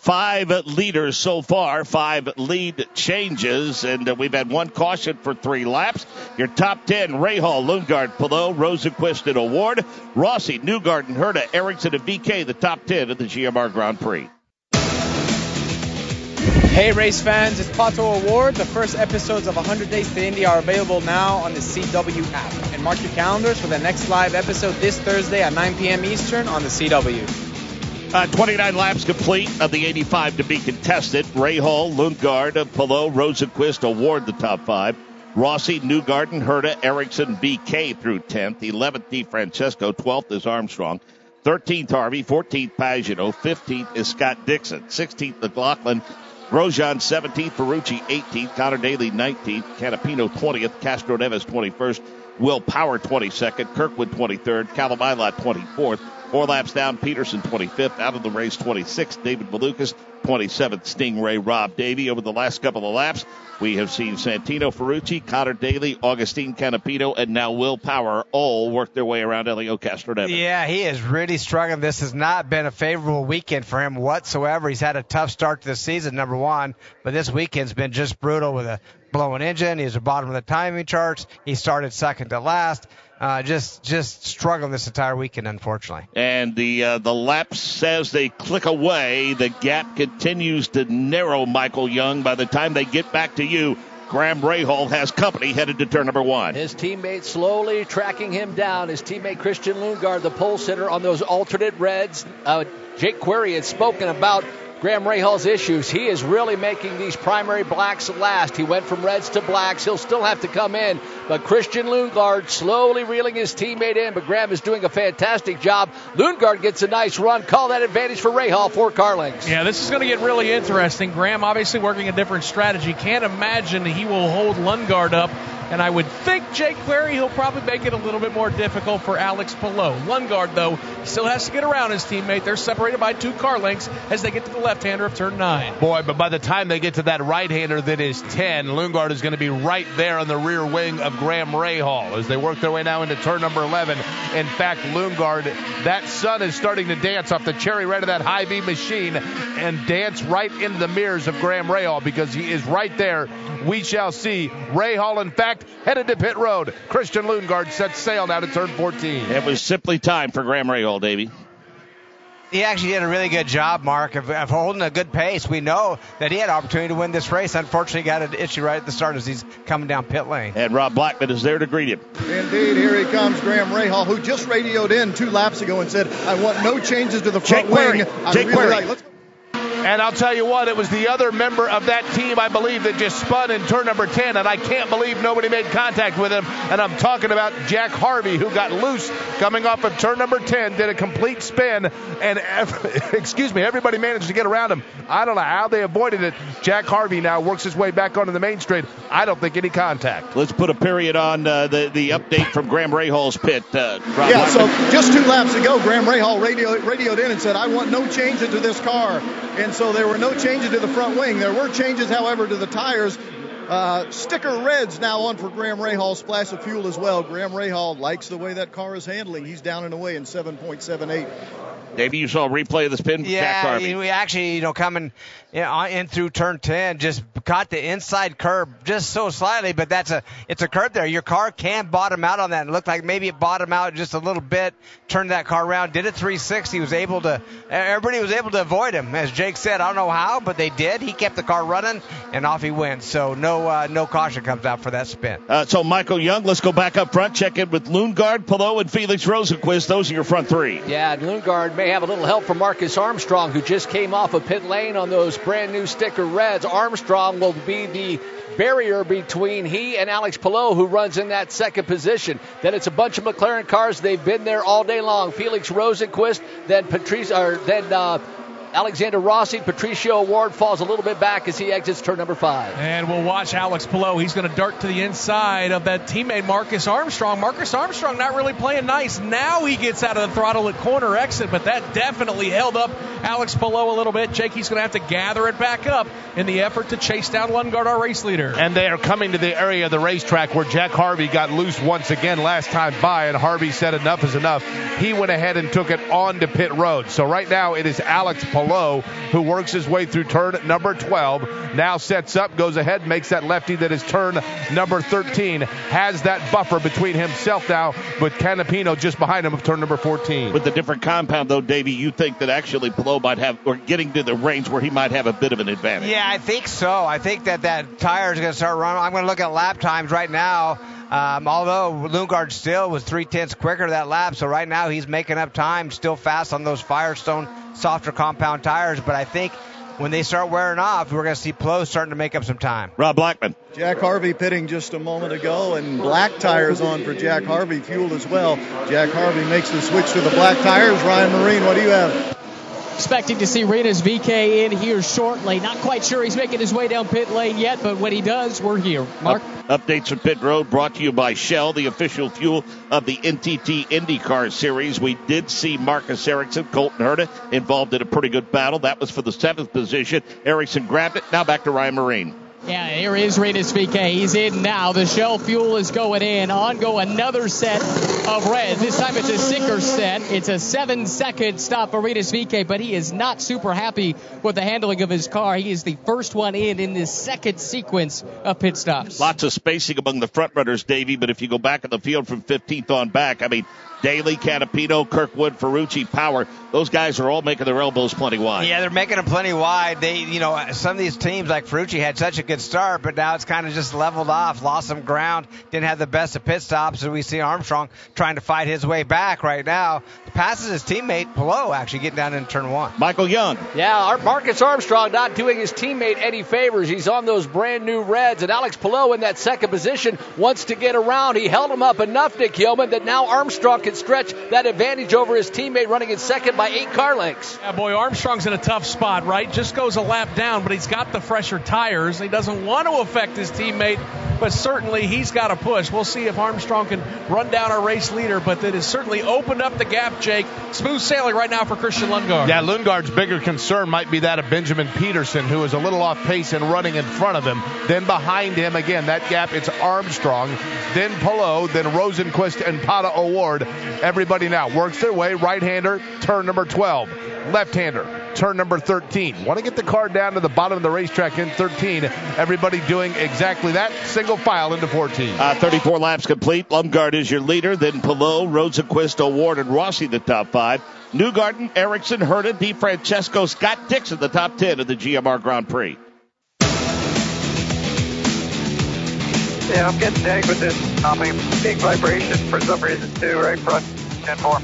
5 leaders so far, 5 lead changes, and we've had 1 caution for 3 laps. Your top 10, Rahal, Lundgaard, Palou, Rosenquist, and Award. Rossi, Newgarden, Herta, Ericsson, and VK, the top 10 of the GMR Grand Prix. Hey race fans, it's Pato Award. The first episodes of 100 Days to Indy are available now on the CW app. And mark your calendars for the next live episode this Thursday at 9 p.m. Eastern on the CW. 29 laps complete of the 85 to be contested. Rahal, Lundgaard, Palou, Rosenquist, Award the top 5. Rossi, Newgarden, Herta, Ericsson, BK through 10th. 11th, DeFrancesco. 12th is Armstrong. 13th, Harvey. 14th, Pagano. 15th is Scott Dixon. 16th, McLaughlin. Grosjean 17th, Ferrucci 18th, Connor Daly 19th, Canapino 20th, Castro Neves 21st, Will Power 22nd, Kirkwood 23rd, Callum-Ilott 24th. 4 laps down, Peterson 25th, out of the race 26th, David Malukas 27th, Stingray Rob Davey. Over the last couple of laps, we have seen Santino Ferrucci, Connor Daly, Augustine Canapino, and now Will Power all work their way around Elio Castroneves. Yeah, he is really struggling. This has not been a favorable weekend for him whatsoever. He's had a tough start to the season, number 1, but this weekend's been just brutal with a blowing engine. He's at the bottom of the timing charts. He started second to last. Just struggling this entire weekend, unfortunately. And the laps, as they click away, the gap continues to narrow, Michael Young. By the time they get back to you, Graham Rahal has company headed to turn number 1. His teammate slowly tracking him down. His teammate Christian Lundgaard, the pole sitter on those alternate reds. Jake Query had spoken about Graham Rahal's issues. He is really making these primary blacks last. He went from reds to blacks. He'll still have to come in, but Christian Lundgaard slowly reeling his teammate in, but Graham is doing a fantastic job. Lundgaard gets a nice run. Call that advantage for Rahal, 4 car lengths. Yeah, this is going to get really interesting. Graham obviously working a different strategy. Can't imagine he will hold Lundgaard up. And I would think Jake Query, he'll probably make it a little bit more difficult for Alex Palou. Lundgaard, though, still has to get around his teammate. They're separated by 2 car lengths as they get to the left-hander of turn 9. Boy, but by the time they get to that right-hander that is 10, Lundgaard is going to be right there on the rear wing of Graham Rahal as they work their way now into turn number 11. In fact, Lundgaard, that sun is starting to dance off the cherry red of that Hy-Vee machine and dance right into the mirrors of Graham Rahal because he is right there. We shall see Rahal, in fact, headed to pit road. Christian Lundgaard sets sail now to turn 14. It was simply time for Graham Rahal, Davey. He actually did a really good job, Mark, of holding a good pace. We know that he had opportunity to win this race. Unfortunately, he got an issue right at the start as he's coming down pit lane. And Rob Blackman is there to greet him. Indeed, here he comes, Graham Rahal, who just radioed in 2 laps ago and said, I want no changes to the front wing. And I'll tell you what, it was the other member of that team, I believe, that just spun in turn number 10, and I can't believe nobody made contact with him. And I'm talking about Jack Harvey, who got loose coming off of turn number 10, did a complete spin, and everybody managed to get around him. I don't know how they avoided it. Jack Harvey now works his way back onto the main straight. I don't think any contact. Let's put a period on the update from Graham Rahal's pit. Yeah, so just 2 laps ago, Graham Rahal radioed in and said, I want no changes to this car. And so there were no changes to the front wing. There were changes, however, to the tires. Sticker reds now on for Graham Rahal. Splash of fuel as well. Graham Rahal likes the way that car is handling. He's down and away in 7.78. Maybe you saw a replay of the spin. Jack Harvey. We actually, coming in through turn 10, just caught the inside curb just so slightly, but it's a curb there. Your car can bottom out on that. It looked like maybe it bottomed out just a little bit, turned that car around, did a 360. Everybody was able to avoid him. As Jake said, I don't know how, but they did. He kept the car running, and off he went. So no caution comes out for that spin. So Michael Young, let's go back up front, check in with Lundgaard, Palou, and Felix Rosenqvist. Those are your front 3. Yeah, and Lundgaard may have a little help from Marcus Armstrong, who just came off of pit lane on those brand new sticker reds. Armstrong will be the barrier between he and Alex Palou, who runs in that second position. Then it's a bunch of McLaren cars. They've been there all day long. Felix Rosenqvist, then Alexander Rossi. Patricio Ward falls a little bit back as he exits turn number 5. And we'll watch Alex Palou. He's going to dart to the inside of that teammate Marcus Armstrong. Marcus Armstrong not really playing nice. Now he gets out of the throttle at corner exit, but that definitely held up Alex Palou a little bit. Jakey's going to have to gather it back up in the effort to chase down Lundgaard, our race leader. And they are coming to the area of the racetrack where Jack Harvey got loose once again last time by, and Harvey said enough is enough. He went ahead and took it onto pit road. So right now it is Alex Palou who works his way through turn number 12, now sets up, goes ahead, makes that lefty that is turn number 13, has that buffer between himself now with Canapino just behind him of turn number 14. With the different compound, though, Davey, you think that actually Palou might have, or getting to the range where he might have a bit of an advantage? Yeah, I think so. I think that tire is going to start running. I'm going to look at lap times right now. Although Lundgaard still was 0.3 quicker that lap, so right now he's making up time, still fast on those Firestone softer compound tires. But I think when they start wearing off, we're going to see Palou starting to make up some time. Rob Blackman. Jack Harvey pitting just a moment ago, and black tires on for Jack Harvey, fueled as well. Jack Harvey makes the switch to the black tires. Ryan Marine, what do you have? Expecting to see Rinus VeeKay in here shortly. Not quite sure he's making his way down pit lane yet, but when he does, we're here. Mark? Updates from Pit Road brought to you by Shell, the official fuel of the NTT IndyCar Series. We did see Marcus Ericsson, Colton Herta, involved in a pretty good battle. That was for the 7th position. Ericsson grabbed it. Now back to Ryan Marine. Yeah, here is Rinus VeeKay. He's in now. The Shell fuel is going in. On go another set of reds. This time it's a sticker set. It's a 7-second stop for Rinus VeeKay, but he is not super happy with the handling of his car. He is the first one in this second sequence of pit stops. Lots of spacing among the front runners, Davey, but if you go back in the field from 15th on back, I mean, Daly, Canapino, Kirkwood, Ferrucci, Power, those guys are all making their elbows plenty wide. Yeah, they're making them plenty wide. They, some of these teams like Ferrucci had such a good good start, but now it's kind of just leveled off, lost some ground, didn't have the best of pit stops, and we see Armstrong trying to fight his way back right now. Passes his teammate, Palou, actually getting down in turn 1. Michael Young. Yeah, our Marcus Armstrong not doing his teammate any favors. He's on those brand new reds, and Alex Palou in that second position wants to get around. He held him up enough, Nick Hillman, that now Armstrong can stretch that advantage over his teammate running in second by 8 car lengths. Yeah, boy, Armstrong's in a tough spot, right? Just goes a lap down, but he's got the fresher tires. He doesn't want to affect his teammate, but certainly he's got to push. We'll see if Armstrong can run down our race leader, but that has certainly opened up the gap, Jake. Smooth sailing right now for Christian Lundgaard. Yeah, Lundgaard's bigger concern might be that of Benjamin Peterson, who is a little off pace and running in front of him. Then behind him, again, that gap, it's Armstrong, then Palou, then Rosenquist and Pato O'Ward. Everybody now works their way. Right-hander, turn number 12. Left-hander, turn number 13. Want to get the car down to the bottom of the racetrack in 13. Everybody doing exactly that, single file into 14. 34 laps complete. Lundgaard is your leader. Then Palou, Rosenquist, O'Ward, and Rossi the top 5. Newgarden, Ericsson, Herta, DeFrancesco, Scott Dixon the top 10 of the GMR Grand Prix. Yeah, I'm getting tagged with this big vibration for some reason too, right front, 10-4.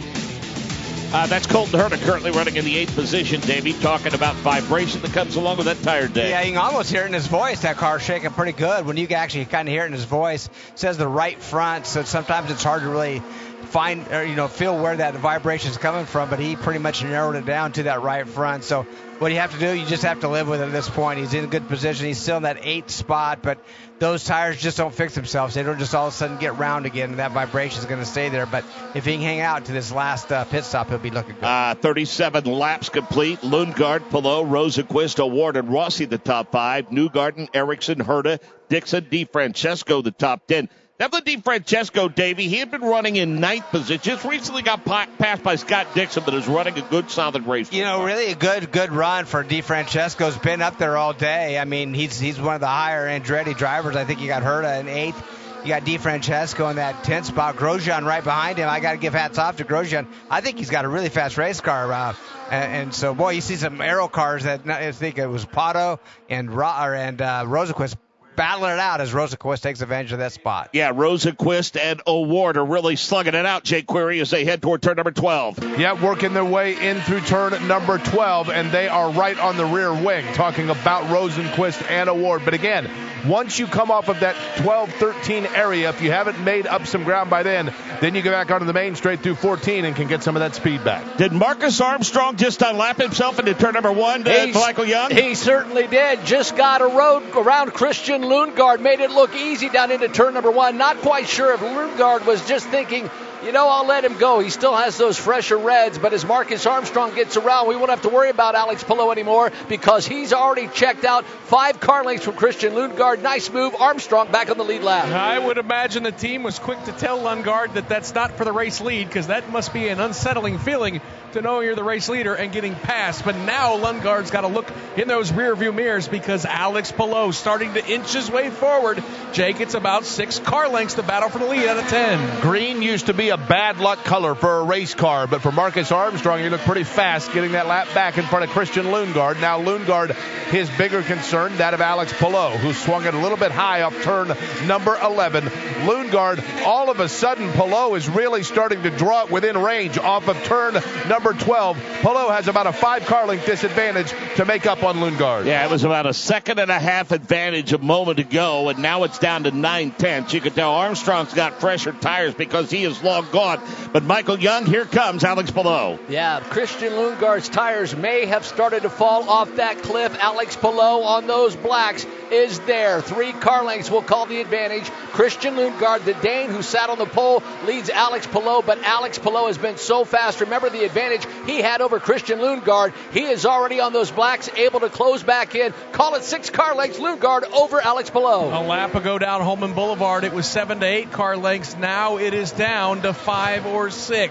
That's Colton Herta currently running in the 8th position, Davey, talking about vibration that comes along with that tire day. Yeah, you can almost hear it in his voice. That car's shaking pretty good. When you can actually kind of hear it in his voice, it says the right front, so sometimes it's hard to really find or feel where that vibration is coming from, but he pretty much narrowed it down to that right front. So what you have to do, you just have to live with it at this point. He's in a good position. He's still in that 8th spot, but those tires just don't fix themselves. They don't just all of a sudden get round again, and that vibration is going to stay there. But if he can hang out to this last pit stop, he'll be looking good. 37 laps complete. Lundgaard, Palou, Rosenquist, O'Ward, and Rossi the top 5. Newgarden, Ericsson, Herta, Dixon, DeFrancesco the top 10. Devlin DeFrancesco, Davey, he had been running in 9th position. Just recently got passed by Scott Dixon, but is running a good, solid race. Really a good run for DeFrancesco's been up there all day. I mean, he's one of the higher Andretti drivers. I think you got Herta in 8th. You got DeFrancesco in that 10th spot. Grosjean right behind him. I got to give hats off to Grosjean. I think he's got a really fast race car. And so, boy, you see some aero cars that I think it was Pato and Rosenquist battling it out as Rosenquist takes advantage of that spot. Yeah, Rosenquist and O'Ward are really slugging it out, Jake Query, as they head toward turn number 12. Yeah, working their way in through turn number 12, and they are right on the rear wing, talking about Rosenquist and O'Ward. But again, once you come off of that 12-13 area, if you haven't made up some ground by then you go back onto the main straight through 14 and can get some of that speed back. Did Marcus Armstrong just unlap himself into turn number 1, Michael Young? He certainly did. Just got a road around Christian Lundgaard, made it look easy down into turn number 1. Not quite sure if Lundgaard was just thinking, I'll let him go. He still has those fresher reds, but as Marcus Armstrong gets around, we won't have to worry about Alex Palou anymore because he's already checked out 5 car lengths from Christian Lundgaard. Nice move. Armstrong back on the lead lap. I would imagine the team was quick to tell Lundgaard that that's not for the race lead because that must be an unsettling feeling to know you're the race leader and getting passed. But now Lundgaard's got to look in those rear view mirrors because Alex Palou starting to inch his way forward. Jake, it's about 6 car lengths to battle for the lead out of 10. Green used to be a bad luck color for a race car, but for Marcus Armstrong, he looked pretty fast getting that lap back in front of Christian Lundgaard. Now Lundgaard, his bigger concern, that of Alex Palou, who swung it a little bit high off turn number 11. Lundgaard, all of a sudden, Palou is really starting to draw it within range off of turn number 12. Palou has about a 5 car length disadvantage to make up on Lundgaard. Yeah, it was about a 1.5 second advantage a moment ago, and now it's down to 9/10. You can tell Armstrong's got fresher tires because he is long gone. But Michael Young, here comes Alex Palou. Yeah, Christian Lundgaard's tires may have started to fall off that cliff. Alex Palou on those blacks is there. 3 car lengths will call the advantage. Christian Lundgaard, the Dane who sat on the pole, leads Alex Palou, but Alex Palou has been so fast. Remember the advantage he had over Christian Lundgaard. He is already on those blacks, able to close back in. Call it 6 car lengths, Lundgaard over Alex Palou. A lap ago down Holman Boulevard, it was 7 to 8 car lengths. Now it is down to 5 or 6.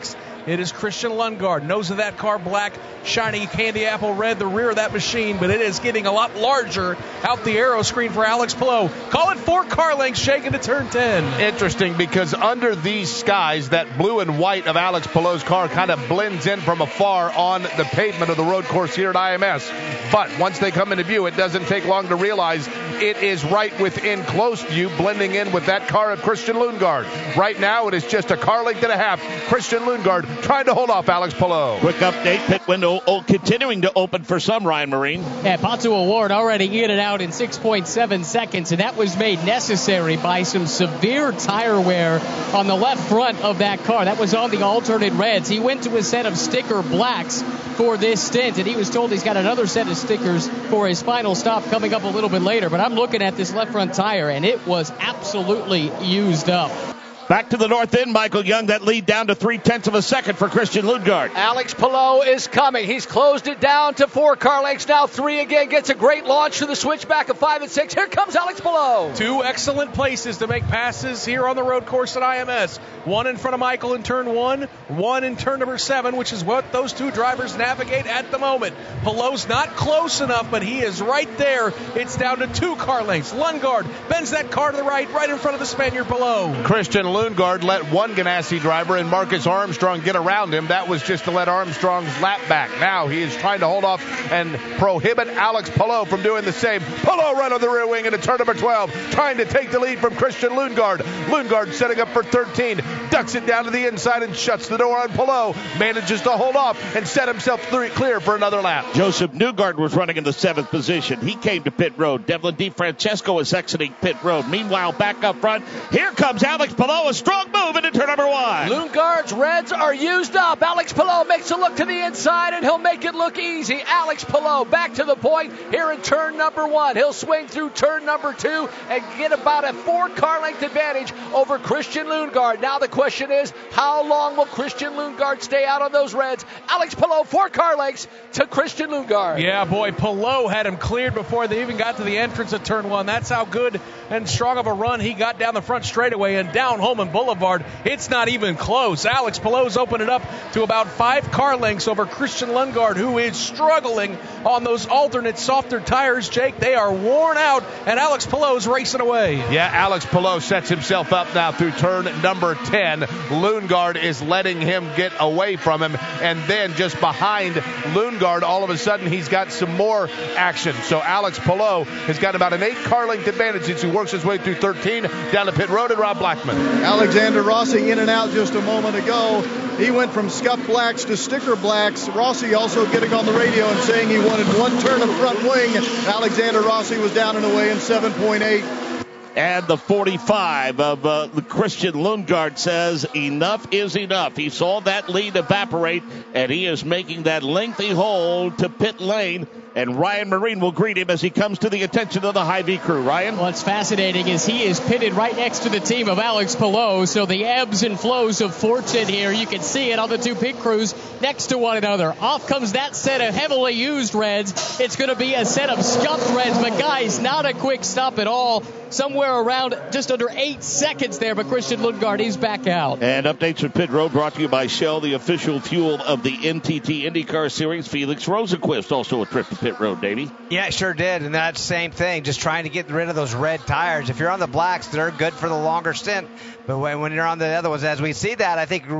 It is Christian Lundgaard. Nose of that car black, shiny candy apple red, the rear of that machine, but it is getting a lot larger out the aero screen for Alex Palou. Call it 4 car lengths shaking to turn 10. Interesting, because under these skies, that blue and white of Alex Palou's car kind of blends in from afar on the pavement of the road course here at IMS. But once they come into view, it doesn't take long to realize it is right within close view, blending in with that car of Christian Lundgaard. Right now, it is just a car length and a half. Christian Lundgaard trying to hold off Alex Palou. Quick update, pit window continuing to open for some, Ryan Marine. Yeah, Pato O'Ward already in and out in 6.7 seconds, and that was made necessary by some severe tire wear on the left front of that car. That was on the alternate reds. He went to a set of sticker blacks for this stint, and he was told he's got another set of stickers for his final stop coming up a little bit later. But I'm looking at this left front tire, and it was absolutely used up. Back to the north end, Michael Young. That lead down to 0.3 of a second for Christian Lundgaard. Alex Palou is coming. He's closed it down to 4 car lengths. Now 3 again. Gets a great launch to the switchback of 5 and 6. Here comes Alex Palou. 2 excellent places to make passes here on the road course at IMS. 1 in front of Michael in turn 1, 1 in turn number 7, which is what those 2 drivers navigate at the moment. Palou's not close enough, but he is right there. It's down to 2 car lengths. Lundgaard bends that car to the right in front of the Spaniard Palou. Christian Lundgaard let one Ganassi driver and Marcus Armstrong get around him. That was just to let Armstrong's lap back. Now he is trying to hold off and prohibit Alex Palou from doing the same. Palou right on the rear wing into turn number 12, trying to take the lead from Christian Lundgaard. Lundgaard setting up for 13, ducks it down to the inside and shuts the door on Palou. Manages to hold off and set himself clear for another lap. Joseph Newgarden was running in the 7th position. He came to pit road. Devlin DeFrancesco is exiting pit road. Meanwhile, back up front, here comes Alex Palou, a strong move into turn number 1. Lundgaard's reds are used up. Alex Palou makes a look to the inside, and he'll make it look easy. Alex Palou back to the point here in turn number 1. He'll swing through turn number 2 and get about a 4 car length advantage over Christian Lundgaard. Now the question is, how long will Christian Lundgaard stay out on those reds? Alex Palou, 4 car lengths to Christian Lundgaard. Yeah, boy, Palou had him cleared before they even got to the entrance of turn 1. That's how good and strong of a run he got down the front straightaway and down Holman Boulevard. It's not even close. Alex Palou's opened it up to about 5 car lengths over Christian Lundgaard, who is struggling on those alternate softer tires. Jake, they are worn out, and Alex Palou's racing away. Yeah, Alex Palou sets himself up now through turn number 10. Lundgaard is letting him get away from him, and then just behind Lundgaard, all of a sudden he's got some more action. So Alex Palou has got about an 8 car length advantage as he works his way through 13 down to pit road and Rob Blackman. Alexander Rossi in and out just a moment ago. He went from scuff blacks to sticker blacks. Rossi also getting on the radio and saying he wanted 1 turn of front wing. Alexander Rossi was down and away in 7.8. And the 45 of the Christian Lundgaard says enough is enough. He saw that lead evaporate, and he is making that lengthy hole to pit lane. And Ryan Marine will greet him as he comes to the attention of the Hy-Vee crew. Ryan? What's fascinating is he is pitted right next to the team of Alex Palou, so the ebbs and flows of fortune here, you can see it on the 2 pit crews next to one another. Off comes that set of heavily used reds. It's going to be a set of scuffed reds, but guys, not a quick stop at all. Somewhere around just under 8 seconds there, but Christian Lundgaard, he's back out. And updates from Pit Road brought to you by Shell, the official fuel of the NTT IndyCar Series. Felix Rosenquist, also a trip to Pit Road, Davey. Yeah, sure did. And that's the same thing, just trying to get rid of those red tires. If you're on the blacks, they're good for the longer stint. But when you're on the other ones, as we see that, I think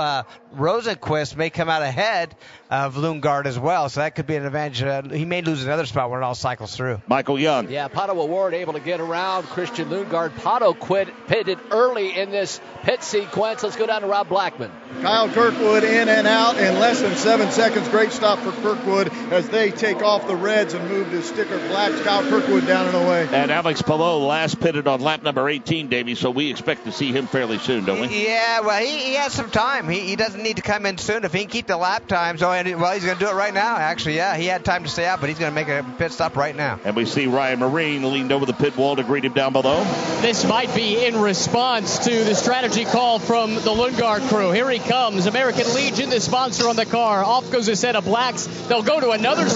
Rosenquist may come out ahead of Lundgaard as well. So that could be an advantage. He may lose another spot when it all cycles through. Michael Young. Yeah, Pato O'Ward able to get around Christian Lundgaard. Pato pitted early in this pit sequence. Let's go down to Rob Blackman. Kyle Kirkwood in and out in less than 7 seconds. Great stop for Kirkwood as they take off the reds and move to sticker blacks. Kyle Kirkwood down and away. And Alex Palou last pitted on lap number 18, Davey, so we expect to see him fairly soon, don't we? Yeah, well, he has some time. He doesn't need to come in soon. If he can keep the lap times, well, he's going to do it right now, actually. Yeah, he had time to stay out, but he's going to make a pit stop right now. And we see Ryan Marine leaned over the pit wall to greet him down below. This might be in response to the strategy call from the Lundgaard crew. Here he comes. American Legion, the sponsor on the car. Off goes a set of blacks. They'll go to another set of blacks.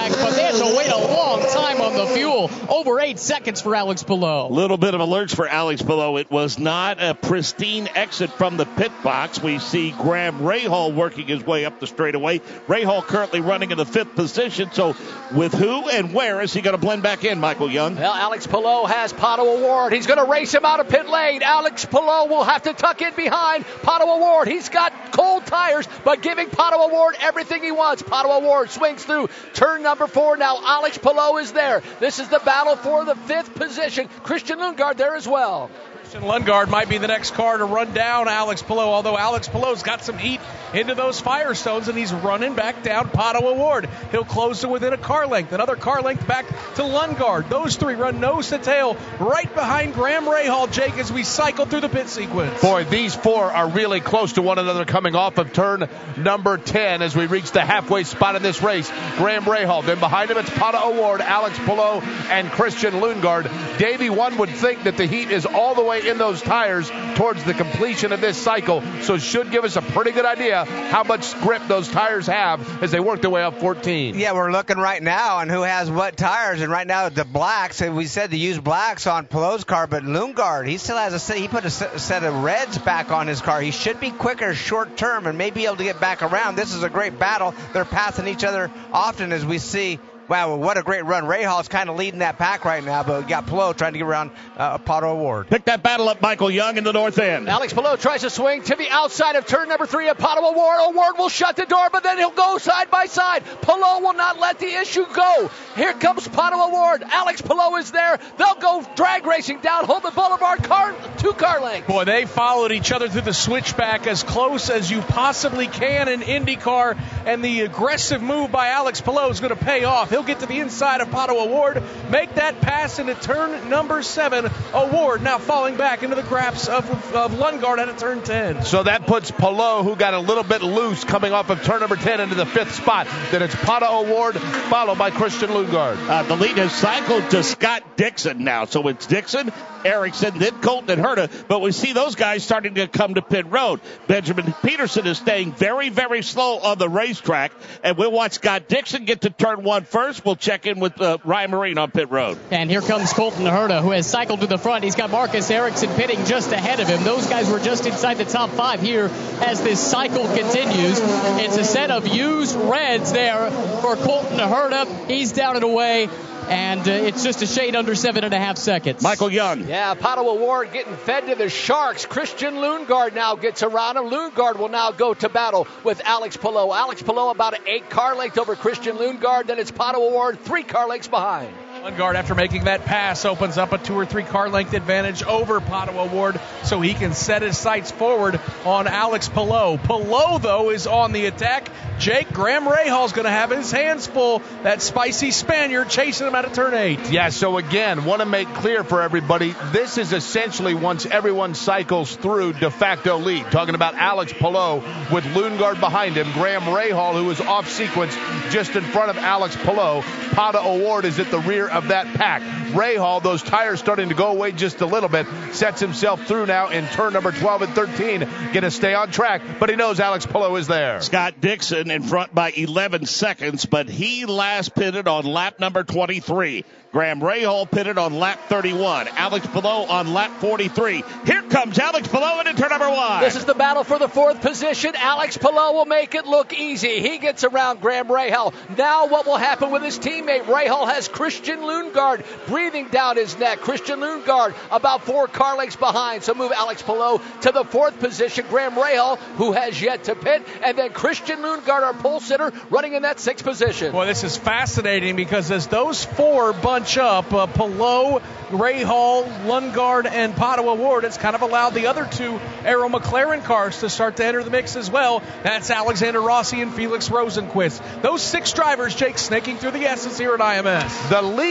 tracks, but they had to wait a long time on the fuel. Over 8 seconds for Alex Palou. Little bit of a lurch for Alex Palou. It was not a pristine exit from the pit box. We see Graham Rahal working his way up the straightaway. Rahal currently running in the 5th position. So with who and where is he going to blend back in, Michael Young? Well, Alex Palou has Pato O'Ward. He's going to race him out of pit lane. Alex Palou will have to tuck in behind Pato O'Ward. He's got cold tires, but giving Pato O'Ward everything he wants. Pato O'Ward swings through turn number 4. Now Alex Palou is there. This is the battle for the 5th position. Christian Lundgaard there as well. Lundgaard might be the next car to run down Alex Palou, although Alex Palou's got some heat into those Firestones, and he's running back down Pato O'Ward. He'll close to within a car length. Another car length back to Lundgaard. Those three run nose to tail right behind Graham Rahal, Jake, as we cycle through the pit sequence. Boy, these four are really close to one another coming off of turn number 10 as we reach the halfway spot in this race. Graham Rahal, then behind him it's Pato O'Ward, Alex Palou, and Christian Lundgaard. Davey, one would think that the heat is all the way in those tires towards the completion of this cycle, so should give us a pretty good idea how much grip those tires have as they work their way up 14. Yeah, we're looking right now on who has what tires, and right now the blacks, and we said to use blacks on Palou's car, but Lundgaard, he still has he put a set of reds back on his car. He should be quicker short term and may be able to get back around. This is a great battle. They're passing each other often as we see. Wow, what a great run. Rahal's kind of leading that pack right now, but we got Palou trying to get around Pato O'Ward. Pick that battle up, Michael Young, in the north end. Alex Palou tries to swing to the outside of turn number 3 of Pato O'Ward. O'Ward will shut the door, but then he'll go side by side. Palou will not let the issue go. Here comes Pato O'Ward. Alex Palou is there. They'll go drag racing down Holman Boulevard, 2 car lengths. Boy, they followed each other through the switchback as close as you possibly can in IndyCar, and the aggressive move by Alex Palou is going to pay off. He'll get to the inside of Pato O'Ward, make that pass into turn number 7. O'Ward now falling back into the grasp of Lundgaard out of turn 10. So that puts Palou, who got a little bit loose coming off of turn number 10, into the 5th spot. Then it's Pato O'Ward, followed by Christian Lundgaard. The lead has cycled to Scott Dixon now. So it's Dixon, Ericsson, then Colton and Herta. But we see those guys starting to come to pit road. Benjamin Peterson is staying very, very slow on the racetrack. And we'll watch Scott Dixon get to turn 1 first. We'll check in with Ryan Marine on pit road. And here comes Colton Herta, who has cycled to the front. He's got Marcus Ericsson pitting just ahead of him. Those guys were just inside the top 5 here as this cycle continues. It's a set of used reds there for Colton Herta. He's down and away. And it's just a shade under 7.5 seconds. Michael Young. Yeah, Pato O'Ward getting fed to the Sharks. Christian Lundgaard now gets around him. Lundgaard will now go to battle with Alex Palou. Alex Palou about an 8 car length over Christian Lundgaard. Then it's Pato O'Ward 3 car lengths behind. Lundgaard, after making that pass, opens up a 2 or 3 car length advantage over Pato O'Ward, so he can set his sights forward on Alex Palou. Palou, though, is on the attack. Jake, Graham Rahal's going to have his hands full. That spicy Spaniard chasing him out of turn 8. Yeah, so again, want to make clear for everybody, this is essentially once everyone cycles through de facto lead. Talking about Alex Palou with Lundgaard behind him, Graham Rahal, who is off sequence just in front of Alex Palou. Pato O'Ward is at the rear of that pack. Rahal, those tires starting to go away just a little bit, sets himself through now in turn number 12 and 13. Going to stay on track, but he knows Alex Palou is there. Scott Dixon in front by 11 seconds, but he last pitted on lap number 23. Graham Rahal pitted on lap 31. Alex Palou on lap 43. Here comes Alex Palou into turn number 1. This is the battle for the 4th position. Alex Palou will make it look easy. He gets around Graham Rahal. Now what will happen with his teammate? Rahal has Christian Lundgaard breathing down his neck. Christian Lundgaard about 4 car lengths behind. So move Alex Palou to the 4th position. Graham Rahal, who has yet to pit. And then Christian Lundgaard, our pole sitter, running in that 6th position. Boy, this is fascinating because as those 4 bunch up, Palou, Rahal, Lundgaard, and Pato O'Ward, it's kind of allowed the other 2 Arrow McLaren cars to start to enter the mix as well. That's Alexander Rossi and Felix Rosenqvist. Those 6 drivers, Jake, snaking through the S's here at IMS. The lead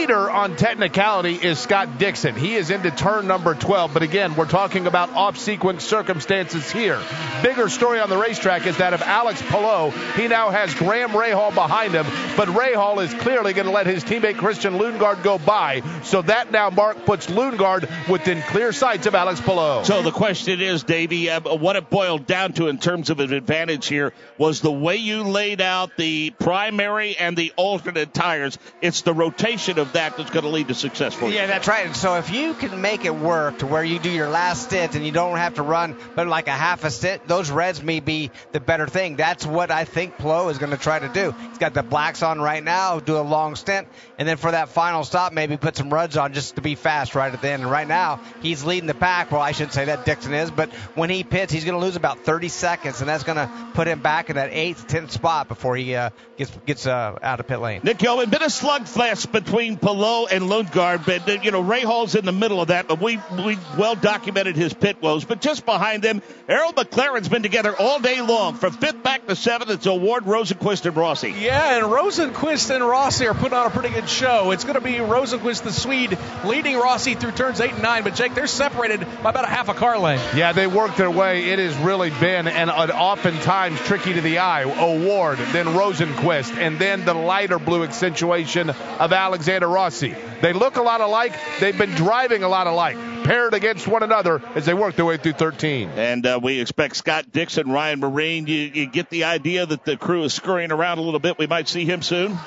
leader on technicality is Scott Dixon. He is into turn number 12. But again, we're talking about off-sequence circumstances here. Bigger story on the racetrack is that of Alex Palou. He now has Graham Rahal behind him, but Rahal is clearly going to let his teammate Christian Lundgaard go by. So that now, Mark, puts Lundgaard within clear sights of Alex Palou. So the question is, Davey, what it boiled down to in terms of an advantage here was the way you laid out the primary and the alternate tires. It's the rotation of that that's going to lead to success for you. Yeah, that's right. So if you can make it work to where you do your last stint and you don't have to run but like a half a stint, those reds may be the better thing. That's what I think Palou is going to try to do. He's got the blacks on right now, do a long stint, and then for that final stop, maybe put some reds on just to be fast right at the end. And right now, he's leading the pack. Well, I shouldn't say that Dixon is, but when he pits, he's going to lose about 30 seconds, and that's going to put him back in that 8th, 10th spot before he gets out of pit lane. Nick Yeoman, been a slugfest between Palou and Lundgaard, but Rahal's in the middle of that, but we well documented his pit woes. But just behind them, Errol McLaren's been together all day long. From 5th back to 7th, it's Award, Rosenqvist, and Rossi. Yeah, and Rosenqvist and Rossi are putting on a pretty good show. It's going to be Rosenqvist, the Swede, leading Rossi through turns 8 and 9, but Jake, they're separated by about a half a car length. Yeah, they work their way. It has really been an oftentimes tricky to the eye. Award, then Rosenqvist, and then the lighter blue accentuation of Alexander Rossi. They look a lot alike. They've been driving a lot alike, paired against one another as they work their way through 13. And we expect Scott Dixon, Ryan Marine. You get the idea that the crew is scurrying around a little bit. We might see him soon.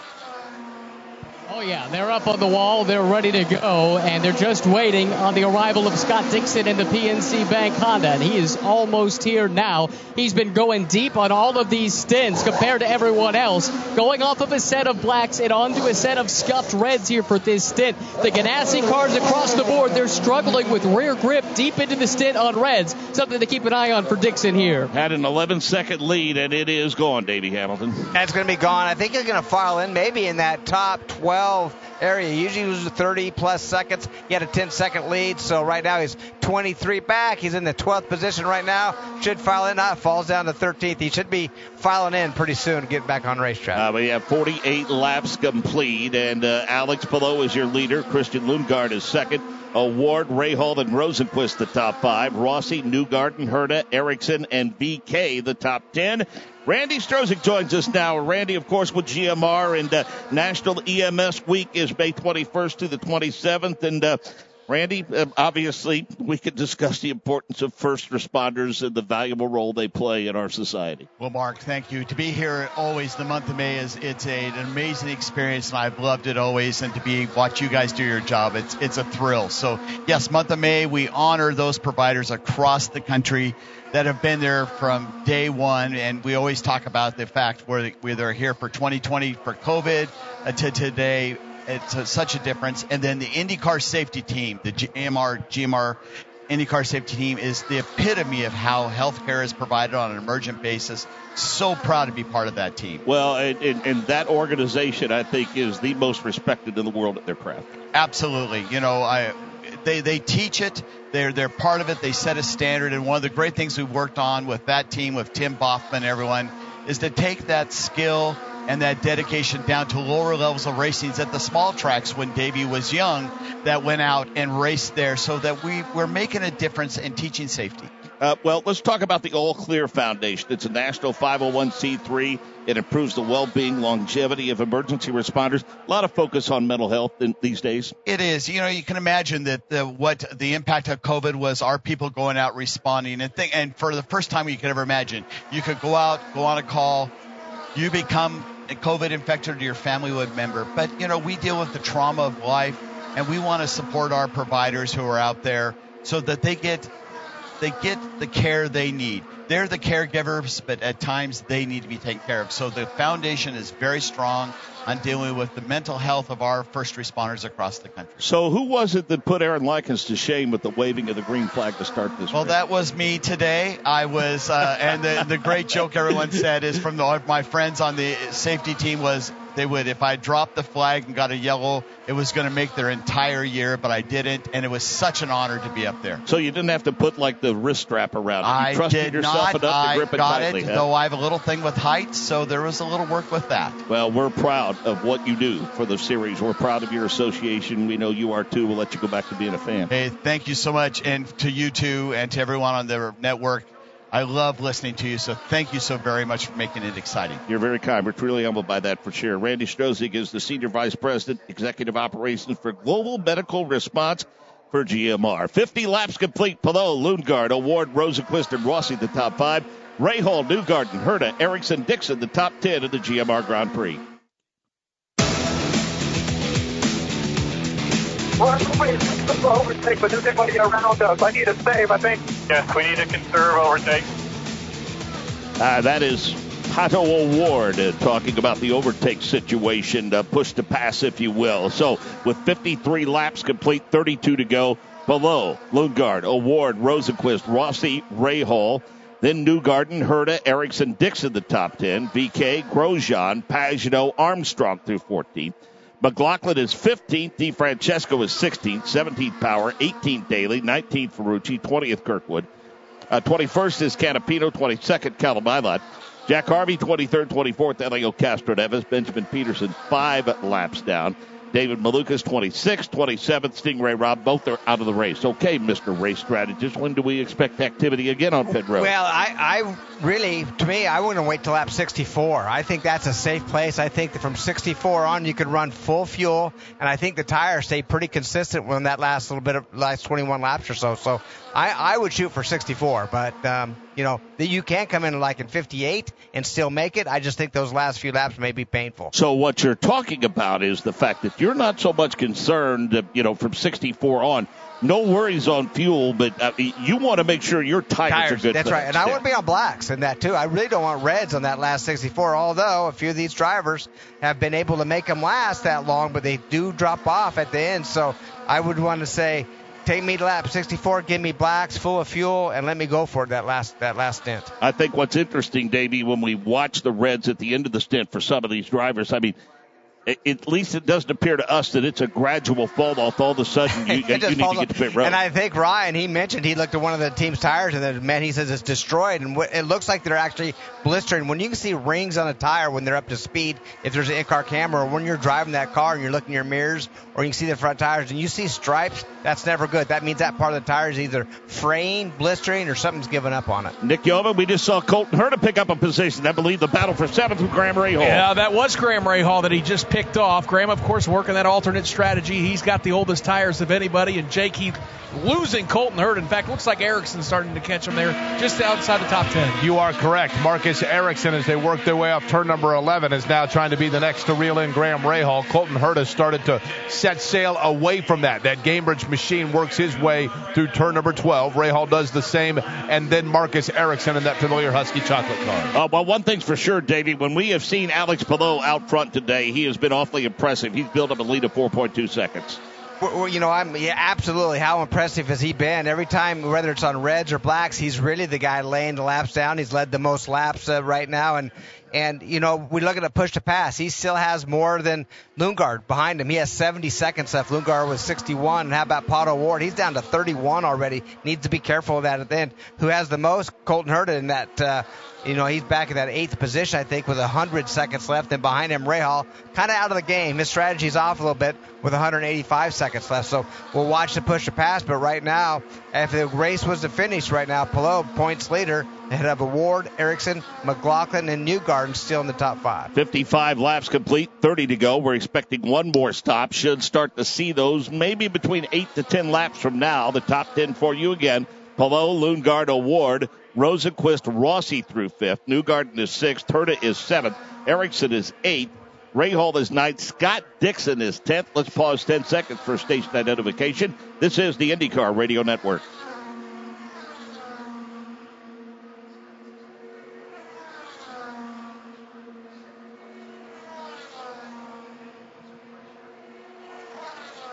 Oh, yeah, they're up on the wall. They're ready to go, and they're just waiting on the arrival of Scott Dixon in the PNC Bank Honda, and he is almost here now. He's been going deep on all of these stints compared to everyone else, going off of a set of blacks and onto a set of scuffed reds here for this stint. The Ganassi cars across the board, they're struggling with rear grip deep into the stint on reds, something to keep an eye on for Dixon here. Had an 11-second lead, and it is gone, Davey Hamilton. That's going to be gone. I think he's going to file in maybe in that top 12 area. Usually he loses 30-plus seconds. He had a 10-second lead, so right now he's 23 back. He's in the 12th position right now. Should file in. Falls down to 13th. He should be filing in pretty soon, getting back on racetrack. We have 48 laps complete, and Alex Palou is your leader. Christian Lundgaard is second. Award, Rahal, and Rosenqvist the top 5. Rossi, Newgarden, Herta, Ericsson, and BK the top 10. Randy Strozik joins us now. Randy, of course, with GMR, and National EMS Week is May 21st to the 27th. And Randy, obviously, we could discuss the importance of first responders and the valuable role they play in our society. Well, Mark, thank you. To be here always, the month of May it's an amazing experience, and I've loved it always. And to watch you guys do your job, it's a thrill. So, yes, month of May, we honor those providers across the country that have been there from day one, and we always talk about the fact where they're here for 2020 for COVID to today. It's such a difference. And then the IndyCar safety team, the GMR IndyCar safety team, is the epitome of how healthcare is provided on an emergent basis. So proud to be part of that team. Well, and that organization, I think, is the most respected in the world at their craft. Absolutely. They teach it. They're part of it. They set a standard. And one of the great things we've worked on with that team, with Tim Boffman and everyone, is to take that skill and that dedication down to lower levels of racings at the small tracks when Davey was young that went out and raced there, so that we're making a difference in teaching safety. Well, let's talk about the All Clear Foundation. It's a national 501c3. It improves the well-being, longevity of emergency responders. A lot of focus on mental health these days. It is. You can imagine that what the impact of COVID was, our people going out responding. And for the first time you could ever imagine, you could go out, go on a call, you become COVID infected or your family member. But, we deal with the trauma of life, and we want to support our providers who are out there so that they get the care they need. They're the caregivers, but at times they need to be taken care of. So the foundation is very strong on dealing with the mental health of our first responders across the country. So who was it that put Aaron Likens to shame with the waving of the green flag to start this? Well, that was me today. I was, and the great joke everyone said is from my friends on the safety team was, if I dropped the flag and got a yellow, it was going to make their entire year, but I didn't, and it was such an honor to be up there. So you didn't have to put like the wrist strap around it. You trusted yourself enough to grip it tightly. Though I have a little thing with height, so there was a little work with that. Well, we're proud of what you do for the series. We're proud of your association. We know you are too. We'll let you go back to being a fan. Hey, thank you so much, and to you too, and to everyone on the network. I love listening to you, so thank you so very much for making it exciting. You're very kind. We're truly humbled by that for sure. Randy Strozig is the Senior Vice President, Executive Operations for Global Medical Response for GMR. 50 laps complete. Palou, Lundgaard, Award, Rosenqvist, and Rossi the top 5. Rahal, Newgarden, Herta, Ericsson, Dixon the top 10 of the GMR Grand Prix. Well, everybody's to overtake, but there's anybody around us. I need a save, I think. Yes, we need to conserve overtake. That is Pato O'Ward talking about the overtake situation, push to pass, if you will. So with 53 laps complete, 32 to go, below Lundgaard, O'Ward, Rosenqvist, Rossi, Rahal, then Newgarden, Herta, Ericsson, Dixon the top 10, VK, Grosjean, Pagenaud, Armstrong through 14. McLaughlin is 15th. DeFrancesco is 16th. 17th Power. 18th Daly. 19th Ferrucci. 20th Kirkwood. 21st is Canapino. 22nd Callum Ilott. Jack Harvey 23rd. 24th Elio Castroneves. Benjamin Peterson 5 laps down. David Malukas 26th. 27th Stingray Robb. Both are out of the race. Okay, Mr. Race Strategist. When do we expect activity again on pit road? Well, I really, to me, I wouldn't wait till lap 64. I think that's a safe place. I think that from 64 on, you could run full fuel, and I think the tires stay pretty consistent when that last little bit of last 21 laps or so. So I would shoot for 64, but you can come in like in 58 and still make it. I just think those last few laps may be painful. So what you're talking about is the fact that you're not so much concerned, from 64 on. No worries on fuel, but you want to make sure your tires are good. That's right, and I want to be on blacks in that too. I really don't want reds on that last 64, although a few of these drivers have been able to make them last that long, but they do drop off at the end. So I would want to say, take me to lap 64, give me blacks, full of fuel, and let me go for it that last stint. I think what's interesting, Davey, when we watch the reds at the end of the stint for some of these drivers, I mean, at least it doesn't appear to us that it's a gradual fall off. All of a sudden, you need to get to pit road. And I think Ryan, he mentioned he looked at one of the team's tires, and he says it's destroyed, and it looks like they're actually blistering. When you can see rings on a tire when they're up to speed, if there's an in-car camera, or when you're driving that car and you're looking in your mirrors, or you can see the front tires, and you see stripes, that's never good. That means that part of the tire is either fraying, blistering, or something's giving up on it. Nick Yeoman, we just saw Colton Herta pick up a position. I believe the battle for 7th with Graham Rahal. Yeah, that was Graham Rahal that he just picked off. Graham, of course, working that alternate strategy. He's got the oldest tires of anybody, and Jake Heath losing Colton Herta. In fact, looks like Ericsson starting to catch him there just outside the top 10. You are correct. Marcus Ericsson, as they work their way up turn number 11, is now trying to be the next to reel in Graham Rahal. Colton Herta started to set sail away from that. That Gamebridge machine works his way through turn number 12. Rahal does the same, and then Marcus Ericsson in that familiar Husky chocolate car. Well, one thing's for sure, Davey, when we have seen Alex Palou out front today, he has been awfully impressive. He's built up a lead of 4.2 seconds. Well, absolutely. How impressive has he been? Every time, whether it's on reds or blacks, he's really the guy laying the laps down. He's led the most laps right now, and we look at a push to pass. He still has more than Lundgaard behind him. He has 70 seconds left. Lundgaard was 61. And how about Pato O'Ward? He's down to 31 already. Needs to be careful of that at the end. Who has the most? Colton Herta in that. He's back in that 8th position, I think, with 100 seconds left. And behind him, Rahal, kind of out of the game. His strategy's off a little bit with 185 seconds left. So we'll watch the push to pass. But right now, if the race was to finish right now, Palou, points leader, ahead of Award, Ericsson, McLaughlin, and Newgarden still in the top 5. 55 laps complete, 30 to go. We're expecting one more stop. Should start to see those maybe between 8 to 10 laps from now. The top 10 for you again. Palou, Lundgaard, Award, Rosenqvist, Rossi through 5th. Newgarden is 6th. Herta is 7th. Ericsson is 8th. Rahal is 9th. Scott Dixon is 10th. Let's pause 10 seconds for station identification. This is the IndyCar Radio Network.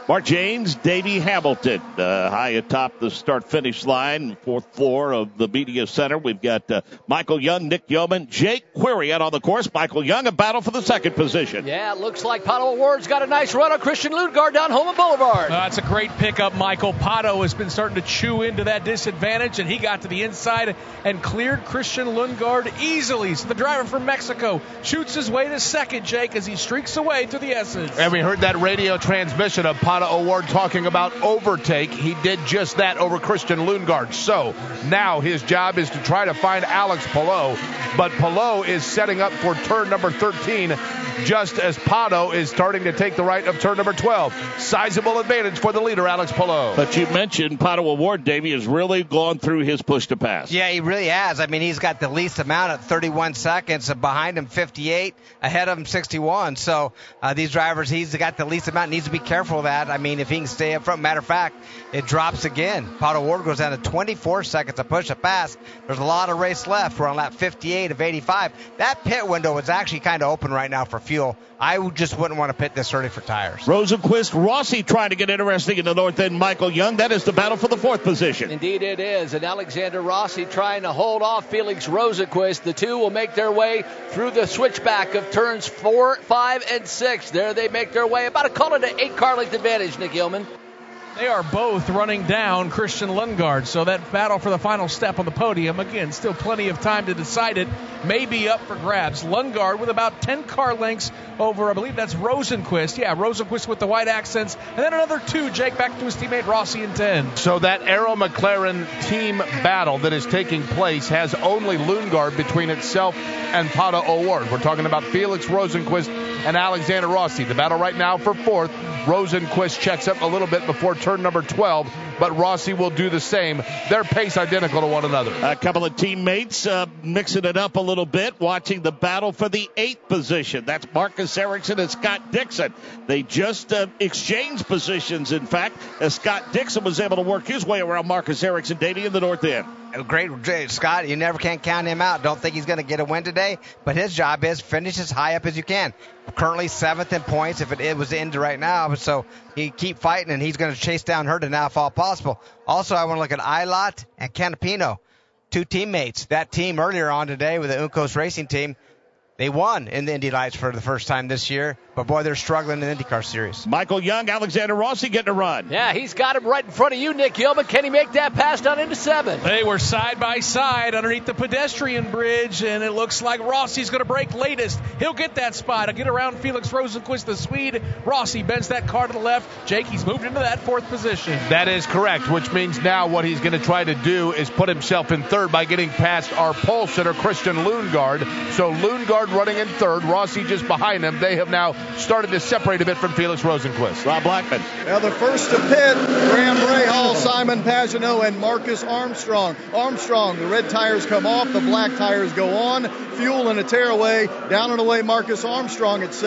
Mark Janes, Davey Hamilton, high atop the start-finish line, fourth floor of the media center. We've got Michael Young, Nick Yeoman, Jake Query out on the course. Michael Young, a battle for the second position. Yeah, it looks like Pato O'Ward's got a nice run on Christian Lundgaard down Homan Boulevard. That's a great pickup, Michael. Pato has been starting to chew into that disadvantage, and he got to the inside and cleared Christian Lundgaard easily. So the driver from Mexico shoots his way to second, Jake, as he streaks away to the S's. And we heard that radio transmission of Pato O'Ward talking about overtake. He did just that over Christian Lundgaard. So now his job is to try to find Alex Palou. But Palou is setting up for turn number 13 just as Pato is starting to take the right of turn number 12. Sizable advantage for the leader, Alex Palou. But you mentioned Pato O'Ward, Davey, has really gone through his push to pass. Yeah, he really has. I mean, he's got the least amount at 31 seconds. Behind him, 58. Ahead of him, 61. So these drivers, he's got the least amount. Needs to be careful of that. I mean, if he can stay up front. Matter of fact, it drops again. Pato O'Ward goes down to 24 seconds to push a pass. There's a lot of race left. We're on lap 58 of 85. That pit window is actually kind of open right now for fuel. I just wouldn't want to pit this early for tires. Rosenquist, Rossi trying to get interesting in the north end. Michael Young, that is the battle for the fourth position. Indeed it is. And Alexander Rossi trying to hold off Felix Rosenquist. The two will make their way through the switchback of turns 4, 5, and 6. There they make their way. About a call it an 8-car length advantage, Nick Yeoman. They are both running down Christian Lundgaard, so that battle for the final step on the podium, again, still plenty of time to decide it, may be up for grabs. Lundgaard with about 10 car lengths over, I believe that's Rosenquist. Yeah, Rosenquist with the white accents, and then another 2, Jake, back to his teammate Rossi in 10. So that Arrow McLaren team battle that is taking place has only Lundgaard between itself and Pato O'Ward. We're talking about Felix Rosenquist and Alexander Rossi. The battle right now for fourth. Rosenquist checks up a little bit before turn number 12, but Rossi will do the same. Their pace identical to one another. A couple of teammates mixing it up a little bit, watching the battle for the 8th position. That's Marcus Ericsson and Scott Dixon. They just exchanged positions, in fact, as Scott Dixon was able to work his way around Marcus Ericsson, Davey, in the north end. Great, Scott. You never can count him out. Don't think he's going to get a win today, but his job is finish as high up as you can. Currently 7th in points if it was into right now, so he keep fighting, and he's going to chase down Herta now if all possible. Also, I want to look at Ilott and Canapino, 2 teammates. That team earlier on today with the Uncos Racing team, they won in the Indy Lights for the first time this year, but boy, they're struggling in the IndyCar Series. Michael Young, Alexander Rossi getting a run. Yeah, he's got him right in front of you, Nick Yeoman. Can he make that pass down into 7? They were side by side underneath the pedestrian bridge, and it looks like Rossi's going to break latest. He'll get that spot. He'll get around Felix Rosenquist, the Swede. Rossi bends that car to the left. Jake, he's moved into that 4th position. That is correct, which means now what he's going to try to do is put himself in 3rd by getting past our pole sitter, Christian Lundgaard. So Lundgaard running in 3rd, Rossi just behind him. They have now started to separate a bit from Felix Rosenquist. Rob Blackman. Now the first to pit, Graham Rahal, Simon Pagenaud, and Marcus Armstrong. Armstrong, the red tires come off, the black tires go on. Fuel and a tearaway. Down and away, Marcus Armstrong at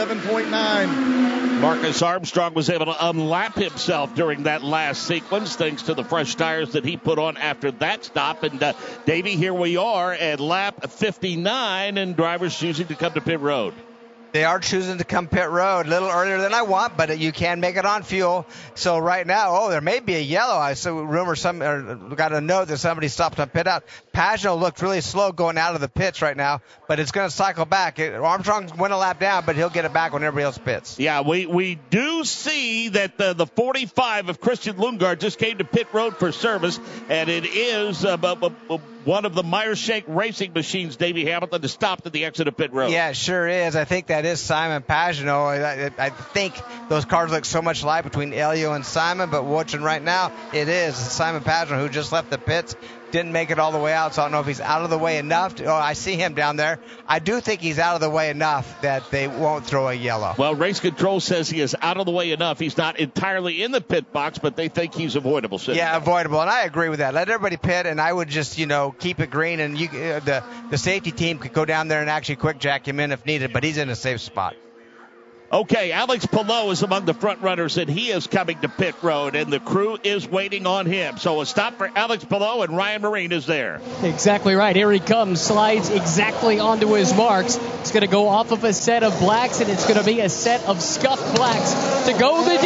7.9. Marcus Armstrong was able to unlap himself during that last sequence thanks to the fresh tires that he put on after that stop. And Davey, here we are at lap 59, and drivers choosing to come to pit road. They are choosing to come pit road a little earlier than I want, but you can make it on fuel. So right now, there may be a yellow. I saw got a note that somebody stopped on pit out. Pagenaud looked really slow going out of the pits right now, but it's going to cycle back. Armstrong went a lap down, but he'll get it back when everybody else pits. Yeah, we do see that the 45 of Christian Lundgaard just came to pit road for service, and it is one of the Meyer-Shank racing machines, Davey Hamilton, to stop at the exit of pit road. Yeah, it sure is. I think that is Simon Pagenaud. I think those cars look so much alike between Elio and Simon, but watching right now, it is Simon Pagenaud who just left the pits. Didn't make it all the way out, so I don't know if he's out of the way enough. I see him down there. I do think he's out of the way enough that they won't throw a yellow. Well, race control says he is out of the way enough. He's not entirely in the pit box, but they think he's avoidable. Yeah, avoidable, and I agree with that. Let everybody pit, and I would just, keep it green, and the safety team could go down there and actually quick jack him in if needed, but he's in a safe spot. Okay, Alex Palou is among the front runners, and he is coming to pit road, and the crew is waiting on him. So a stop for Alex Palou, and Ryan Marine is there. Exactly right. Here he comes, slides exactly onto his marks. It's going to go off of a set of blacks, and it's going to be a set of scuffed blacks to go the distance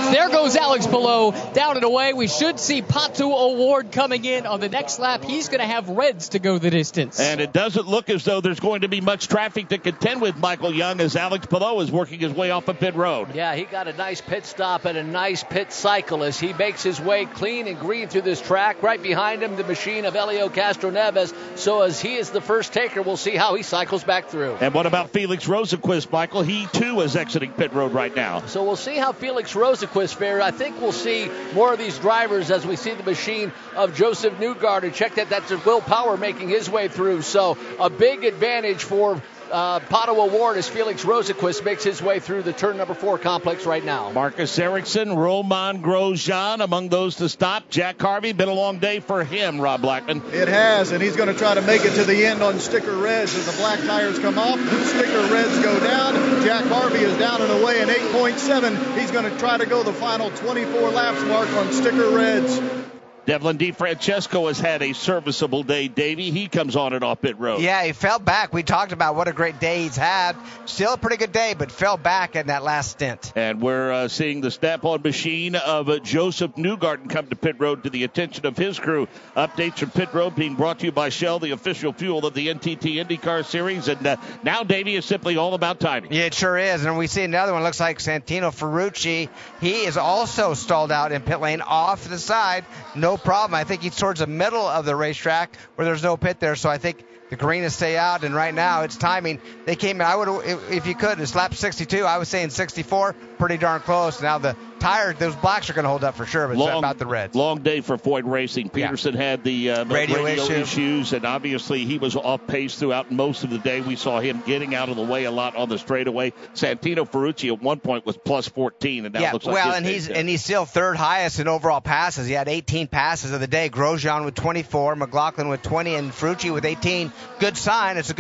seconds. There goes Alex Palou down and away. We should see Pato O'Ward coming in on the next lap. He's going to have Reds to go the distance. And it doesn't look as though there's going to be much traffic to contend with Michael Young as Alex Palou is working his way off of pit road. Yeah, he got a nice pit stop and a nice pit cycle as he makes his way clean and green through this track. Right behind him, the machine of Elio Castroneves. So as he is the first taker, we'll see how he cycles back through. And what about Felix Rosenqvist, Michael? He, too, is exiting pit road right now. So we'll see how Felix Rosenqvist fares. I think we'll see more of these drivers as we see the machine of Joseph Newgarden. And check that, that's Will Power making his way through. So a big advantage for Pato O'Ward as Felix Rosenqvist makes his way through the turn number 4 complex right now. Marcus Ericsson, Romain Grosjean among those to stop. Jack Harvey, been a long day for him, Rob Blackman. It has, and he's going to try to make it to the end on sticker reds as the black tires come off. Sticker reds go down. Jack Harvey is down and away in 8.7. He's going to try to go the final 24 laps mark on sticker reds. Devlin DeFrancesco has had a serviceable day, Davey. He comes on and off pit road. Yeah, he fell back. We talked about what a great day he's had. Still a pretty good day, but fell back in that last stint. And we're seeing the snap-on machine of Joseph Newgarden come to pit road to the attention of his crew. Updates from pit road being brought to you by Shell, the official fuel of the NTT IndyCar Series. And now, Davey, is simply all about timing. Yeah, it sure is. And we see another one. Looks like Santino Ferrucci. He is also stalled out in pit lane off to the side. No problem. I think he's towards the middle of the racetrack where there's no pit there, so I think the green is stay out, and right now it's timing. They came in, I would, if you could, it's lap 62. I was saying 64, pretty darn close. Now the tires, those blacks are going to hold up for sure, but it's about the reds. Long day for Foyt Racing. Peterson had the radio issues, and obviously he was off pace throughout most of the day. We saw him getting out of the way a lot on the straightaway. Santino Ferrucci at one point was plus 14, and now looks like he's still third highest in overall passes. He had 18 passes of the day. Grosjean with 24, McLaughlin with 20, and Ferrucci with 18. Good sign. It's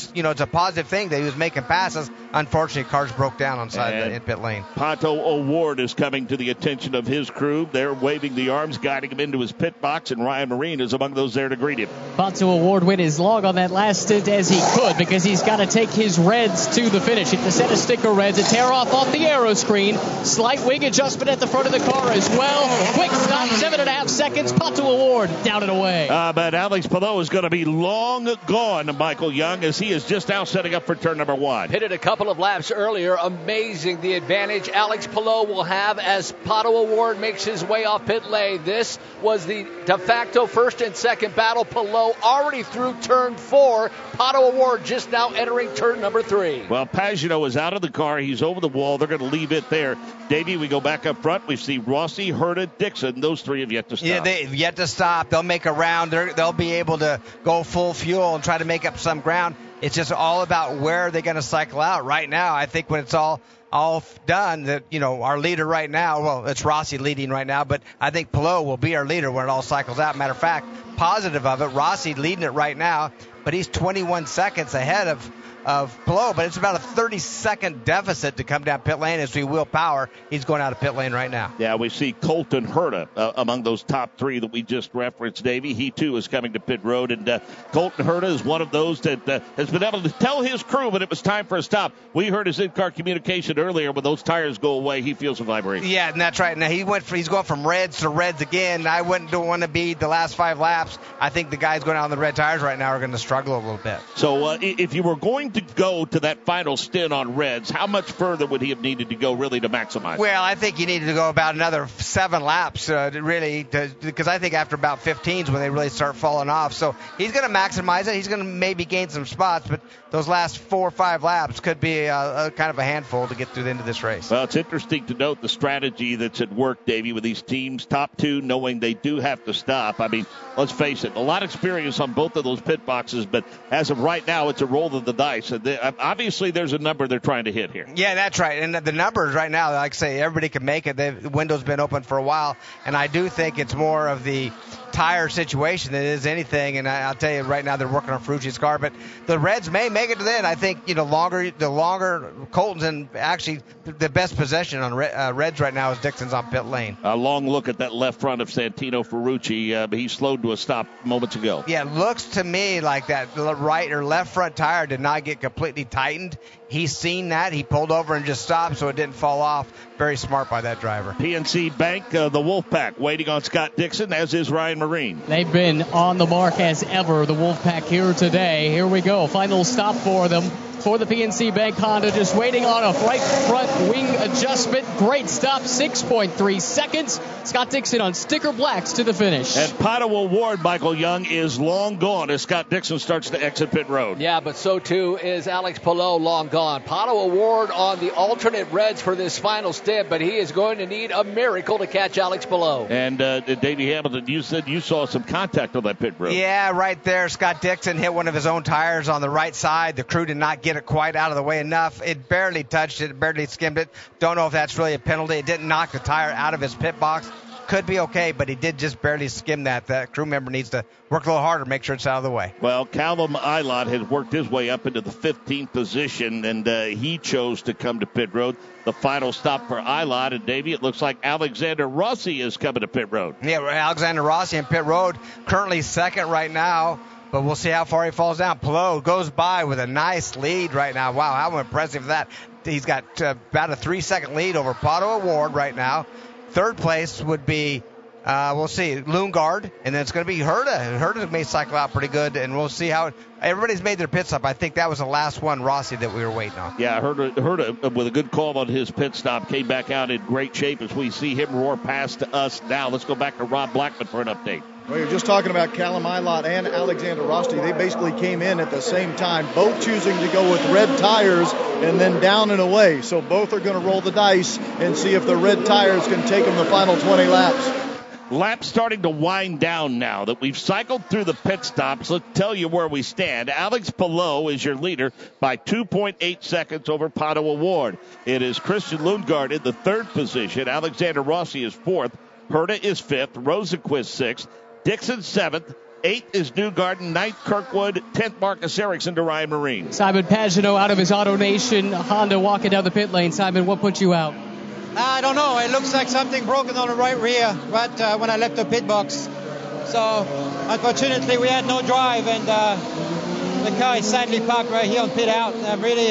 a positive thing that he was making passes. Unfortunately, cars broke down on side in pit lane. Pato O'Ward is coming to the attention of his crew. They're waving the arms, guiding him into his pit box, and Ryan Marine is among those there to greet him. Pato O'Ward went as long on that last stint as he could because he's got to take his reds to the finish. It's a set of sticker reds. A tear off the aero screen. Slight wing adjustment at the front of the car as well. Quick stop, 7.5 seconds. Pato O'Ward down and away. But Alex Palou is going to be long gone, Michael Young, as he is just now setting up for turn number 1. Hit it a couple of laps earlier. Amazing the advantage Alex Palou will have as Pato O'Ward makes his way off pit lane. This was the de facto first and second battle. Palou already through turn 4. Pato O'Ward just now entering turn number 3. Well, Pagenaud is out of the car. He's over the wall. They're going to leave it there. Davey, we go back up front. We see Rossi, Herta, Dixon. Those three have yet to stop. Yeah, they've yet to stop. They'll make a round. They'll be able to go full fuel and try to make up some ground. It's just all about where they're going to cycle out. Right now, I think when it's all done, that our leader right now, well, it's Rossi leading right now, but I think Palou will be our leader when it all cycles out. Matter of fact, positive of it, Rossi leading it right now, but he's 21 seconds ahead of Palou, but it's about a 30-second deficit to come down pit lane as we Will Power. He's going out of pit lane right now. Yeah, we see Colton Herta among those top 3 that we just referenced, Davey. He, too, is coming to pit road, and Colton Herta is one of those that has been able to tell his crew when it was time for a stop. We heard his in-car communication earlier. When those tires go away, he feels a vibration. Yeah, and that's right. Now, he's going from reds to reds again. I wouldn't want to be the last 5 laps. I think the guys going out on the red tires right now are going to struggle a little bit. So if you were going to go to that final stint on reds, how much further would he have needed to go really to maximize? Well, I think he needed to go about another 7 laps because I think after about 15 is when they really start falling off. So he's going to maximize it. He's going to maybe gain some spots, but those last 4 or 5 laps could be a kind of a handful to get through the end of this race. Well, it's interesting to note the strategy that's at work, Davey, with these teams, top 2, knowing they do have to stop. I mean, let's face it, a lot of experience on both of those pit boxes, but as of right now, it's a roll of the dice. Obviously, there's a number they're trying to hit here. Yeah, that's right. And the numbers right now, like I say, everybody can make it. The window's been open for a while, and I do think it's more of the tire situation than it is anything. And I'll tell you right now, they're working on Ferrucci's car, but the Reds may make it to the end. I think the longer Colton's in actually the best possession on Reds right now is Dixon's on pit lane. A long look at that left front of Santino Ferrucci, but he slowed to a stop moments ago. Yeah, it looks to me like that right or left front tire did not get completely tightened. He's seen that. He pulled over and just stopped so it didn't fall off. very smart by that driver. PNC Bank, the Wolfpack, waiting on Scott Dixon, as is Ryan Marine. They've been on the mark as ever, the Wolfpack here today. Here we go. Final stop for them. For the PNC Bank Honda, just waiting on a right front wing adjustment. Great stop, 6.3 seconds. Scott Dixon on sticker blacks to the finish. And Padua Ward, Michael Young, is long gone as Scott Dixon starts to exit pit road. Yeah, but so too is Alex Palou, long gone. Padua Ward on the alternate reds for this final stint, but he is going to need a miracle to catch Alex Palou. And Davey Hamilton, you said you saw some contact on that pit road. Yeah, right there. Scott Dixon hit one of his own tires on the right side. The crew did not get it quite out of the way enough. It barely touched it, barely skimmed it. Don't know if that's really a penalty. It didn't knock the tire out of his pit box. Could be okay, but he did just barely skim that. That crew member needs to work a little harder, make sure it's out of the way. Well, Callum Ilott has worked his way up into the 15th position, and he chose to come to pit road. The final stop for Ilott, and Davey, it looks like Alexander Rossi is coming to pit road. Yeah, Alexander Rossi in pit road, currently second right now. But we'll see how far he falls down. Palou goes by with a nice lead right now. Wow, how impressive that. He's got about a 3-second lead over Padua Ward right now. Third place would be, we'll see, Lundgaard, and then it's going to be Herta. Herta may cycle out pretty good, and we'll see how everybody's made their pit stop. I think that was the last one, Rossi, that we were waiting on. Yeah, Herta with a good call on his pit stop, came back out in great shape as we see him roar past us now. Let's go back to Rob Blackman for an update. Well, you're just talking about Callum Ilott and Alexander Rossi. They basically came in at the same time, both choosing to go with red tires and then down and away. So both are going to roll the dice and see if the red tires can take them the final 20 laps. Laps starting to wind down now that we've cycled through the pit stops. Let's tell you where we stand. Alex Palou is your leader by 2.8 seconds over Padua Ward. It is Christian Lundgaard in the third position. Alexander Rossi is fourth. Herta is fifth. Rosenqvist sixth. Dixon 7th, 8th is Newgarden, 9th Kirkwood, 10th Marcus Ericsson to Ryan Marine. Simon Pagenaud out of his AutoNation Honda walking down the pit lane. Simon, what put you out? I don't know. It looks like something broken on the right rear right when I left the pit box. So, unfortunately, we had no drive, and the car is sadly parked right here on pit out. I'm really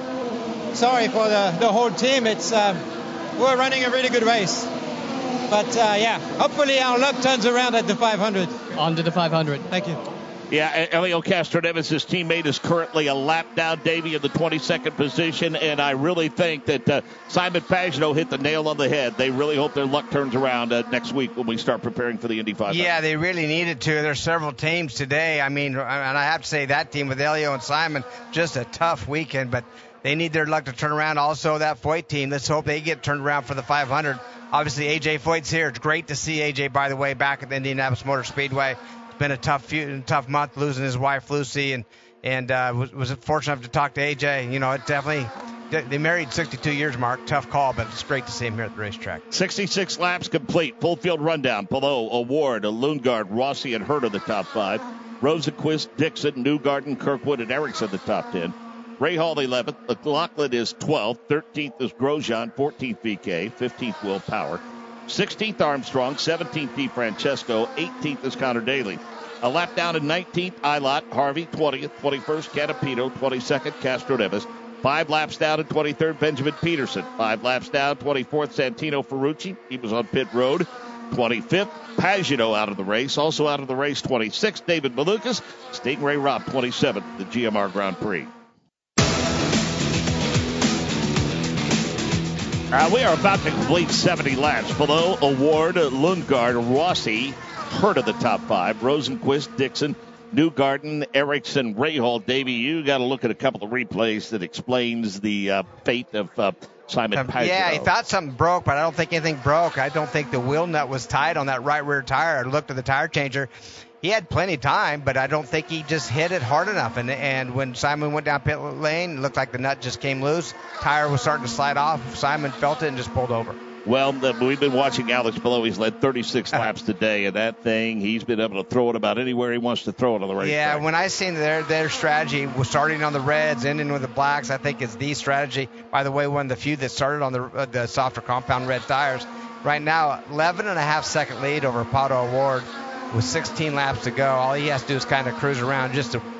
sorry for the whole team. It's we're running a really good race. But, yeah, hopefully our luck turns around at the 500. On to the 500. Thank you. Yeah, Elio Castroneves, his teammate, is currently a lap down, Davey, in the 22nd position, and I really think that Simon Pagenaud hit the nail on the head. They really hope their luck turns around next week when we start preparing for the Indy 500. Yeah, they really needed to. There's several teams today. I mean, and I have to say that team with Elio and Simon, just a tough weekend, but they need their luck to turn around. Also, that Foyt team, let's hope they get turned around for the 500. Obviously, A.J. Foyt's here. It's great to see A.J., by the way, back at the Indianapolis Motor Speedway. It's been a tough month losing his wife, Lucy, and was fortunate enough to talk to A.J. You know, it definitely, they married 62 years, Mark. Tough call, but it's great to see him here at the racetrack. 66 laps complete. Full field rundown. Palou, Award, Lundgaard, Rossi, and Herta the top 5. Rosenqvist, Dixon, Newgarden, Kirkwood, and Ericsson the top 10. Rahal 11th, McLaughlin is 12th, 13th is Grosjean, 14th VK, 15th Will Power, 16th Armstrong, 17th DeFrancesco, 18th is Connor Daly. A lap down in 19th, Ilott, Harvey, 20th, 21st, Canapino, 22nd, Castroneves. 5 laps down in 23rd, Benjamin Peterson. 5 laps down, 24th, Santino Ferrucci. He was on pit road. 25th, Pagenaud out of the race. Also out of the race, 26th, David Malukas. Stingray Robb, 27th, the GMR Grand Prix. We are about to complete 70 laps. Below, Award, Lundgaard, Rossi, Herta the top 5. Rosenqvist, Dixon, Newgarden, Ericsson, Rahal. Davey, you got to look at a couple of replays that explains the fate of Simon Pagenaud. Yeah, he thought something broke, but I don't think anything broke. I don't think the wheel nut was tight on that right rear tire. I looked at the tire changer. He had plenty of time, but I don't think he just hit it hard enough. And when Simon went down pit lane, it looked like the nut just came loose. Tire was starting to slide off. Simon felt it and just pulled over. Well, we've been watching Alex Palou. He's led 36 laps today, and that thing, he's been able to throw it about anywhere he wants to throw it on the racetrack. Yeah, when I seen their strategy was starting on the reds, ending with the blacks, I think is the strategy. By the way, one of the few that started on the softer compound red tires. Right now, 11.5-second lead over Padua Ward with 16 laps to go. All he has to do is kind of cruise around just to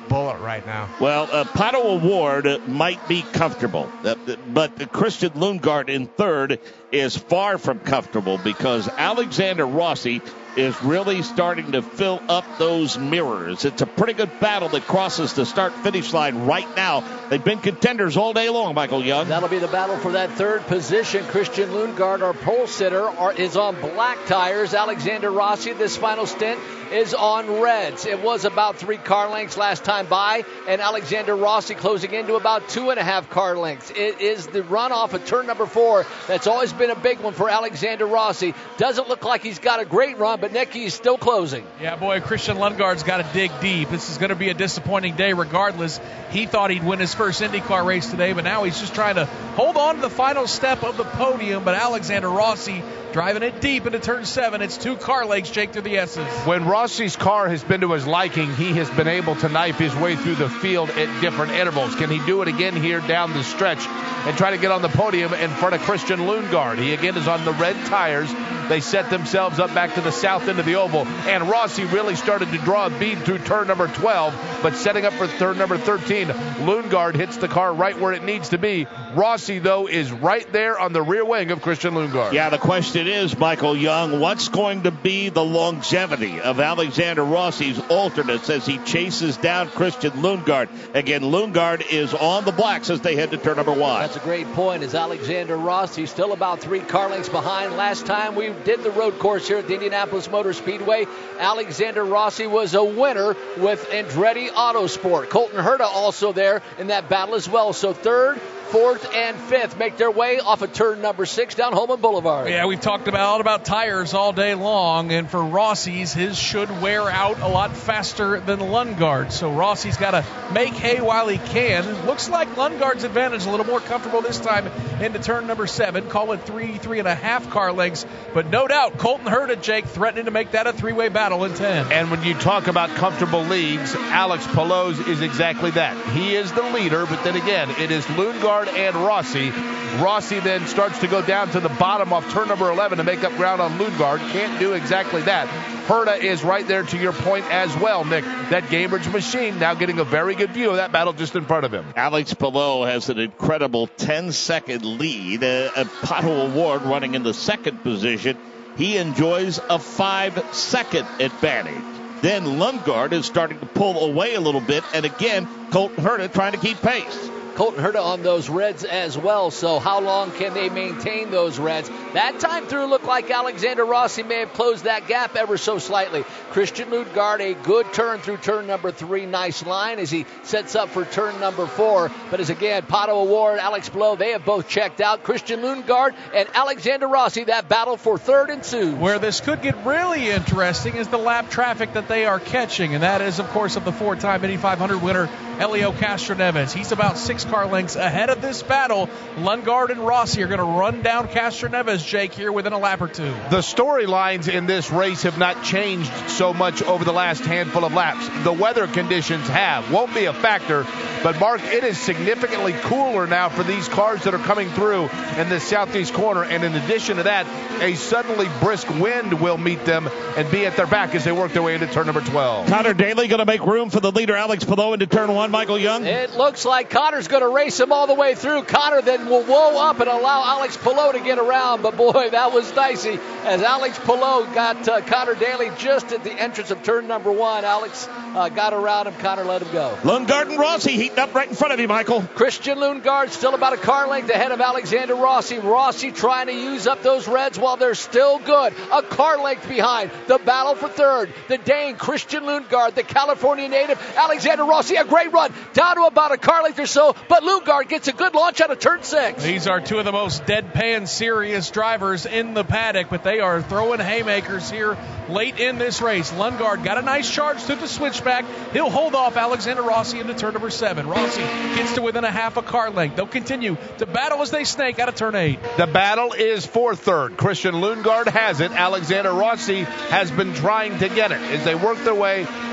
bullet right now. Well, Pato Award might be comfortable, but Christian Lundgaard in third is far from comfortable because Alexander Rossi is really starting to fill up those mirrors. It's a pretty good battle that crosses the start-finish line right now. They've been contenders all day long, Michael Young. That'll be the battle for that third position. Christian Lundgaard, our pole sitter, is on black tires. Alexander Rossi, this final stint, is on reds. It was about 3 car lengths last time by, and Alexander Rossi closing into about 2.5 car lengths. It is the run off of turn number 4 that's always been a big one for Alexander Rossi. Doesn't look like he's got a great run, but Nicky is still closing. Yeah, boy, Christian Lundgaard's got to dig deep. This is going to be a disappointing day regardless. He thought he'd win his first IndyCar race today, but now he's just trying to hold on to the final step of the podium. But Alexander Rossi driving it deep into turn 7. It's 2 car lengths, Jake, through the S's. When Rossi's car has been to his liking, he has been able to knife his way through the field at different intervals. Can he do it again here down the stretch and try to get on the podium in front of Christian Lundgaard? He again is on the red tires. They set themselves up back to the south end of the oval, and Rossi really started to draw a bead through turn number 12, but setting up for turn number 13, Lundgaard hits the car right where it needs to be. Rossi, though, is right there on the rear wing of Christian Lundgaard. Yeah, the question is, Michael Young, what's going to be the longevity of Alexander Rossi's alternates as he chases down Christian Lundgaard? Again, Lundgaard is on the blacks as they head to turn number 1. That's a great point. Is Alexander Rossi still about 3 car lengths behind? Last time we did the road course here at the Indianapolis Motor Speedway, Alexander Rossi was a winner with Andretti Autosport. Colton Herta also there in that battle as well. So 3rd, 4th, and 5th make their way off of turn number 6 down Holman Boulevard. Yeah, we've talked about tires all day long, and for Rossi's, his should wear out a lot faster than Lundgaard. So Rossi's got to make hay while he can. Looks like Lundgaard's advantage a little more comfortable this time into turn number 7. Call it 3.5 car lengths. But no doubt, Colton Herta, Jake, threatening to make that a 3-way battle in 10. And when you talk about comfortable leads, Alex Palou is exactly that. He is the leader, but then again, it is Lundgaard and Rossi. Rossi then starts to go down to the bottom off turn number 11 to make up ground on Lundgaard. Can't do exactly that. Herta is right there to your point as well, Nick. That Gainbridge machine now getting a very good view of that battle just in front of him. Alex Palou has an incredible 10-second lead. Pato Award running in the 2nd position. He enjoys a 5-second advantage. Then Lundgaard is starting to pull away a little bit, and again, Colton Herta trying to keep pace. Colton Herta on those reds as well, so how long can they maintain those reds? That time through looked like Alexander Rossi may have closed that gap ever so slightly. Christian Lundgaard, a good turn through turn number 3, nice line as he sets up for turn number 4. But as again, Pato Award, Alex Palou, they have both checked out. Christian Lundgaard and Alexander Rossi, that battle for 3rd and 2. Where this could get really interesting is the lap traffic that they are catching, and that is, of course, of the 4-time Indy 500 winner, Helio Castroneves. He's about 6 car lengths ahead of this battle. Lundgaard and Rossi are going to run down Castroneves, Jake, here within a lap or 2. The storylines in this race have not changed so much over the last handful of laps. The weather conditions won't be a factor, but Mark, it is significantly cooler now for these cars that are coming through in the southeast corner, and in addition to that, a suddenly brisk wind will meet them and be at their back as they work their way into turn number 12. Connor Daly going to make room for the leader Alex Palou into turn 1, Michael Young? It looks like Connor's going to race him all the way through. Connor then will whoa up and allow Alex Palou to get around, but boy, that was dicey as Alex Palou got Connor Daly just at the entrance of turn number 1. Alex got around him. Connor let him go. Lundgaard and Rossi heating up right in front of you, Michael. Christian Lundgaard still about a car length ahead of Alexander Rossi. Rossi trying to use up those reds while they're still good. A car length behind. The battle for 3rd. The Dane, Christian Lundgaard, the California native, Alexander Rossi, a great run. Down to about a car length or so, but Lundgaard gets a good launch out of turn 6. These are 2 of the most deadpan serious drivers in the paddock, but they are throwing haymakers here late in this race. Lundgaard got a nice charge through the switchback. He'll hold off Alexander Rossi into turn number 7. Rossi gets to within a half a car length. They'll continue to battle as they snake out of turn 8. The battle is for 3rd. Christian Lundgaard has it. Alexander Rossi has been trying to get it as they work their way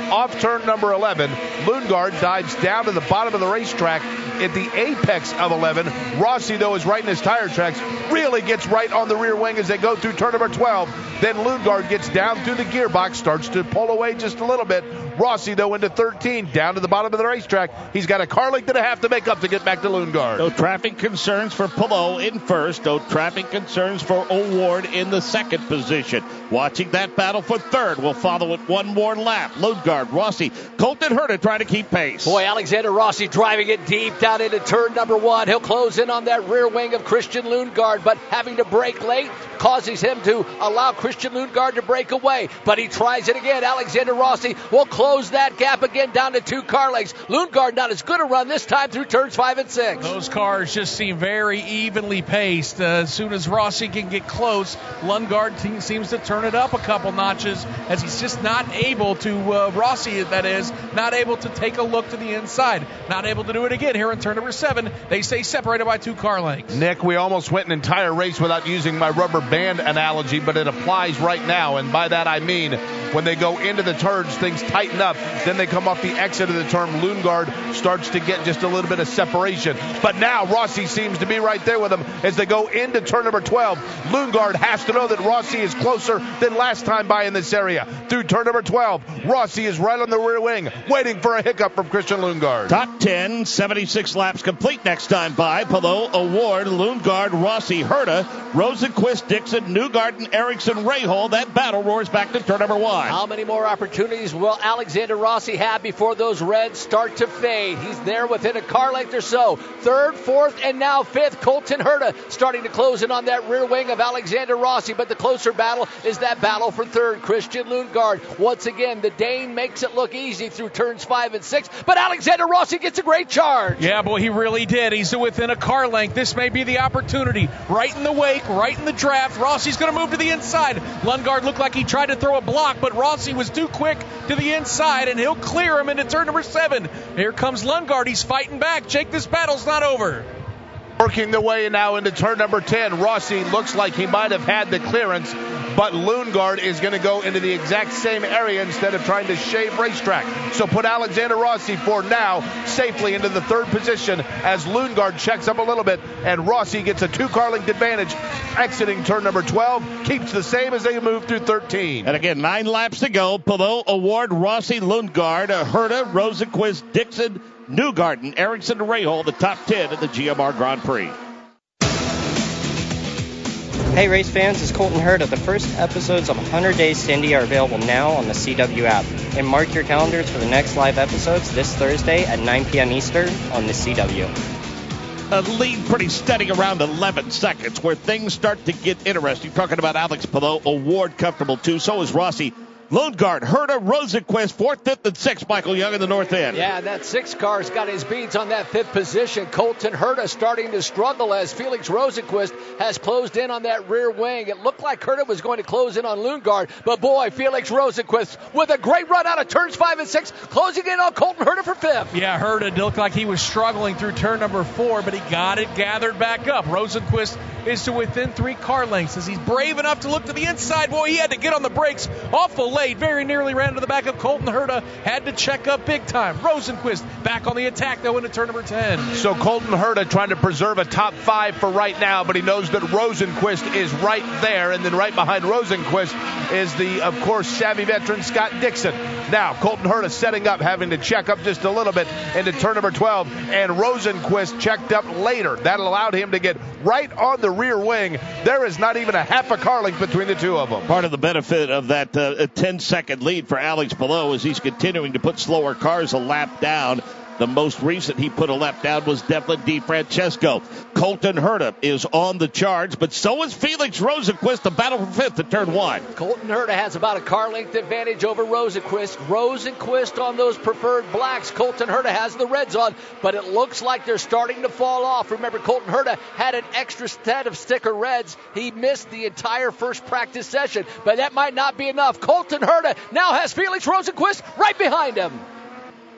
off turn number 11. Lundgaard dives down to the bottom of the racetrack at the apex of 11. Rossi, though, is right in his tire tracks, really gets right on the rear wing as they go through turn number 12. Then Lundgaard gets down through the gearbox, starts to pull away just a little bit. Rossi, though, into 13, down to the bottom of the racetrack. He's got a car length and a half to make up to get back to Lundgaard. No traffic concerns for Palou in first. No traffic concerns for O'Ward in the second position. Watching that battle for third. We'll follow it one more lap. Lundgaard, Rossi, Colton Herta trying to keep pace. Boy, Alexander Rossi driving it deep down into turn number 1. He'll close in on that rear wing of Christian Lundgaard, but having to brake late causes him to allow Christian Lundgaard to break away. But he tries it again. Alexander Rossi will close that gap again down to 2 car lengths. Lundgaard not as good a run this time through turns 5 and 6. Those cars just seem very evenly paced. As soon as Rossi can get close, Lundgaard seems to turn it up a couple notches as he's just not able to, Rossi that is, not able to take a look to the inside. Not able to do it again here in turn number 7. They stay separated by 2 car lengths. Nick, we almost went an entire race without using my rubber band analogy, but it applies right now. And by that I mean when they go into the turns, things tighten up. Then they come off the exit of the turn. Lundgaard starts to get just a little bit of separation. But now Rossi seems to be right there with him as they go into turn number 12. Lundgaard has to know that Rossi is closer than last time by in this area. Through turn number 12, Rossi is right on the rear wing, waiting for a hiccup from Christian Lundgaard. Top 10, 76 laps complete next time by. Palou, O'Ward, Lundgaard, Rossi, Herta, Rosenquist, Dixon, Newgarden, Erickson, Rahal. That battle roars back to turn number 1. How many more opportunities will Alexander Rossi have before those reds start to fade? He's there within a car length or so. Third, fourth, and now fifth. Colton Herta starting to close in on that rear wing of Alexander Rossi, but the closer battle is that battle for third. Christian Lundgaard. Once again, the Dane makes it look easy through turns 5 and 6, but Alexander Rossi gets a great charge. Yeah, boy, he really did. He's within a car length. This may be the opportunity. Right in the wake, right in the draft. Rossi's going to move to the inside. Lundgaard looked like he tried to throw a block, but Rossi was too quick to the inside, and he'll clear him into turn number 7. Here comes Lundgaard. He's fighting back. Jake, this battle's not over. Working the way now into turn number 10. Rossi looks like he might have had the clearance, but Lundgaard is going to go into the exact same area instead of trying to shave racetrack. So put Alexander Rossi for now safely into the third position as Lundgaard checks up a little bit, and Rossi gets a 2-car length advantage exiting turn number 12. Keeps the same as they move through 13. And again, 9 laps to go. Palou, O'Ward, Rossi, Lundgaard, Herta, Rosenquist, Dixon, Newgarden, Erickson, and Rahal, the top 10 in the GMR Grand Prix. Hey race fans, it's Colton Herta. The first episodes of 100 Days to Indy are available now on the CW app. And mark your calendars for the next live episodes this Thursday at 9 p.m. Eastern on the CW. A lead pretty steady around 11 seconds where things start to get interesting. Talking about Alex Palou, O'Ward comfortable too. So is Rossi. Lundgaard, Herta, Rosenquist, 4th, 5th, and 6th. Michael Young in the north end. Yeah, that 6 car's got his beads on that 5th position. Colton Herta starting to struggle as Felix Rosenquist has closed in on that rear wing. It looked like Herta was going to close in on Lundgaard, but boy, Felix Rosenquist with a great run out of turns 5 and 6, closing in on Colton Herta for 5th. Yeah, Herta looked like he was struggling through turn number 4, but he got it gathered back up. Rosenquist is to within 3 car lengths as he's brave enough to look to the inside. Boy, he had to get on the brakes awful late. Very nearly ran into the back of Colton Herta. Had to check up big time. Rosenquist back on the attack, though, into turn number 10. So Colton Herta trying to preserve a top 5 for right now, but he knows that Rosenquist is right there, and then right behind Rosenquist is the, of course, savvy veteran Scott Dixon. Now, Colton Herta setting up, having to check up just a little bit into turn number 12, and Rosenquist checked up later. That allowed him to get right on the rear wing. There is not even a half a car length between the two of them. Part of the benefit of that 10-second lead for Alex Palou is he's continuing to put slower cars a lap down. The most recent he put a lap down was Devlin DeFrancesco. Colton Herta is on the charge, but so is Felix Rosenquist, the battle for 5th at turn 1. Colton Herta has about a car length advantage over Rosenquist. Rosenquist on those preferred blacks. Colton Herta has the reds on, but it looks like they're starting to fall off. Remember, Colton Herta had an extra set of sticker reds. He missed the entire first practice session, but that might not be enough. Colton Herta now has Felix Rosenquist right behind him.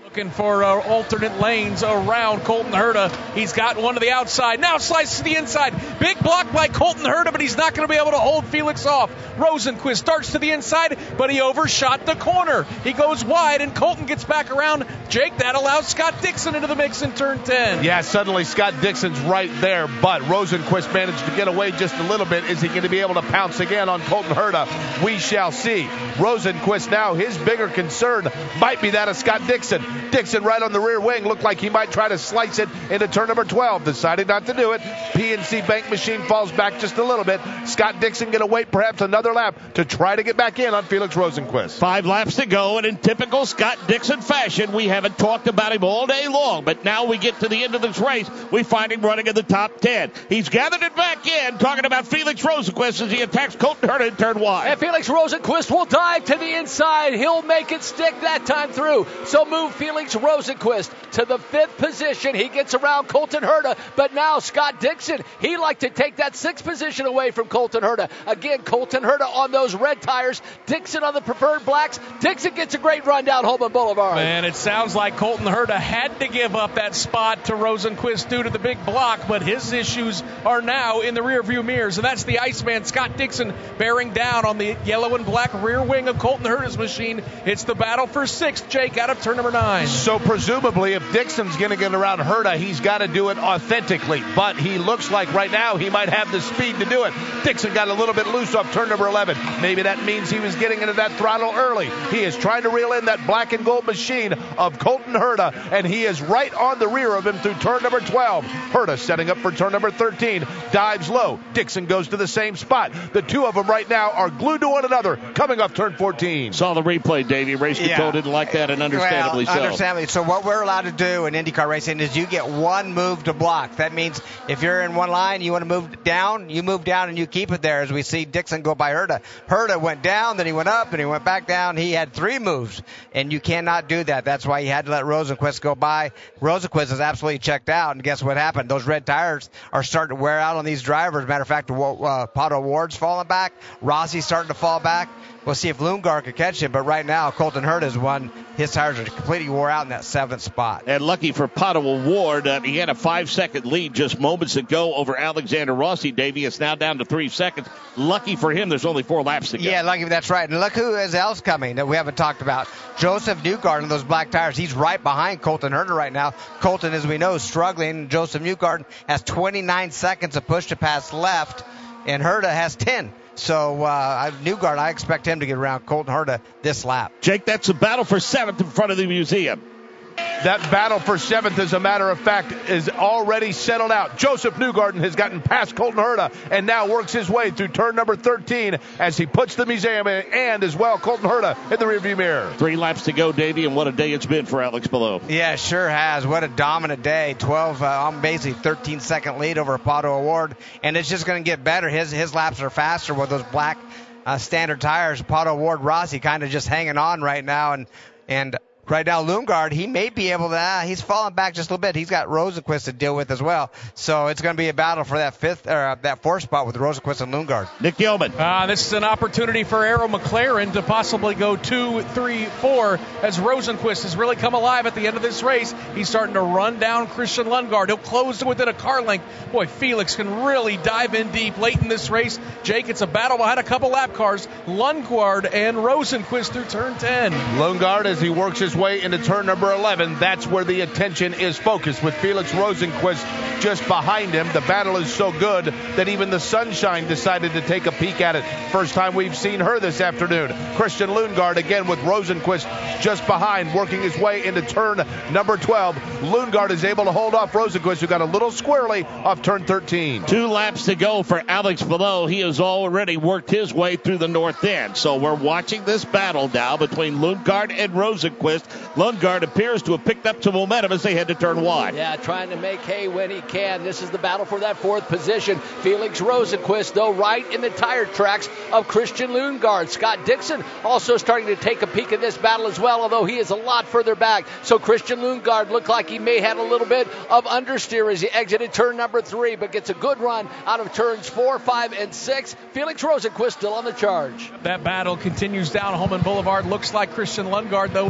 Looking for alternate lanes around Colton Herta. He's got one to the outside. Now slices to the inside. Big block by Colton Herta, but he's not going to be able to hold Felix off. Rosenqvist starts to the inside, but he overshot the corner. He goes wide, and Colton gets back around. Jake, that allows Scott Dixon into the mix in turn 10. Yeah, suddenly Scott Dixon's right there, but Rosenqvist managed to get away just a little bit. Is he going to be able to pounce again on Colton Herta? We shall see. Rosenqvist now, his bigger concern might be that of Scott Dixon. Dixon right on the rear wing, looked like he might try to slice it into turn number 12. Decided not to do it. PNC Bank Machine falls back just a little bit. Scott Dixon going to wait perhaps another lap to try to get back in on Felix Rosenqvist. 5 laps to go, and in typical Scott Dixon fashion, we haven't talked about him all day long, but now we get to the end of this race, we find him running in the top 10. He's gathered it back in, talking about Felix Rosenqvist as he attacks Colton Herta in turn 1. And Felix Rosenqvist will dive to the inside. He'll make it stick that time through. So move Felix Rosenqvist to the 5th position. He gets around Colton Herta, but now Scott Dixon, he like to take that 6th position away from Colton Herta. Again, Colton Herta on those red tires, Dixon on the preferred blacks. Dixon gets a great run down Holman Boulevard. Man, it sounds like Colton Herta had to give up that spot to Rosenqvist due to the big block, but his issues are now in the rearview mirrors, and that's the Iceman, Scott Dixon, bearing down on the yellow and black rear wing of Colton Herta's machine. It's the battle for 6th, Jake, out of turn number 9. So presumably, if Dixon's going to get around Herta, he's got to do it authentically, but he looks like right now he might have the speed to do it. Dixon got a little bit loose off turn number 11. Maybe that means he was getting into that throttle early. He is trying to reel in that black and gold machine of Colton Herta, and he is right on the rear of him through turn number 12. Herta setting up for turn number 13, dives low. Dixon goes to the same spot. The two of them right now are glued to one another coming off turn 14. Saw the replay, Davey. Race control didn't like that, and understandably so. Understandably. So what we're allowed to do in IndyCar racing is you get one move to block. That means if you're in one line, you want to move down, you move down and you keep it there, as we see Dixon go by Herta. Herta went down, then he went up, and he went back down. He had 3 moves, and you cannot do that. That's why you had to let Rosenqvist go by. Rosenqvist is absolutely checked out, and guess what happened? Those red tires are starting to wear out on these drivers. Matter of fact, Pato Ward's falling back. Rossi's starting to fall back. We'll see if Lundgaard can catch him, but right now Colton Herta's won. His tires are completely wore out in that 7th spot. And lucky for Pato Ward, he had a 5-second lead just moments ago over Alexander Rossi. Davey, it's now down to 3 seconds. Lucky for him, there's only 4 laps to go. Yeah, lucky, that's right. And look who is else coming that we haven't talked about. Joseph Newgarden on those black tires. He's right behind Colton Herta right now. Colton, as we know, is struggling. Joseph Newgarden has 29 seconds of push to pass left, and Herta has 10. So Newgarden, I expect him to get around Colton Herta this lap. Jake, that's a battle for 7th in front of the museum. That battle for 7th, as a matter of fact, is already settled out. Joseph Newgarden has gotten past Colton Herta and now works his way through turn number 13 as he puts the museum in, and as well Colton Herta in the rearview mirror. 3 laps to go, Davey, and what a day it's been for Alex Palou. Yeah, it sure has. What a dominant day. 12, basically 13-second lead over Pato Ward, and it's just going to get better. His laps are faster with those black standard tires. Pato Ward, Rossi kind of just hanging on right now, and right now, Lundgaard, he may be able to, he's falling back just a little bit. He's got Rosenqvist to deal with as well. So it's going to be a battle for that 4th spot with Rosenqvist and Lundgaard. Nick Yeoman. This is an opportunity for Arrow McLaren to possibly go 2, 3, 4 as Rosenqvist has really come alive at the end of this race. He's starting to run down Christian Lundgaard. He'll close within a car length. Boy, Felix can really dive in deep late in this race. Jake, it's a battle behind a couple lap cars. Lundgaard and Rosenqvist through turn 10. Lundgaard, as he works his way into turn number 11, that's where the attention is focused, with Felix Rosenqvist just behind him. The battle is so good that even the sunshine decided to take a peek at it. First time we've seen her this afternoon. Christian Lundgaard again with Rosenqvist just behind, working his way into turn number 12. Lundgaard is able to hold off Rosenqvist, who got a little squirrely off turn 13. 2 laps to go for Alex Palou. He has already worked his way through the north end. So we're watching this battle now between Lundgaard and Rosenqvist. Lundgaard appears to have picked up some momentum as they head to turn 1. Yeah, trying to make hay when he can. This is the battle for that 4th position. Felix Rosenqvist, though, right in the tire tracks of Christian Lundgaard. Scott Dixon also starting to take a peek at this battle as well, although he is a lot further back. So Christian Lundgaard looked like he may have a little bit of understeer as he exited turn number 3, but gets a good run out of turns 4, 5, and 6. Felix Rosenqvist still on the charge. That battle continues down Holman Boulevard. Looks like Christian Lundgaard, though, is going to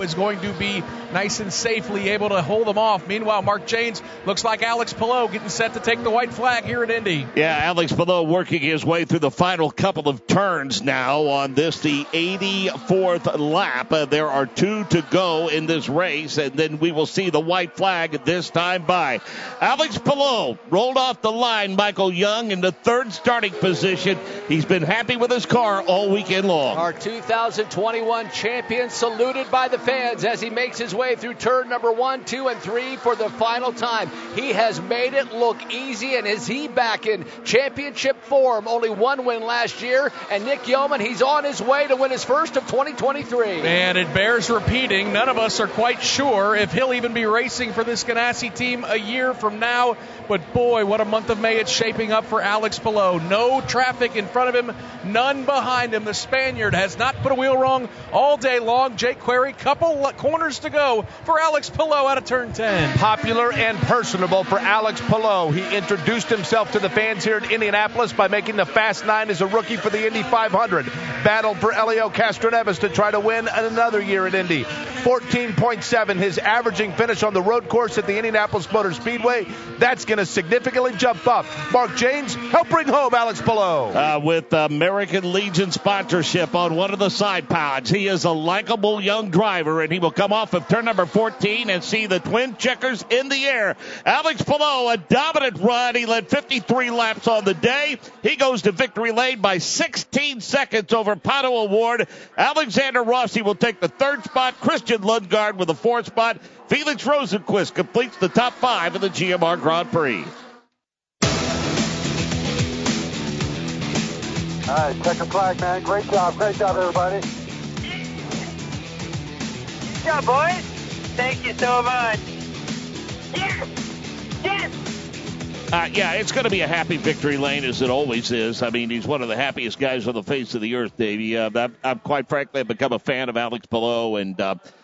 to be nice and safely able to hold them off. Meanwhile, Mark Jaynes looks like Alex Palou getting set to take the white flag here at Indy. Yeah, Alex Palou working his way through the final couple of turns now on this, the 84th lap. There are 2 to go in this race, and then we will see the white flag this time by. Alex Palou rolled off the line. Michael Young in the 3rd starting position. He's been happy with his car all weekend long. Our 2021 champion saluted by the fans as he makes his way through turn number 1, 2, and 3 for the final time. He has made it look easy, and is he back in championship form? Only 1 win last year, and Nick Yeoman, he's on his way to win his first of 2023. And it bears repeating, none of us are quite sure if he'll even be racing for this Ganassi team a year from now. But boy, what a month of May it's shaping up for Alex Palou. No traffic in front of him, none behind him. The Spaniard has not put a wheel wrong all day long. Jake Query, couple corners to go for Alex Palou out of turn 10. Popular and personable for Alex Palou. He introduced himself to the fans here in Indianapolis by making the Fast 9 as a rookie for the Indy 500. Battled for Helio Castroneves to try to win another year at Indy. 14.7, his averaging finish on the road course at the Indianapolis Motor Speedway. That's going to significantly jump up. Mark Jaynes, help bring home Alex Palou. With American Legion sponsorship on one of the side pods. He is a likable young driver, and he will come off of turn number 14 and see the twin checkers in the air. Alex Palou, a dominant run. He led 53 laps on the day. He goes to victory lane by 16 seconds over Pato O'Ward. Alexander Rossi will take the 3rd spot. Christian Lundgaard with the 4th spot. Felix Rosenqvist completes the top 5 of the GMR Grand Prix. All right, check the flag, man. Great job, everybody. Good job, boys. Thank you so much. Yes! Yeah, it's going to be a happy victory lane, as it always is. I mean, he's one of the happiest guys on the face of the earth, Davey. I'm quite frankly I've become a fan of Alex Palou, and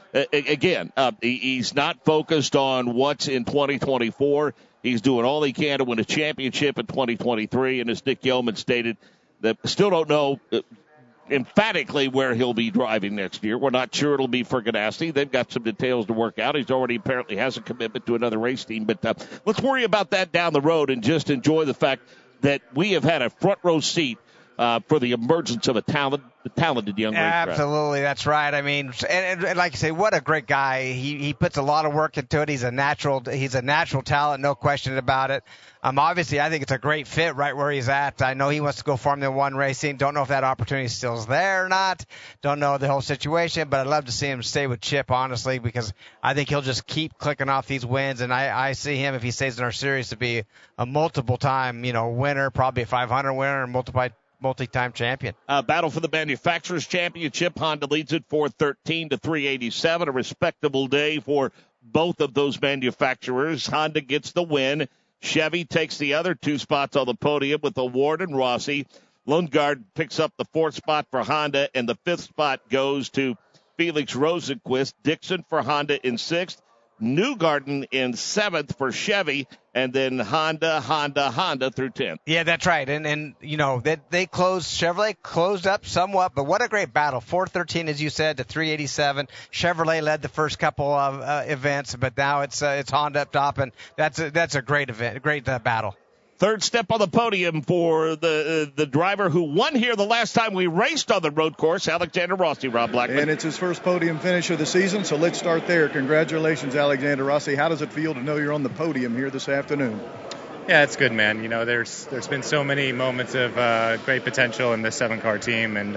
again, he's not focused on what's in 2024. He's doing all he can to win a championship in 2023, and as Nick Yeoman stated, that still don't know emphatically where he'll be driving next year. We're not sure it'll be for Ganassi. They've got some details to work out. He's already apparently has a commitment to another race team. But let's worry about that down the road and just enjoy the fact that we have had a front row seat for the emergence of a talented young racetrack. Absolutely, that's right. I mean, and like you say, what a great guy. He puts a lot of work into it. He's a natural talent, no question about it. Obviously, I think it's a great fit right where he's at. I know he wants to go Formula One racing. Don't know if that opportunity still is there or not. Don't know the whole situation, but I'd love to see him stay with Chip, honestly, because I think he'll just keep clicking off these wins. And I see him, if he stays in our series, to be a multiple-time, winner, probably a 500 winner, and multi-time champion. Battle for the Manufacturers Championship. Honda leads it 413 to 387. A respectable day for both of those manufacturers. Honda gets the win. Chevy takes the other 2 spots on the podium with O'Ward and Rossi. Lundgaard picks up the 4th spot for Honda, and the 5th spot goes to Felix Rosenqvist. Dixon for Honda in 6th. Newgarden in 7th for Chevy, and then Honda through 10th. Yeah, that's right. And they Chevrolet closed up somewhat, but what a great battle. 413, as you said, to 387. Chevrolet led the first couple of events, but now it's Honda up top, and that's a great event, great battle. 3rd step on the podium for the driver who won here the last time we raced on the road course, Alexander Rossi, Rob Blackman. And it's his first podium finish of the season, so let's start there. Congratulations, Alexander Rossi. How does it feel to know you're on the podium here this afternoon? Yeah, it's good, man. There's been so many moments of great potential in this 7-car team, and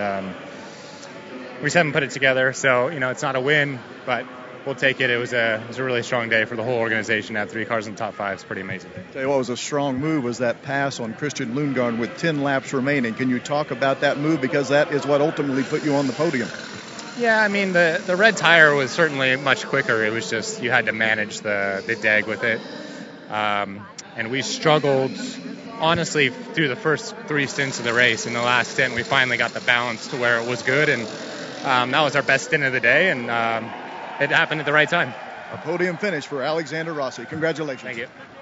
we just haven't put it together. So, it's not a win, but we'll take it. It was a really strong day for the whole organization to have 3 cars in the top 5. It's pretty amazing. Tell you what was a strong move was that pass on Christian Lundgaard with 10 laps remaining. Can you talk about that move, because that is what ultimately put you on the podium? Yeah, I mean, the red tire was certainly much quicker. It was just you had to manage the DAG with it. And we struggled, honestly, through the first 3 stints of the race. In the last stint, we finally got the balance to where it was good, and that was our best stint of the day, and it happened at the right time. A podium finish for Alexander Rossi. Congratulations. Thank you.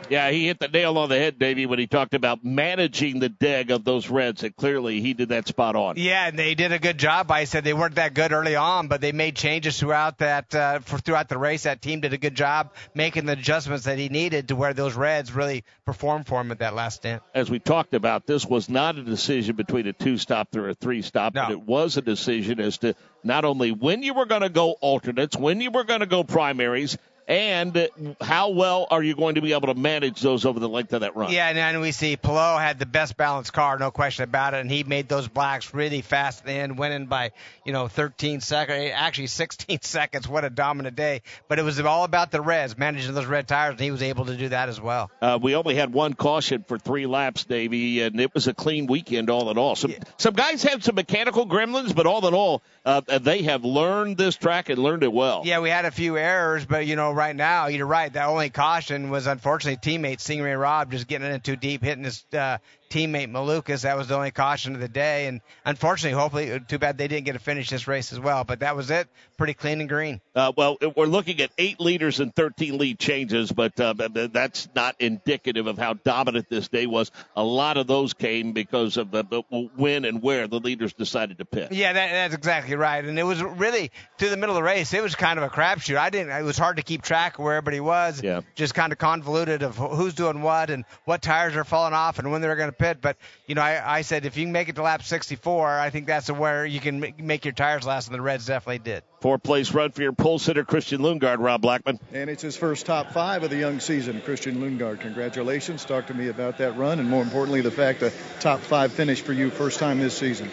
Yeah, he hit the nail on the head, Davey, when he talked about managing the deg of those Reds, and clearly he did that spot on. Yeah, and they did a good job. I said they weren't that good early on, but they made changes throughout throughout the race. That team did a good job making the adjustments that he needed to where those Reds really performed for him at that last stint. As we talked about, this was not a decision between a 2-stop or a 3-stop, but it was a decision as to not only when you were going to go alternates, when you were going to go primaries, and how well are you going to be able to manage those over the length of that run? Yeah, and then we see Palou had the best balanced car, no question about it, and he made those blacks really fast at the end, winning by 13 seconds, actually 16 seconds. What a dominant day! But it was all about the Reds, managing those red tires, and he was able to do that as well. We only had one caution for 3 laps, Davey, and it was a clean weekend all in all. Some guys have some mechanical gremlins, but all in all, they have learned this track and learned it well. Yeah, we had a few errors, but right now, you're right. The only caution was, unfortunately, teammate Stingray Robb just getting in too deep, hitting his teammate Malukas. That was the only caution of the day. And unfortunately, hopefully, too bad they didn't get to finish this race as well. But that was it. Pretty clean and green. Well, we're looking at 8 leaders and 13 lead changes, but that's not indicative of how dominant this day was. A lot of those came because of the when and where the leaders decided to pit. Yeah, that's exactly right. And it was really, through the middle of the race, it was kind of a crapshoot. It was hard to keep track of where everybody was. Yeah. Just kind of convoluted of who's doing what and what tires are falling off and when they're going to pit. But, I said if you can make it to lap 64, I think that's where you can make your tires last, and the Reds definitely did. 4th-place run for your pole sitter, Christian Lundgaard, Rob Blackman. And it's his first top 5 of the young season. Christian Lundgaard, congratulations. Talk to me about that run, and more importantly, the fact that top 5 finish for you first time this season.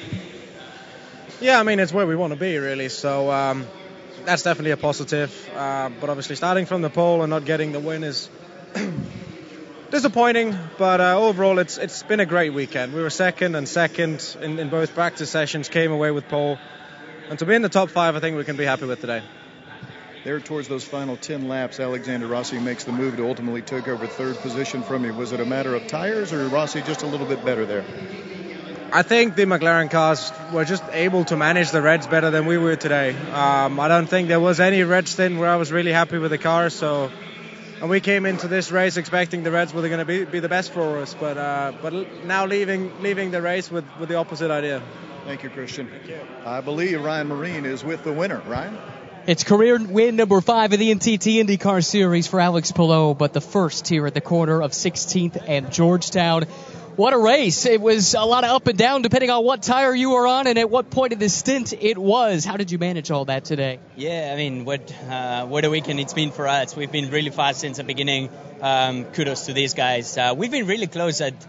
Yeah, it's where we want to be, really. So that's definitely a positive. But obviously starting from the pole and not getting the win is disappointing, but overall it's been a great weekend. We were second in both practice sessions, came away with pole. And to be in the top 5, I think we can be happy with today. There towards those final 10 laps, Alexander Rossi makes the move to ultimately take over 3rd position from you. Was it a matter of tires, or Rossi just a little bit better there? I think the McLaren cars were just able to manage the Reds better than we were today. I don't think there was any red stint where I was really happy with the car. And we came into this race expecting the Reds were going to be the best for us, but now leaving the race with the opposite idea. Thank you, Christian. I believe Ryan Marine is with the winner. Ryan? It's career win number 5 of the NTT IndyCar Series for Alex Palou, but the first here at the corner of 16th and Georgetown. What a race. It was a lot of up and down depending on what tire you were on and at what point of the stint it was. How did you manage all that today? Yeah, what a weekend it's been for us. We've been really fast since the beginning. Kudos to these guys. We've been really close at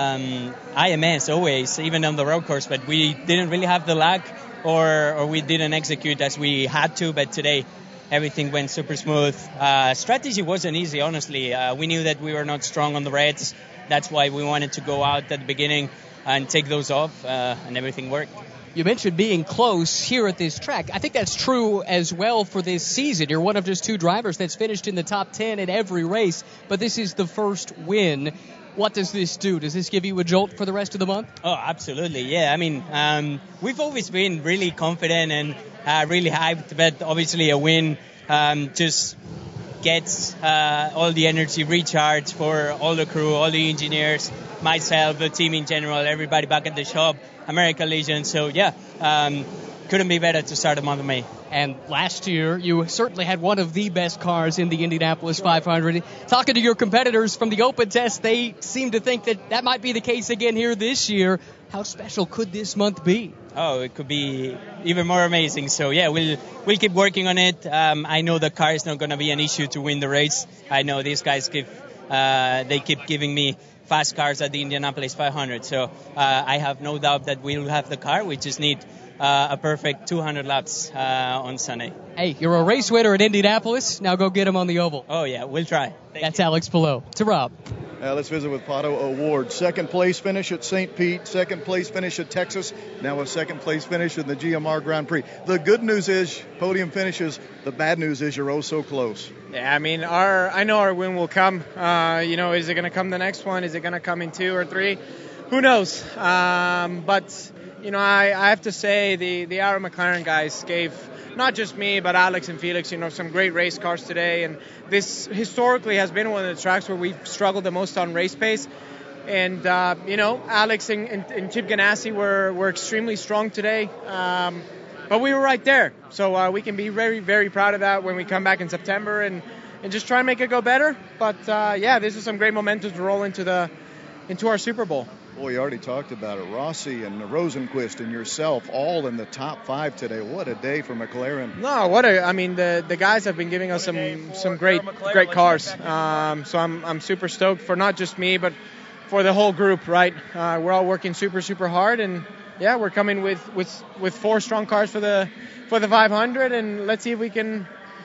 IMS always, even on the road course, but we didn't really have the luck or we didn't execute as we had to, but today everything went super smooth. Strategy wasn't easy, honestly. We knew that we were not strong on the Reds. That's why we wanted to go out at the beginning and take those off, and everything worked. You mentioned being close here at this track. I think that's true as well for this season. You're one of just 2 drivers that's finished in the top 10 in every race, but this is the first win. What does this do? Does this give you a jolt for the rest of the month? Oh, absolutely, yeah. We've always been really confident and really hyped, but obviously a win just gets all the energy recharged for all the crew, all the engineers, myself, the team in general, everybody back at the shop, American Legion. So, yeah, couldn't be better to start the month of May. And last year, you certainly had one of the best cars in the Indianapolis 500. Talking to your competitors from the Open Test, they seem to think that might be the case again here this year. How special could this month be? Oh, it could be even more amazing. So, yeah, we'll keep working on it. I know the car is not going to be an issue to win the race. I know these guys keep giving me fast cars at the Indianapolis 500. So I have no doubt that we'll have the car. We just need a perfect 200 laps on Sunday. Hey, you're a race winner at Indianapolis. Now go get him on the oval. Oh, yeah, we'll try. That's Alex Palou. To Rob. Let's visit with Pato O'Ward. 2nd place finish at St. Pete, 2nd place finish at Texas, now a 2nd place finish in the GMR Grand Prix. The good news is podium finishes. The bad news is you're oh so close. Yeah, I know our win will come. Is it going to come the next one? Is it going to come in 2 or 3? Who knows? But I have to say the Arrow McLaren guys gave not just me but Alex and Felix, some great race cars today. And this historically has been one of the tracks where we've struggled the most on race pace. And Alex and Chip Ganassi were extremely strong today. But we were right there, so we can be very, very proud of that when we come back in September and just try and make it go better. But this is some great momentum to roll into our Super Bowl. Boy, you already talked about it. Rossi and Rosenquist and yourself all in the top 5 today. What a day for McLaren. No, the guys have been giving us some great cars. So I'm super stoked for not just me, but for the whole group, right? We're all working super, super hard, and we're coming with 4 strong cars for the 500, and let's see if we can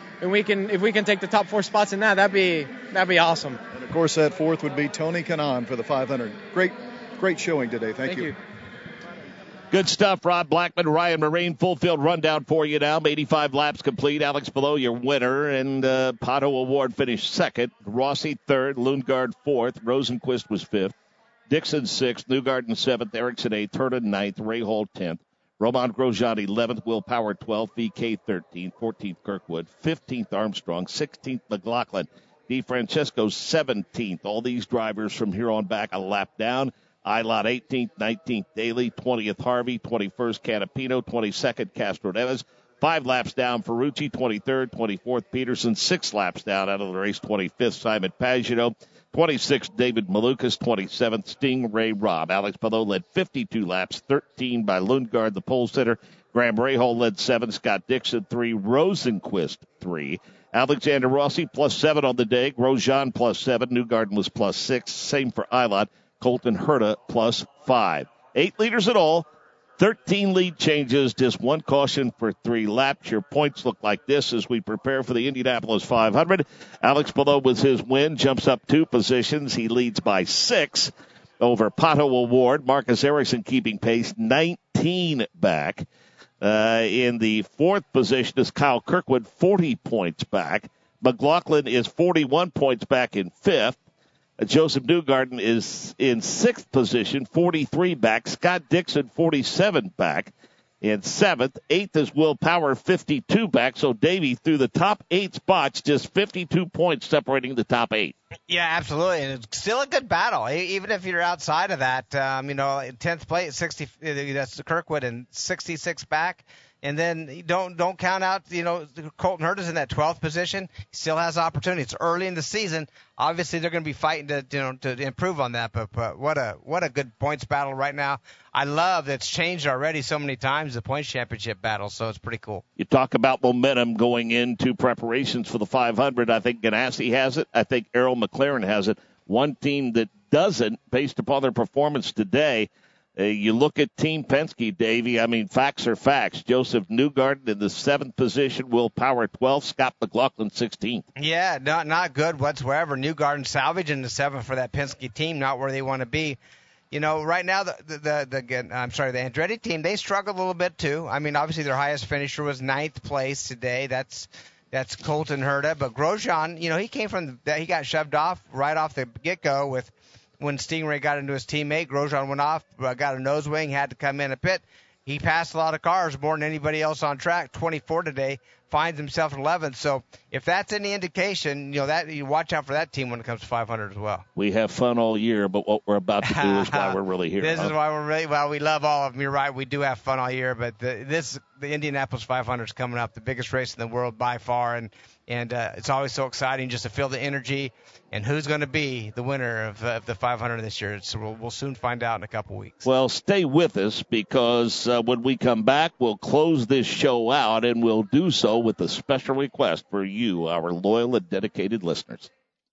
take the top 4 spots in that. That'd be awesome. And of course, that 4th would be Tony Kanaan for the 500. Great showing today. Thank you. Good stuff, Rob Blackman, Ryan Marine. Full field rundown for you now. 85 laps complete. Alex Palou, your winner, and Pato Award finished 2nd. Rossi 3rd, Lundgaard 4th, Rosenquist was 5th. Dixon 6th, Newgarden 7th, Erickson 8th, Herta 9th, Rahal 10th, Romain Grosjean 11th, Will Power 12th, VK 13th, 14th Kirkwood, 15th Armstrong, 16th McLaughlin, DeFrancesco 17th. All these drivers from here on back a lap down. Ilott 18th, 19th Daly, 20th Harvey, 21st Canapino, 22nd Castro Neves. 5 laps down Ferrucci, 23rd, 24th Peterson, 6 laps down out of the race, 25th Simon Pagenaud. 26th, David Malukas. 27th, Stingray Robb. Alex Palou led 52 laps, 13 by Lundgaard, the pole sitter. Graham Rahal led 7, Scott Dixon 3, Rosenquist 3. Alexander Rossi +7 on the day. Grosjean +7. Newgarden was +6. Same for Ilott. Colton Herta +5. 8 leaders in all. 13 lead changes, just 1 caution for 3 laps. Your points look like this as we prepare for the Indianapolis 500. Alex Palou with his win jumps up 2 positions. He leads by 6 over Pato Award. Marcus Ericsson keeping pace, 19 back. In the 4th position is Kyle Kirkwood, 40 points back. McLaughlin is 41 points back in 5th. Joseph Newgarden is in 6th position, 43 back. Scott Dixon, 47 back in 7th. 8th is Will Power, 52 back. So, Davey, through the top 8 spots, just 52 points separating the top 8. Yeah, absolutely. And it's still a good battle, even if you're outside of that. 10th place, 60, that's Kirkwood, and 66 back. And then don't count out, Colton Herta's in that 12th position. He still has opportunity. It's early in the season. Obviously, they're going to be fighting to improve on that. But what a good points battle right now. I love that it's changed already so many times, the points championship battle. So it's pretty cool. You talk about momentum going into preparations for the 500. I think Ganassi has it. I think Arrow McLaren has it. One team that doesn't, based upon their performance today. You look at Team Penske, Davey. I mean, facts are facts. Joseph Newgarden in the 7th position, Will Power 12th, Scott McLaughlin 16th. Yeah, not good whatsoever. Newgarden salvaging the 7th for that Penske team, not where they want to be. Right now the Andretti team, they struggled a little bit too. I mean, obviously their highest finisher was 9th place today. That's Colton Herta, but Grosjean, he came from he got shoved off right off the get-go with. When Stingray got into his teammate, Grosjean went off, got a nose wing, had to come in a pit. He passed a lot of cars, more than anybody else on track, 24 today, finds himself in 11th. So if that's any indication, that you watch out for that team when it comes to 500 as well. We have fun all year, but what we're about to do is why we're really here. This is why we're really, we love all of them. You're right, we do have fun all year, but the Indianapolis 500 is coming up, the biggest race in the world by far, and it's always so exciting just to feel the energy and who's going to be the winner of the 500 this year. So we'll soon find out in a couple weeks. Well, stay with us because when we come back, we'll close this show out, and we'll do so with a special request for you, our loyal and dedicated listeners.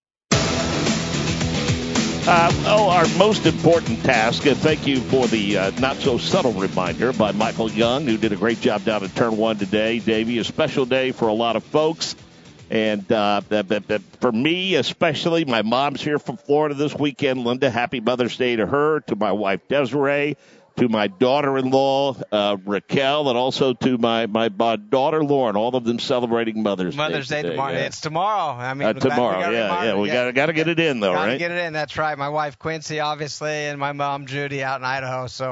Our most important task, and thank you for the not-so-subtle reminder by Michael Young, who did a great job down at Turn 1 today. Davey, a special day for a lot of folks. And for me especially, my mom's here from Florida this weekend. Linda, happy Mother's Day to her, to my wife Desiree, to my daughter-in-law Raquel, and also to my daughter Lauren. All of them celebrating Mother's Day tomorrow. Yeah. It's tomorrow. I mean, tomorrow. Yeah. We got to get it in though, right? Got to get it in. That's right. My wife Quincy, obviously, and my mom Judy out in Idaho. So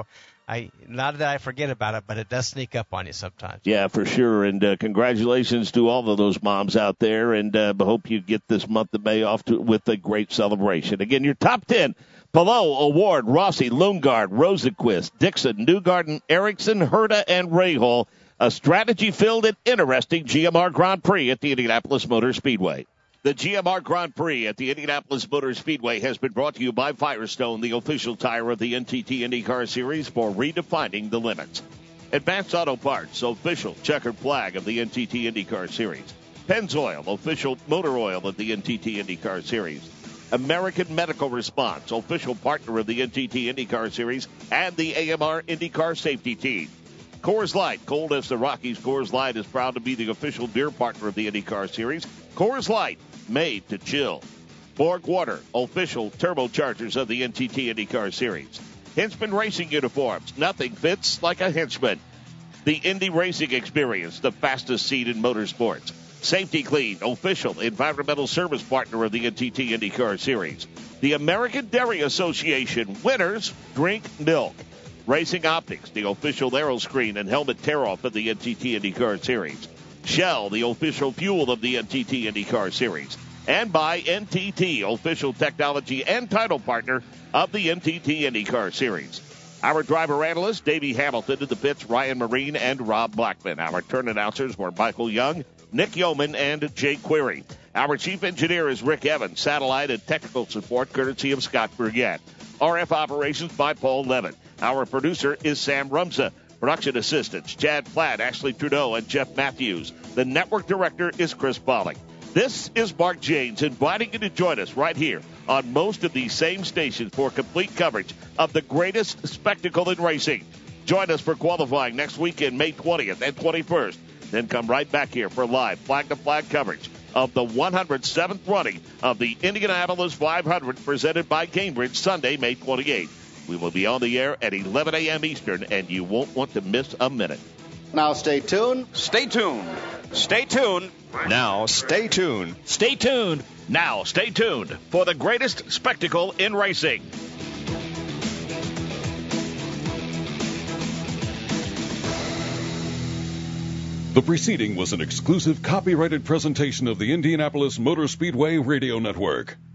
Not that I forget about it, but it does sneak up on you sometimes. Yeah, for sure. And congratulations to all of those moms out there. And hope you get this month of May off with a great celebration. Again, your top 10: Palou, Award, Rossi, Lundgaard, Rosenquist, Dixon, Newgarden, Erickson, Herta, and Rahal. A strategy-filled and interesting GMR Grand Prix at the Indianapolis Motor Speedway. The GMR Grand Prix at the Indianapolis Motor Speedway has been brought to you by Firestone, the official tire of the NTT IndyCar Series, for redefining the limits. Advanced Auto Parts, official checkered flag of the NTT IndyCar Series. Pennzoil, official motor oil of the NTT IndyCar Series. American Medical Response, official partner of the NTT IndyCar Series and the AMR IndyCar Safety Team. Coors Light, cold as the Rockies, Coors Light is proud to be the official beer partner of the IndyCar Series. Coors Light, made to chill. Borg Water, official turbochargers of the NTT IndyCar Series. Hinchman Racing Uniforms, nothing fits like a Hinchman. The Indy Racing Experience, the fastest seat in motorsports. Safety Clean, official environmental service partner of the NTT IndyCar Series. The American Dairy Association, winners drink milk. Racing Optics, the official aeroscreen and helmet tear-off of the NTT IndyCar Series. Shell, the official fuel of the NTT IndyCar Series. And by NTT, official technology and title partner of the NTT IndyCar Series. Our driver analysts, Davey Hamilton, in the pits, Ryan Marine and Rob Blackman. Our turn announcers were Michael Young, Nick Yeoman, and Jake Query. Our chief engineer is Rick Evans. Satellite and technical support courtesy of Scott Burgett. RF operations by Paul Levin. Our producer is Sam Rumza. Production assistants, Chad Platt, Ashley Trudeau, and Jeff Matthews. The network director is Chris Bolling. This is Mark Janes inviting you to join us right here on most of these same stations for complete coverage of the greatest spectacle in racing. Join us for qualifying next weekend, May 20th and 21st. Then come right back here for live flag-to-flag coverage of the 107th running of the Indianapolis 500 presented by Cambridge, Sunday, May 28th. We will be on the air at 11 a.m. Eastern, and you won't want to miss a minute. Now stay tuned. Stay tuned. Stay tuned. Now stay tuned. Stay tuned. Now stay tuned for the greatest spectacle in racing. The preceding was an exclusive copyrighted presentation of the Indianapolis Motor Speedway Radio Network.